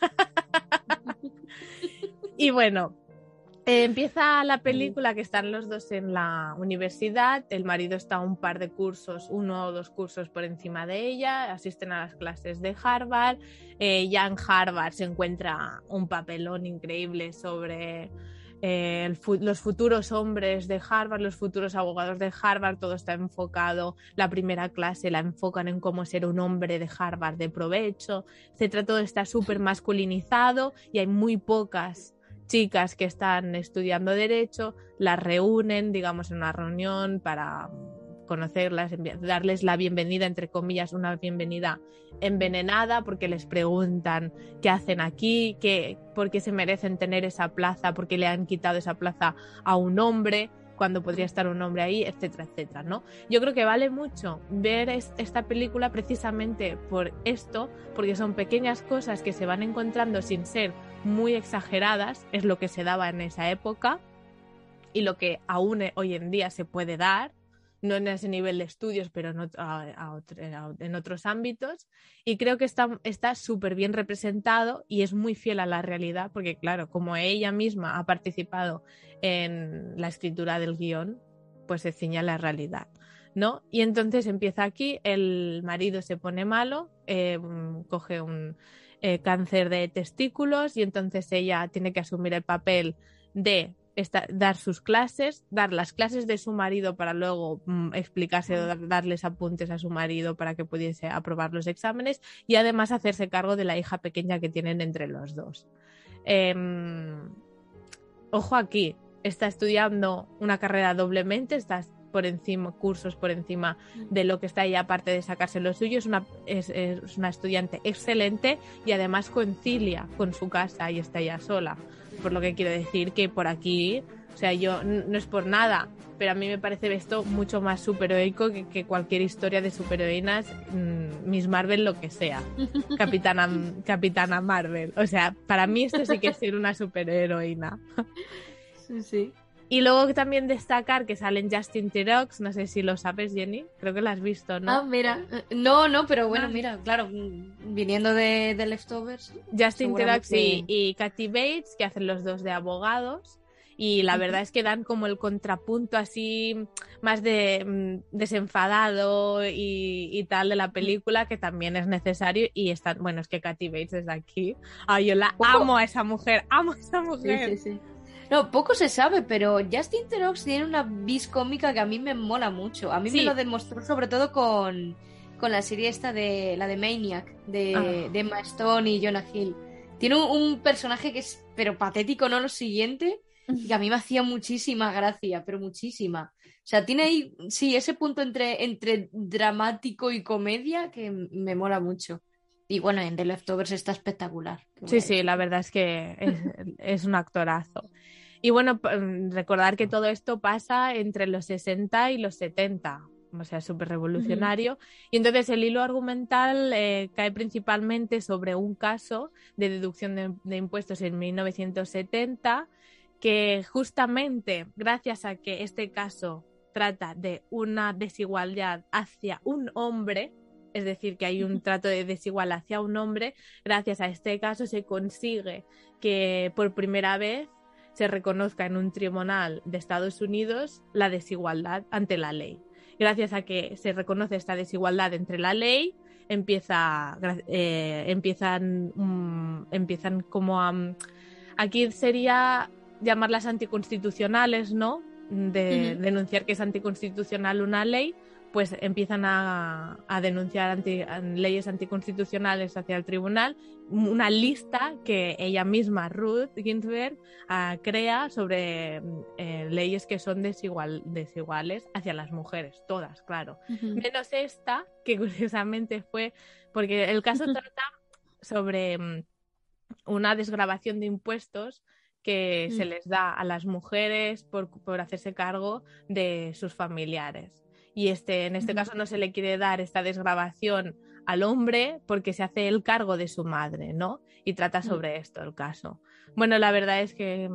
Y bueno, empieza la película que están los dos en la universidad, el marido está un par de cursos, 1 o 2 cursos por encima de ella, asisten a las clases de Harvard, ya en Harvard se encuentra un papelón increíble sobre los futuros hombres de Harvard, los futuros abogados de Harvard, todo está enfocado, la primera clase la enfocan en cómo ser un hombre de Harvard de provecho, etcétera, todo está súper masculinizado y hay muy pocas chicas que están estudiando Derecho, las reúnen, digamos, en una reunión para conocerlas, darles la bienvenida, entre comillas, una bienvenida envenenada, porque les preguntan qué hacen aquí, por qué se merecen tener esa plaza, por qué le han quitado esa plaza a un hombre cuando podría estar un hombre ahí, etcétera, etcétera, ¿no? Yo creo que vale mucho ver esta película precisamente por esto, porque son pequeñas cosas que se van encontrando sin ser muy exageradas, es lo que se daba en esa época y lo que aún hoy en día se puede dar, no en ese nivel de estudios, pero en otros ámbitos, y creo que está súper bien representado y es muy fiel a la realidad, porque claro, como ella misma ha participado en la escritura del guión, pues se ciña a la realidad, ¿no? Y entonces empieza aquí, el marido se pone malo, coge un cáncer de testículos y entonces ella tiene que asumir el papel de dar sus clases, dar las clases de su marido para luego explicarse, darles apuntes a su marido para que pudiese aprobar los exámenes y además hacerse cargo de la hija pequeña que tienen entre los dos. Ojo aquí, está estudiando una carrera doblemente, está por encima, cursos por encima de lo que está ella, aparte de sacarse lo suyo, es una estudiante excelente y además concilia con su casa y está ella sola. Por lo que quiero decir que por aquí, o sea, yo no es por nada, pero a mí me parece esto mucho más superheroico que cualquier historia de superheroínas, Miss Marvel, lo que sea, Capitana Marvel. O sea, para mí esto sí que es ser una superheroína. Sí, sí. Y luego también destacar que salen Justin Theroux, no sé si lo sabes, Jenny, creo que lo has visto, ¿no? Ah, mira, no, pero bueno, mira, claro, viniendo de Leftovers. Justin Theroux y Kathy Bates, que hacen los dos de abogados, y la verdad es que dan como el contrapunto así más de desenfadado y tal de la película, que también es necesario, y están, bueno, es que Kathy Bates es de aquí, yo la amo a esa mujer, Sí. No, poco se sabe, pero Justin Theroux tiene una vis cómica que a mí me mola mucho. A mí me lo demostró sobre todo con la serie esta de la de Maniac, de Emma Stone y Jonah Hill. Tiene un personaje que es pero patético, ¿no? Lo siguiente, y que a mí me hacía muchísima gracia, pero muchísima. O sea, tiene ahí, sí, ese punto entre dramático y comedia que me mola mucho. Y bueno, en The Leftovers está espectacular. Sí, la verdad es que es un actorazo. Y bueno, recordar que todo esto pasa entre los 60 y los 70, o sea, súper revolucionario. Y entonces el hilo argumental cae principalmente sobre un caso de deducción de impuestos en 1970, que justamente gracias a que este caso trata de una desigualdad hacia un hombre, es decir, que hay un trato de desigual hacia un hombre, gracias a este caso se consigue que por primera vez se reconozca en un tribunal de Estados Unidos la desigualdad ante la ley. Gracias a que se reconoce esta desigualdad entre la ley, empiezan como a... Aquí sería llamarlas anticonstitucionales, ¿no? Denunciar que es anticonstitucional una ley, pues empiezan a denunciar leyes anticonstitucionales hacia el tribunal, una lista que ella misma, Ruth Ginsburg, crea sobre leyes que son desiguales hacia las mujeres, todas, claro. Menos esta, que curiosamente fue, porque el caso trata sobre una desgravación de impuestos que se les da a las mujeres por hacerse cargo de sus familiares. Y en este caso no se le quiere dar esta desgravación al hombre porque se hace el cargo de su madre, ¿no? Y trata sobre esto el caso. Bueno, la verdad es que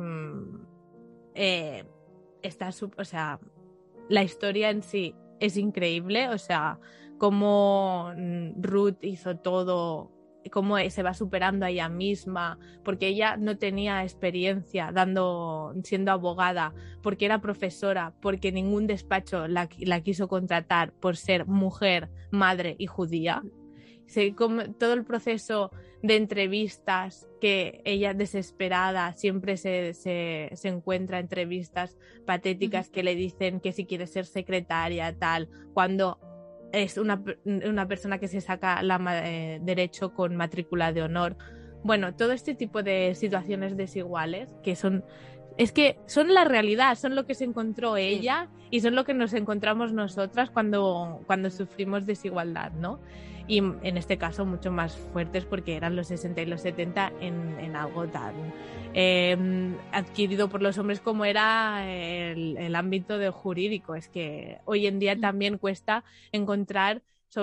o sea, la historia en sí es increíble, o sea, cómo Ruth hizo todo, cómo se va superando a ella misma, porque ella no tenía experiencia siendo abogada, porque era profesora, porque ningún despacho la quiso contratar por ser mujer, madre y judía. Todo el proceso de entrevistas, que ella desesperada siempre se encuentra entrevistas patéticas que le dicen que si quiere ser secretaria, tal, cuando es una persona que se saca derecho con matrícula de honor. Bueno, todo este tipo de situaciones desiguales que son la realidad, son lo que se encontró ella y son lo que nos encontramos nosotras cuando sufrimos desigualdad, ¿no? Y en este caso mucho más fuertes porque eran los 60 y los 70 en algo tan adquirido por los hombres como era el ámbito del jurídico. Es que hoy en día también cuesta encontrar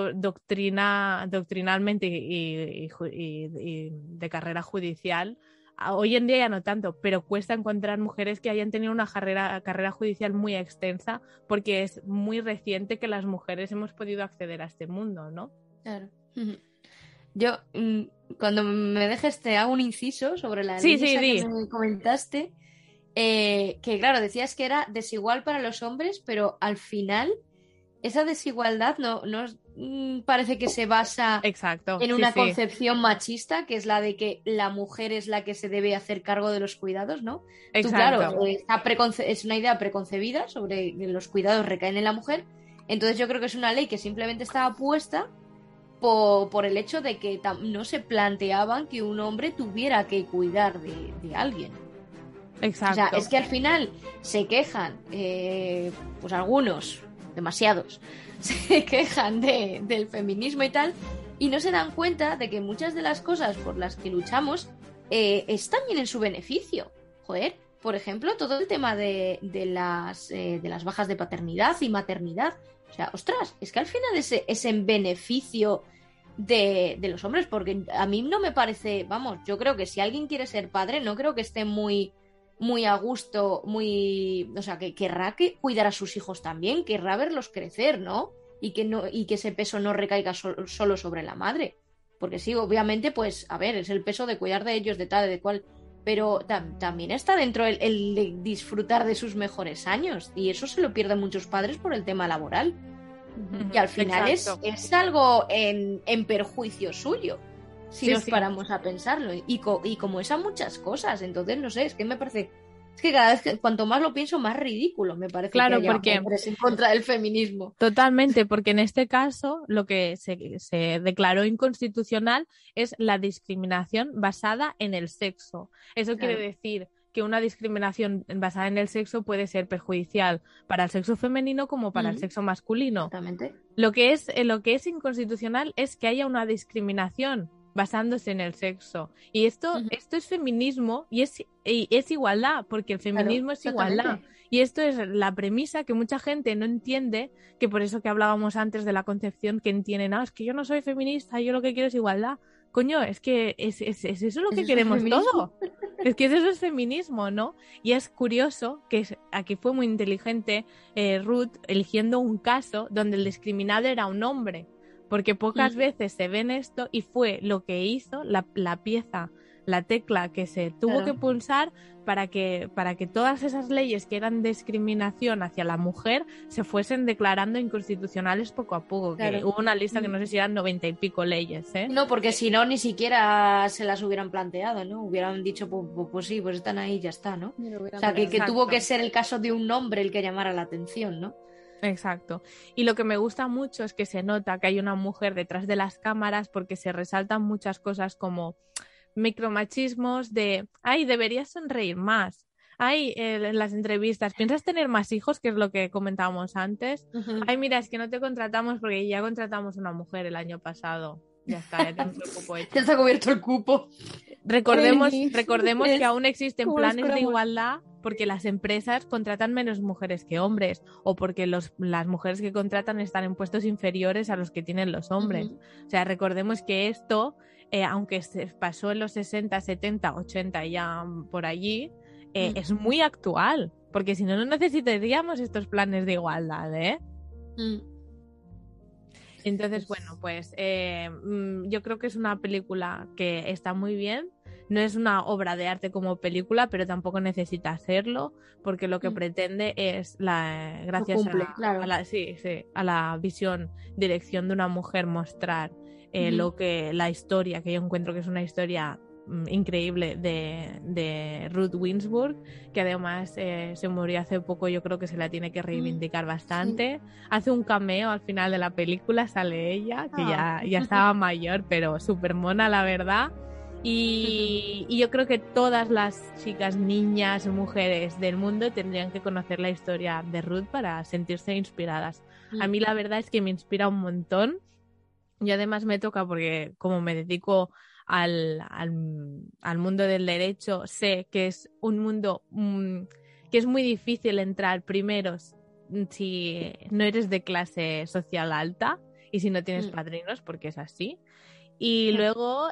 doctrinalmente y de carrera judicial. Hoy en día ya no tanto, pero cuesta encontrar mujeres que hayan tenido una carrera judicial muy extensa, porque es muy reciente que las mujeres hemos podido acceder a este mundo, ¿no? Claro. Yo, cuando me dejes, te hago un inciso sobre la ley que me comentaste, que claro, decías que era desigual para los hombres, pero al final esa desigualdad no parece que se basa en una concepción machista, que es la de que la mujer es la que se debe hacer cargo de los cuidados, ¿no? Exacto. Tú, claro, es una idea preconcebida sobre que los cuidados recaen en la mujer, entonces yo creo que es una ley que simplemente estaba puesta por el hecho de que no se planteaban que un hombre tuviera que cuidar de alguien. Exacto. O sea, es que al final se quejan, pues algunos, demasiados, se quejan del feminismo y tal, y no se dan cuenta de que muchas de las cosas por las que luchamos es también en su beneficio. Joder, por ejemplo, todo el tema de las bajas de paternidad y maternidad. O sea, ostras, es que al final es en beneficio de los hombres, porque a mí no me parece, vamos, yo creo que si alguien quiere ser padre, no creo que esté muy a gusto, o sea, que querrá cuidar a sus hijos también, querrá verlos crecer, ¿no? Y que ese peso no recaiga solo sobre la madre. Porque sí, obviamente, pues, a ver, es el peso de cuidar de ellos, de tal, de cual, pero también está dentro el de disfrutar de sus mejores años, y eso se lo pierden muchos padres por el tema laboral. Y al final es algo en perjuicio suyo, si nos paramos a pensarlo. Y como es a muchas cosas, entonces no sé, es que me parece, es que cada vez cuanto más lo pienso, más ridículo me parece, claro, que haya porque hombres en contra del feminismo. Totalmente, porque en este caso lo que se declaró inconstitucional es la discriminación basada en el sexo. Eso quiere decir que una discriminación basada en el sexo puede ser perjudicial para el sexo femenino como para el sexo masculino. Exactamente. Lo que es inconstitucional es que haya una discriminación basándose en el sexo. Y esto es feminismo y es igualdad, porque el feminismo es igualdad. Y esto es la premisa que mucha gente no entiende, que por eso que hablábamos antes de la concepción que entienden, es que yo no soy feminista, yo lo que quiero es igualdad. Coño, es que es eso lo que queremos todo. Es que eso es feminismo, ¿no? Y es curioso que aquí fue muy inteligente Ruth eligiendo un caso donde el discriminado era un hombre, porque pocas veces se ven esto, y fue lo que hizo la pieza, la tecla que se tuvo que pulsar para que todas esas leyes que eran discriminación hacia la mujer se fuesen declarando inconstitucionales poco a poco. Que hubo una lista que no sé si eran 90 y pico leyes, ¿eh? No, porque si no, ni siquiera se las hubieran planteado, ¿no? Hubieran dicho, pues sí, pues están ahí y ya está, ¿no? O sea, que tuvo que ser el caso de un hombre el que llamara la atención, ¿no? Exacto. Y lo que me gusta mucho es que se nota que hay una mujer detrás de las cámaras porque se resaltan muchas cosas como micromachismos de, ay, deberías sonreír más. Ay, en las entrevistas, ¿piensas tener más hijos? Que es lo que comentábamos antes. Ay, mira, es que no te contratamos porque ya contratamos una mujer el año pasado. Ya está, ya tenemos el cupo hecho. Ya está cubierto el cupo. Recordemos Es que aún existen como planes los de cromos. igualdad porque las empresas contratan menos mujeres que hombres o porque las mujeres que contratan están en puestos inferiores a los que tienen los hombres. O sea, recordemos que esto, aunque se pasó en los 60, 70, 80 y ya por allí, es muy actual. Porque si no, no necesitaríamos estos planes de igualdad, ¿eh? Entonces, bueno, pues yo creo que es una película que está muy bien. No es una obra de arte como película, pero tampoco necesita hacerlo, porque lo que pretende es, gracias cumple, claro. a la visión, dirección de una mujer, mostrar la historia, que yo encuentro que es una historia increíble de Ruth Winsburg, que además se murió hace poco. Yo creo que se la tiene que reivindicar bastante. Hace un cameo al final de la película, sale ella, que ya estaba mayor, pero súper mona, la verdad. Y yo creo que todas las chicas, niñas, mujeres del mundo tendrían que conocer la historia de Ruth para sentirse inspiradas. A mí la verdad es que me inspira un montón. Y además me toca porque como me dedico al mundo del derecho, sé que es un mundo que es muy difícil entrar primero si no eres de clase social alta y si no tienes padrinos, porque es así. Y luego,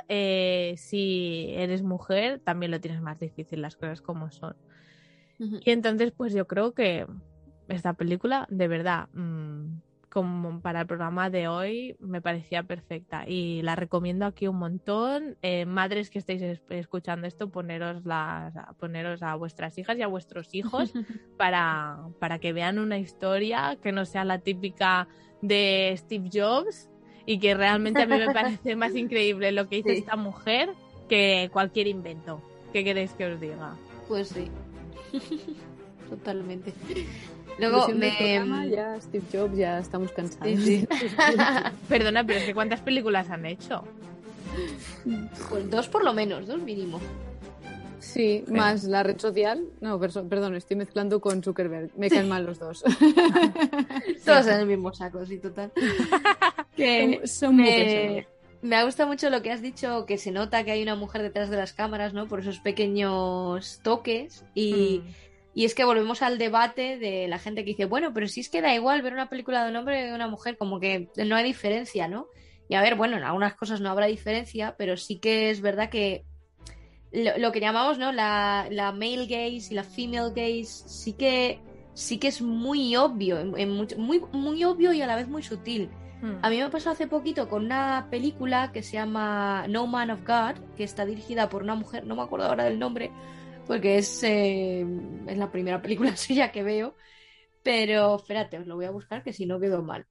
si eres mujer, también lo tienes más difícil, las cosas como son. Y entonces, pues yo creo que esta película, de verdad, como para el programa de hoy, me parecía perfecta. Y la recomiendo aquí un montón. Madres que estéis escuchando esto, poneros a vuestras hijas y a vuestros hijos para que vean una historia que no sea la típica de Steve Jobs, y que realmente a mí me parece más increíble lo que hizo esta mujer que cualquier invento. ¿Qué queréis que os diga? Pues sí. Totalmente. Luego ya Steve Jobs, ya estamos cansados. Sí. Perdona, pero es que ¿cuántas películas han hecho? Pues 2 por lo menos, 2 mínimo. Sí, más la red social. No, perdón, estoy mezclando con Zuckerberg. Me caen mal los dos. Todos en el mismo saco, sí, total. Que son muy pesados. Me ha gustado mucho lo que has dicho, que se nota que hay una mujer detrás de las cámaras, ¿no? Por esos pequeños toques. Y es que volvemos al debate de la gente que dice, bueno, pero si es que da igual ver una película de un hombre y de una mujer, como que no hay diferencia, ¿no? Y a ver, bueno, en algunas cosas no habrá diferencia, pero sí que es verdad que lo que llamamos, ¿no? La male gaze y la female gaze sí que es muy obvio, muy, muy obvio y a la vez muy sutil. A mí me pasó hace poquito con una película que se llama No Man of God, que está dirigida por una mujer, no me acuerdo ahora del nombre, porque es la primera película suya que veo, pero espérate, os lo voy a buscar, que si no quedo mal.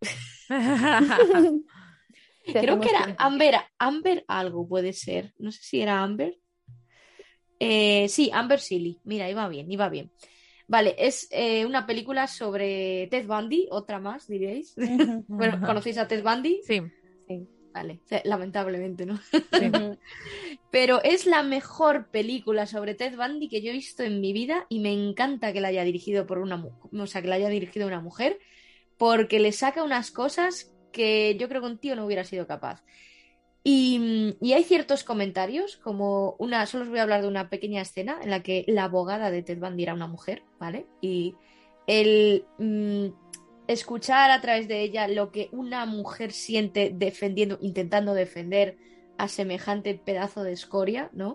Creo que era Amber algo, puede ser, no sé si era Amber. Sí, Amber Seeley. Mira, iba bien. Vale, es una película sobre Ted Bundy, otra más, diréis. Bueno, ¿conocéis a Ted Bundy? Sí. Vale, lamentablemente, ¿no? Sí. Pero es la mejor película sobre Ted Bundy que yo he visto en mi vida y me encanta que la haya dirigido una mujer, porque le saca unas cosas que yo creo que un tío no hubiera sido capaz. Y hay ciertos comentarios, como solo os voy a hablar de una pequeña escena en la que la abogada de Ted Bundy era una mujer, ¿vale? Y el escuchar a través de ella lo que una mujer siente intentando defender a semejante pedazo de escoria, ¿no?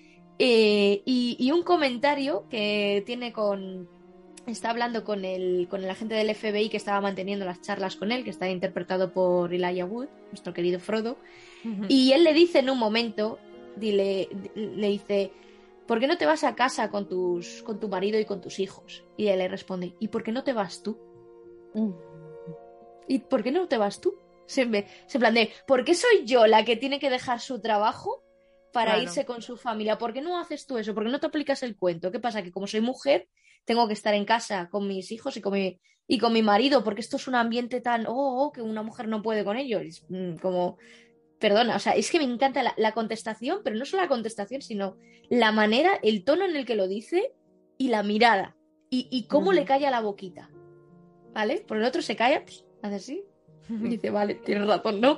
Y un comentario que tiene está hablando con el agente del FBI que estaba manteniendo las charlas con él, que está interpretado por Elijah Wood, nuestro querido Frodo. Y él le dice en un momento, le dice, ¿por qué no te vas a casa con tu marido y con tus hijos? Y él le responde, ¿y por qué no te vas tú? ¿Y por qué no te vas tú? Se plan de, ¿por qué soy yo la que tiene que dejar su trabajo para Claro. irse con su familia. ¿Por qué no haces tú eso? ¿Por qué no te aplicas el cuento? ¿Qué pasa? Que como soy mujer, tengo que estar en casa con mis hijos y con mi marido, porque esto es un ambiente tan, que una mujer no puede con ello. Es, como, perdona, o sea, es que me encanta la contestación, pero no solo la contestación, sino la manera, el tono en el que lo dice y la mirada. Y cómo le calla la boquita. ¿Vale? Por el otro se calla, pues, hace así. Y dice, vale, tienes razón, ¿no?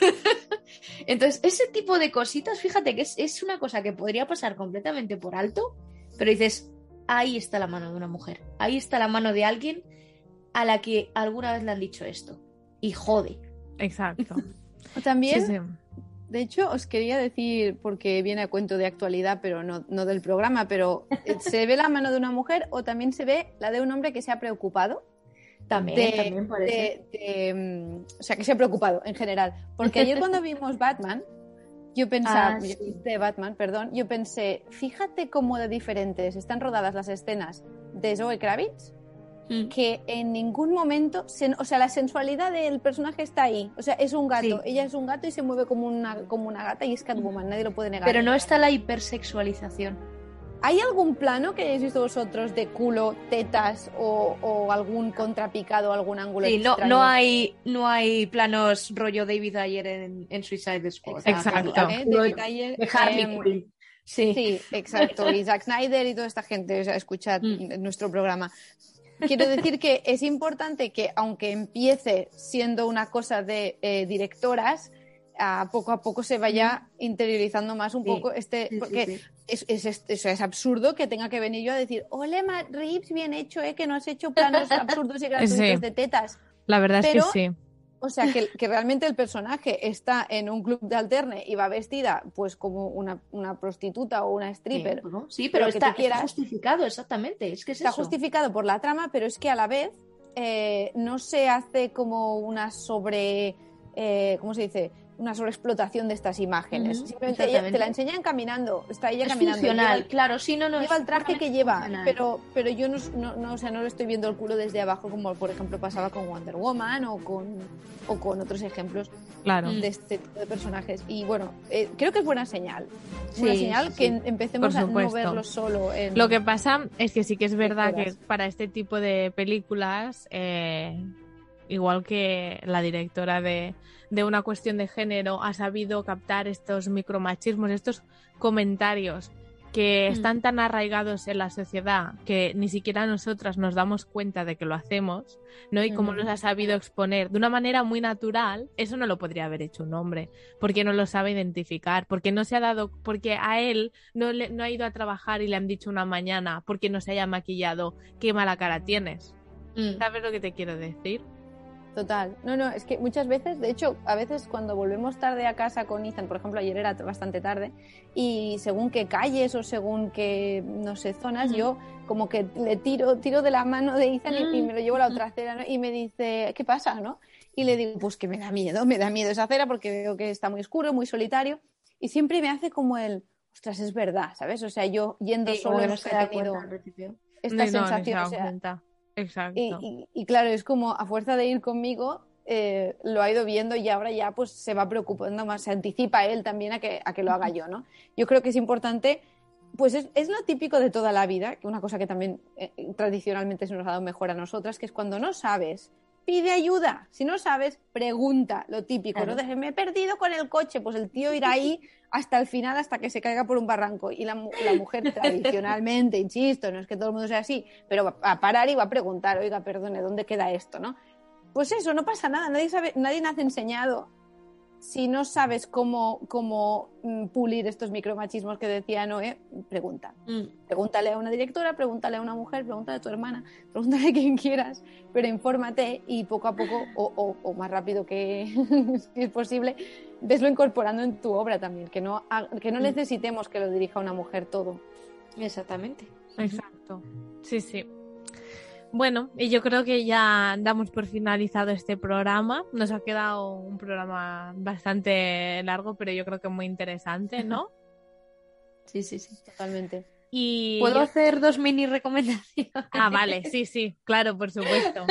Entonces, ese tipo de cositas, fíjate que es una cosa que podría pasar completamente por alto, pero dices, ahí está la mano de una mujer, ahí está la mano de alguien a la que alguna vez le han dicho esto. Y jode. Exacto. También, Sí, sí. de hecho, os quería decir, porque viene a cuento de actualidad, pero no del programa, pero ¿se ve la mano de una mujer o también se ve la de un hombre que se ha preocupado? También puede ser. O sea, que se ha preocupado en general. Porque ayer cuando vimos Batman, yo pensaba, Sí. de Batman, perdón, yo pensé, fíjate cómo de diferentes están rodadas las escenas de Zoe Kravitz, que en ningún momento, o sea, la sensualidad del personaje está ahí. O sea, es un gato, Sí. ella es un gato y se mueve como una gata y es Catwoman, nadie lo puede negar. Pero no está la hipersexualización. ¿Hay algún plano que hayáis visto vosotros de culo, tetas o algún contrapicado, algún ángulo Sí, extraño? no hay planos rollo David Ayer en Suicide Squad. Exacto. David Ayer, De Harley Quinn. Sí. Sí, exacto. Y Zack Snyder y toda esta gente, o sea, escuchad nuestro programa. Quiero decir que es importante que, aunque empiece siendo una cosa de directoras, poco a poco se vaya interiorizando más un poco porque es absurdo que tenga que venir yo a decir, ole, Matt Reeves, bien hecho, que no has hecho planos absurdos y gratuitos de tetas. La verdad es que sí. O sea, que realmente el personaje está en un club de alterne y va vestida pues como una prostituta o una stripper. Sí, pero lo que está tú quieras. justificado, exactamente. Es que es Está eso. justificado por la trama, pero es que a la vez no se hace como una ¿cómo se dice? Una sobreexplotación de estas imágenes. Simplemente te la enseñan caminando, está ella caminando. Funcional, claro, sí, no lleva el traje que lleva, funcional. pero yo o sea, no le estoy viendo el culo desde abajo, como por ejemplo pasaba con Wonder Woman o con otros ejemplos Claro. de este tipo de personajes. Y bueno, creo que es buena señal. Sí, Buena señal que empecemos Por a no supuesto. verlo solo en... Lo que pasa es que sí que es verdad que directoras. para este tipo de películas, igual que la directora de Una cuestión de género ha sabido captar estos micromachismos, estos comentarios que están tan arraigados en la sociedad que ni siquiera nosotras nos damos cuenta de que lo hacemos, ¿no? Y cómo los ha sabido exponer de una manera muy natural, eso no lo podría haber hecho un hombre, porque no lo sabe identificar, porque no se ha dado, porque a él no ha ido a trabajar y le han dicho una mañana, porque no se haya maquillado, qué mala cara tienes. ¿Sabes lo que te quiero decir? Total. No, es que muchas veces, de hecho, a veces cuando volvemos tarde a casa con Ethan, por ejemplo, ayer era bastante tarde, y según qué calles o según qué, no sé, zonas, yo como que le tiro de la mano de Ethan y me lo llevo a la otra acera, ¿no? Y me dice, ¿qué pasa, no? Y le digo, pues que me da miedo esa acera porque veo que está muy oscuro, muy solitario, y siempre me hace como ostras, es verdad, ¿sabes? O sea, yo yendo solo no he se da tenido cuenta al principio. esta No, sensación, no o se da sea, cuenta. Exacto. y claro, es como a fuerza de ir conmigo, lo ha ido viendo y ahora ya pues se va preocupando más, se anticipa él también a que lo haga yo, ¿no? Yo creo que es importante, pues es lo típico de toda la vida, que una cosa que también tradicionalmente se nos ha dado mejor a nosotras, que es cuando no sabes, pide ayuda, si no sabes, pregunta, lo típico, Claro. ¿no? Me he perdido con el coche, pues el tío irá ahí hasta el final, hasta que se caiga por un barranco, y la mujer tradicionalmente, insisto, no es que todo el mundo sea así, pero va a parar y va a preguntar, oiga, perdone, ¿dónde queda esto, no? Pues eso, no pasa nada, nadie nace enseñado. Si no sabes cómo pulir estos micromachismos que decía Noé, pregunta. Pregúntale a una directora, pregúntale a una mujer, pregúntale a tu hermana, pregúntale a quien quieras, pero infórmate y poco a poco, o más rápido que si es posible, veslo incorporando en tu obra también, que no necesitemos que lo dirija una mujer todo. Exactamente. Exacto. Sí, sí. Bueno, y yo creo que ya damos por finalizado este programa. Nos ha quedado un programa bastante largo, pero yo creo que muy interesante, ¿no? Sí. Totalmente. Y ¿Puedo yo- hacer 2 mini recomendaciones? Ah, vale, sí, claro, por supuesto.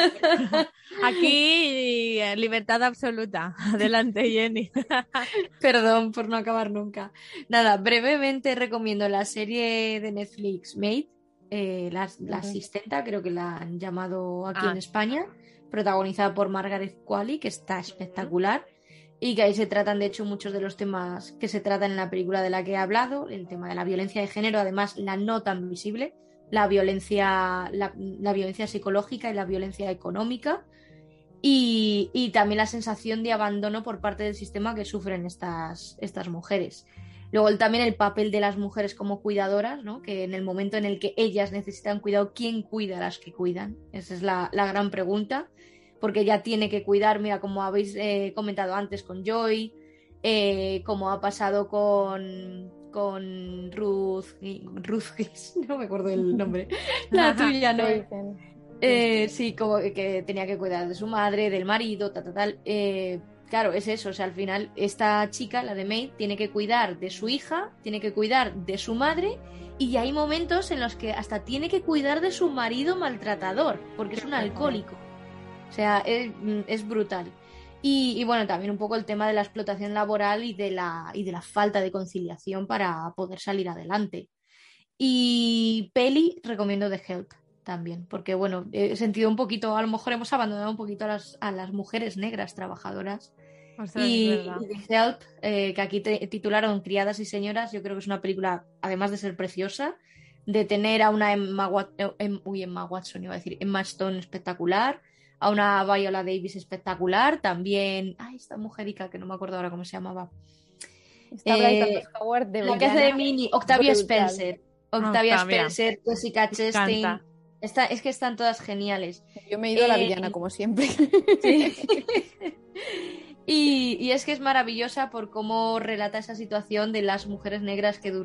Aquí libertad absoluta. Adelante, Jenny. Perdón por no acabar nunca. Nada, brevemente recomiendo la serie de Netflix Maid, la asistenta, creo que la han llamado aquí en España, protagonizada por Margaret Qualley, que está espectacular, y que ahí se tratan, de hecho, muchos de los temas que se tratan en la película de la que he hablado, el tema de la violencia de género, además la no tan visible, la violencia psicológica y la violencia económica. Y también la sensación de abandono por parte del sistema que sufren estas mujeres. Luego también el papel de las mujeres como cuidadoras, ¿no? Que en el momento en el que ellas necesitan cuidado, ¿quién cuida a las que cuidan? Esa es la gran pregunta, porque ella tiene que cuidar, mira, como habéis comentado antes con Joy, como ha pasado con Ruth, no me acuerdo el nombre, la tuya, ¿no? Sí, como que tenía que cuidar de su madre, del marido, tal. Claro, es eso. O sea, al final, esta chica, la de Maid, tiene que cuidar de su hija, tiene que cuidar de su madre, y hay momentos en los que hasta tiene que cuidar de su marido maltratador, porque es un alcohólico. O sea, es brutal. Y bueno, también un poco el tema de la explotación laboral y de la falta de conciliación para poder salir adelante. Y peli, recomiendo The Help también, porque bueno, he sentido un poquito, a lo mejor hemos abandonado un poquito a las mujeres negras trabajadoras. Ostras, Y es verdad. The Help, que aquí titularon Criadas y Señoras, yo creo que es una película, además de ser preciosa, de tener a una Emma Watson, iba a decir, Emma Stone espectacular, a una Viola Davis espectacular, también, esta mujerica que no me acuerdo ahora cómo se llamaba. Está Bryce Howard de La que hace de villana. Mini, Octavia Brutal. Spencer. Octavia Octavia. Spencer, Jessica Chastain. encanta. Es que están todas geniales. Yo me he ido a la villana, como siempre. Sí. Y es que es maravillosa por cómo relata esa situación de las mujeres negras que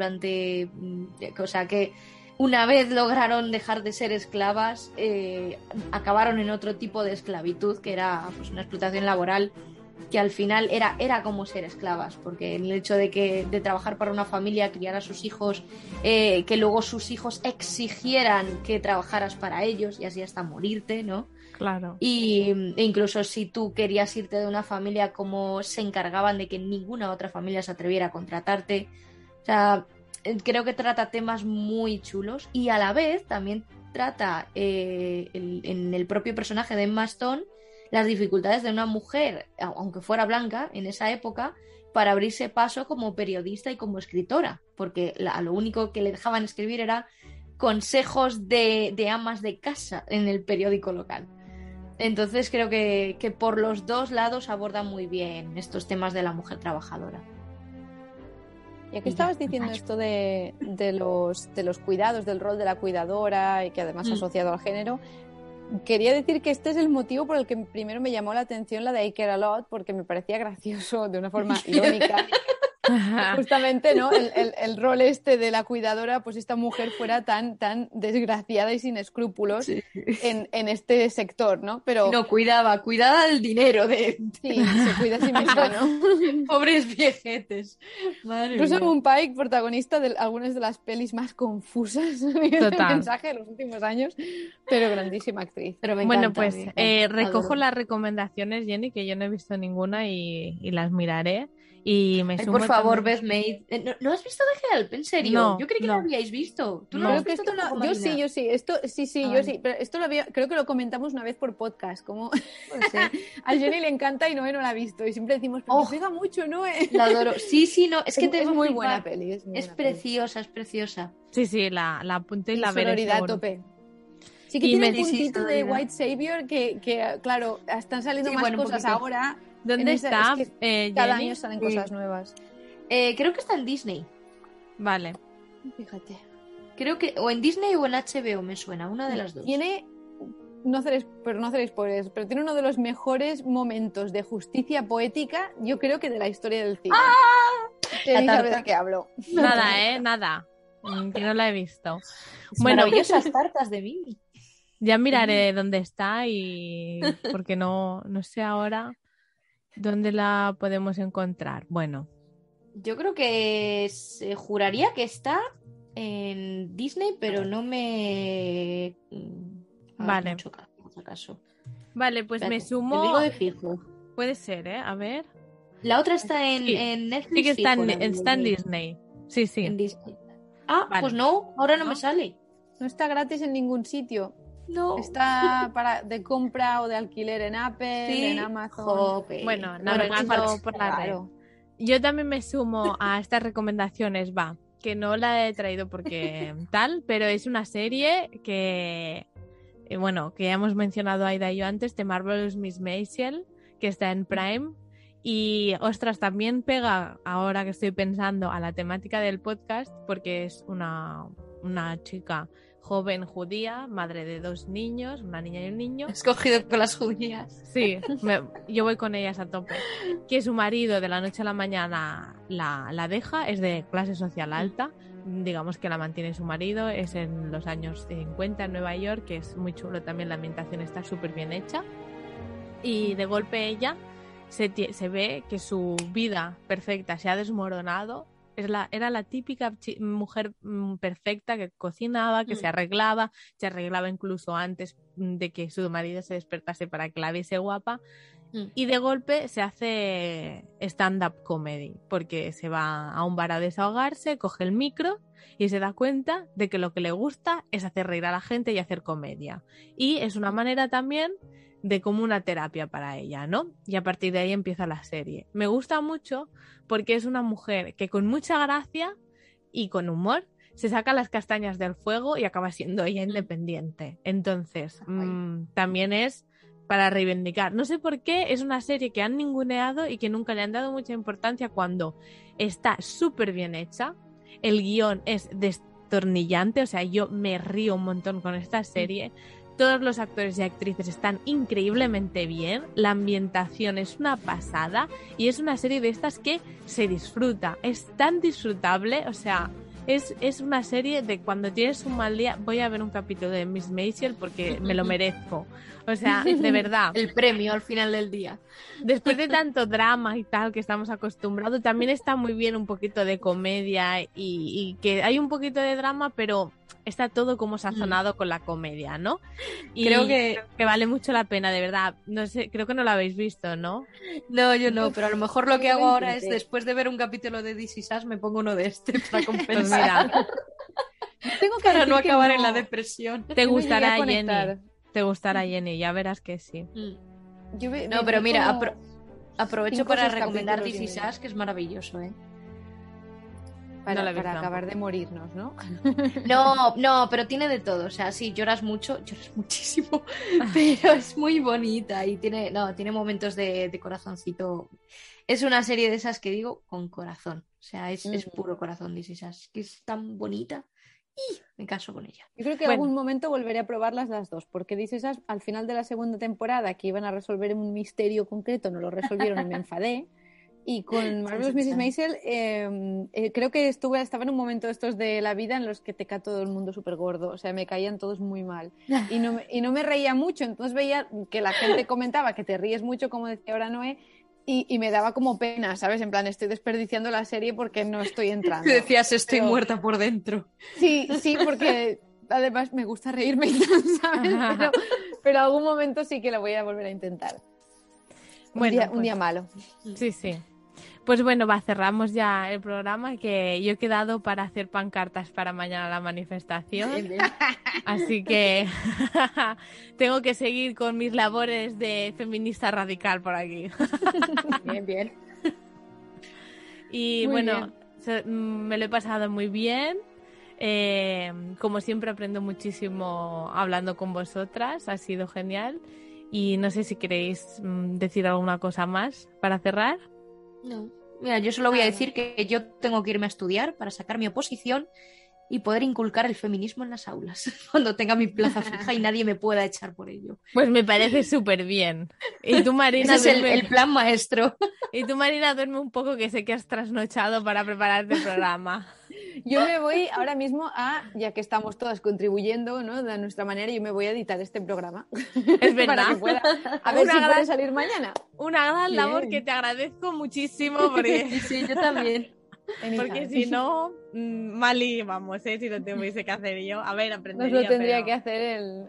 o sea, que una vez lograron dejar de ser esclavas, acabaron en otro tipo de esclavitud, que era pues, una explotación laboral, que al final era como ser esclavas, porque el hecho de trabajar para una familia, criar a sus hijos, que luego sus hijos exigieran que trabajaras para ellos y así hasta morirte, ¿no? Claro. E incluso si tú querías irte de una familia, como se encargaban de que ninguna otra familia se atreviera a contratarte. O sea, creo que trata temas muy chulos y a la vez también trata en el propio personaje de Emma Stone las dificultades de una mujer, aunque fuera blanca en esa época, para abrirse paso como periodista y como escritora, porque a lo único que le dejaban escribir era consejos de amas de casa en el periódico local. Entonces creo que por los dos lados aborda muy bien estos temas de la mujer trabajadora. Y aquí estabas diciendo esto de los cuidados, del rol de la cuidadora y que además asociado al género. Quería decir que este es el motivo por el que primero me llamó la atención la de I Care A Lot, porque me parecía gracioso de una forma irónica. Justamente, ¿no? El rol este de la cuidadora, pues esta mujer fuera tan desgraciada y sin escrúpulos en este sector, ¿no? Pero no, cuidaba del dinero de... Sí, se cuida a sí misma, ¿no? Pobres viejetes. Madre Rosamund Pike, protagonista de algunas de las pelis más confusas de mensaje de los últimos años, pero grandísima actriz. Pero me bueno, encanta, pues me encanta. recojo Adoro. las recomendaciones, Jenny, que yo no he visto ninguna y las miraré. Y me Ay, sumo por favor, también. Beth Maid. ¿No has visto The Help? ¿En serio? No, Yo creí que no. lo habíais visto. ¿Tú no, No. lo has Creo visto que es que tampoco, no, Marina? yo sí. Esto sí, Ah, yo vale. sí. Pero esto creo que lo comentamos una vez por podcast. Como Puede ser. a Jenny le encanta y Noé no la ha visto. Y siempre decimos, pero Oh, pega mucho, Noé. La adoro. Sí, no, es que te es va a muy flipar. buena peli. Es, muy Es buena peli. preciosa, es preciosa. Sí, la apunto y Y la veré sororidad a seguro. tope. Sí que Y tiene me- un Sí, puntito de sororidad. White Savior que, claro, están saliendo Sí, más bueno, un cosas poquito. ahora. ¿Dónde Es está, que cada Jenny? año salen Sí. cosas nuevas. Creo que está en Disney. Vale. Fíjate. Creo que o en Disney o en HBO me suena, una de las dos. Tiene, no hacer spoilers, pero tiene uno de los mejores momentos de justicia poética, yo creo que de la historia del cine. La sabe tarta. de qué hablo. Nada, nada. Que no la he visto. Es Bueno, maravillosas tartas de Mimi. ya miraré dónde está y porque no sé ahora dónde la podemos encontrar. Bueno, Yo creo que se juraría que está en Disney, pero no me... Vale. mucho caso, por acaso. Vale, pues Espérate, me sumo... Te digo de fijo. Puede ser, ¿eh? A ver. La otra está en, Sí, en Netflix. Sí que está fijo, la está en de- Disney. Sí, sí. en Disney. Ah, Vale. pues no, ahora no ¿No? me sale. No está gratis en ningún sitio. No. Está de compra o de alquiler en Apple, Sí. en Amazon. Jope. Bueno, pues navegando por la red. Claro. Yo también me sumo a estas recomendaciones, que no la he traído porque tal, pero es una serie que, bueno, que ya hemos mencionado Aida y yo antes, de Marvelous Miss Maisel, que está en Prime. Y, ostras, también pega, ahora que estoy pensando, a la temática del podcast, porque es una chica joven judía, madre de 2 niños, una niña y un niño. Escogido con las judías. Sí, yo voy con ellas a tope. Que su marido de la noche a la mañana la deja, es de clase social alta, digamos que la mantiene su marido, es en los años 50 en Nueva York, que es muy chulo también, la ambientación está súper bien hecha. Y de golpe ella se ve que su vida perfecta se ha desmoronado. Era la típica mujer perfecta que cocinaba, que se arreglaba incluso antes de que su marido se despertase para que la viese guapa. Y de golpe se hace stand-up comedy, porque se va a un bar a desahogarse, coge el micro y se da cuenta de que lo que le gusta es hacer reír a la gente y hacer comedia. Y es una manera también de como una terapia para ella, ¿no? Y a partir de ahí empieza la serie. Me gusta mucho porque es una mujer que con mucha gracia y con humor se saca las castañas del fuego y acaba siendo ella independiente. Entonces, también es para reivindicar. No sé por qué es una serie que han ninguneado y que nunca le han dado mucha importancia cuando está súper bien hecha. El guión es destornillante, o sea, yo me río un montón con esta serie. Todos los actores y actrices están increíblemente bien, la ambientación es una pasada y es una serie de estas que se disfruta, es tan disfrutable, o sea, es una serie de cuando tienes un mal día, voy a ver un capítulo de Miss Maisel porque me lo merezco, o sea, de verdad. El premio al final del día. Después de tanto drama y tal que estamos acostumbrados, también está muy bien un poquito de comedia y que hay un poquito de drama, pero está todo como sazonado con la comedia, ¿no? Y Creo que vale mucho la pena, de verdad. No sé, creo que no lo habéis visto, ¿no? No, yo no, pero a lo mejor lo que Yo hago lo ahora es, intenté. después de ver un capítulo de This Is Us, me pongo uno de este para Pues compensar. mira, Tengo que Para decir no que acabar no- en la depresión. te que no gustará, llegué a Jenny. conectar. Te gustará, Jenny, ya verás que sí. No, pero mira, como aprovecho 5 o para 6 recomendar capítulos This y Is medio. Us, que es maravilloso, ¿eh? No la he visto para acabar tampoco. de morirnos, ¿no? No, pero tiene de todo. O sea, sí, lloras muchísimo, pero es muy bonita y tiene momentos de corazoncito. Es una serie de esas que digo con corazón. O sea, es puro corazón This Is Us, que es tan bonita y me caso con ella. Yo creo que en Bueno. algún momento volveré a probarlas las dos, porque dices al final de la segunda temporada que iban a resolver un misterio concreto, no lo resolvieron y me enfadé. Y con Marvelous Mrs. Maisel creo que estaba en un momento de estos de la vida en los que te cae todo el mundo súper gordo, o sea, me caían todos muy mal y no me reía mucho, entonces veía que la gente comentaba que te ríes mucho, como decía ahora Noé, y me daba como pena, ¿sabes? En plan, estoy desperdiciando la serie porque no estoy entrando. Decías, estoy Pero- muerta por dentro. Sí, porque además me gusta reírme, ¿sabes? Pero algún momento sí que la voy a volver a intentar. Bueno, Un día malo. Sí, sí. Pues bueno, cerramos ya el programa, que yo he quedado para hacer pancartas para mañana la manifestación. Así que tengo que seguir con mis labores de feminista radical por aquí. Bien. Y Muy bueno, me lo he pasado muy bien. Como siempre aprendo muchísimo hablando con vosotras, ha sido genial. Y no sé si queréis decir alguna cosa más para cerrar. No. Mira, yo solo voy a decir que yo tengo que irme a estudiar para sacar mi oposición y poder inculcar el feminismo en las aulas cuando tenga mi plaza fija y nadie me pueda echar por ello. Pues me parece súper bien. Y tú, Marina, Ese es duerme... el plan maestro. Y tú, Marina, duerme un poco, que sé que has trasnochado para prepararte el programa. Yo me voy ahora mismo ya que estamos todas contribuyendo, ¿no? De nuestra manera, yo me voy a editar este programa. Es verdad. Para que pueda, a ver si puede salir mañana. Una gran Bien. labor que te agradezco muchísimo porque Sí, yo también. Porque si no, mal íbamos, si lo tuviese que hacer yo. A ver, aprendería. Nos lo tendría pero... que hacer el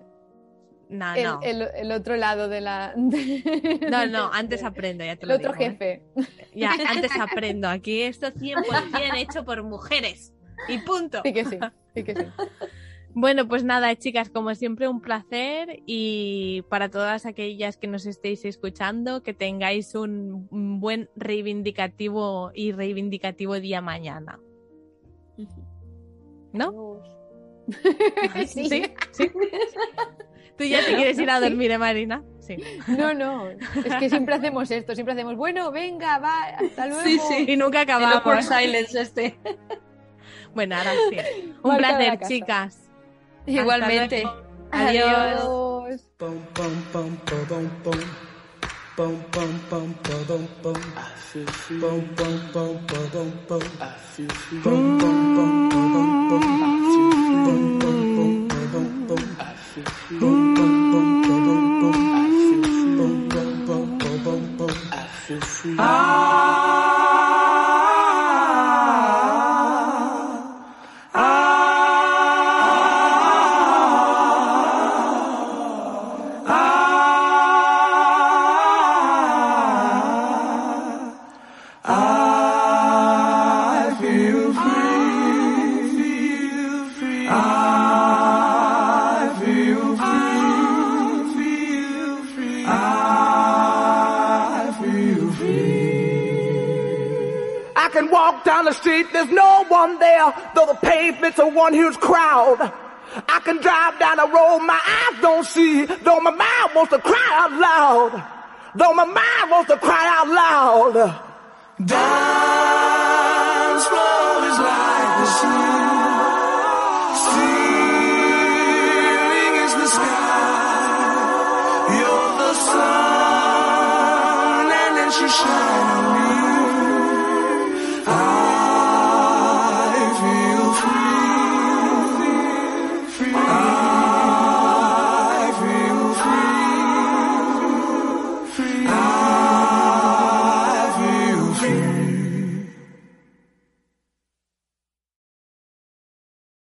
otro lado de la... No, antes aprendo, ya te lo digo. El otro jefe. Ya, antes aprendo. Aquí esto 100% hecho por mujeres. Y punto. Sí que sí. Bueno, pues nada, chicas, como siempre un placer y para todas aquellas que nos estéis escuchando, que tengáis un buen reivindicativo día mañana. ¿No? Sí. ¿Tú ya te quieres ir a dormir, Marina? Sí. No, es que siempre hacemos esto, siempre hacemos, bueno, venga, va, hasta luego. Sí. Y nunca acabamos. Por silence Bueno, ahora sí. Un placer, chicas. Igualmente. Adiós. can walk down the street, there's no one there, though the pavement's a one huge crowd. I can drive down the road, my eyes don't see, though my mind wants to cry out loud. Though my mind wants to cry out loud. Dance floor is like the sea.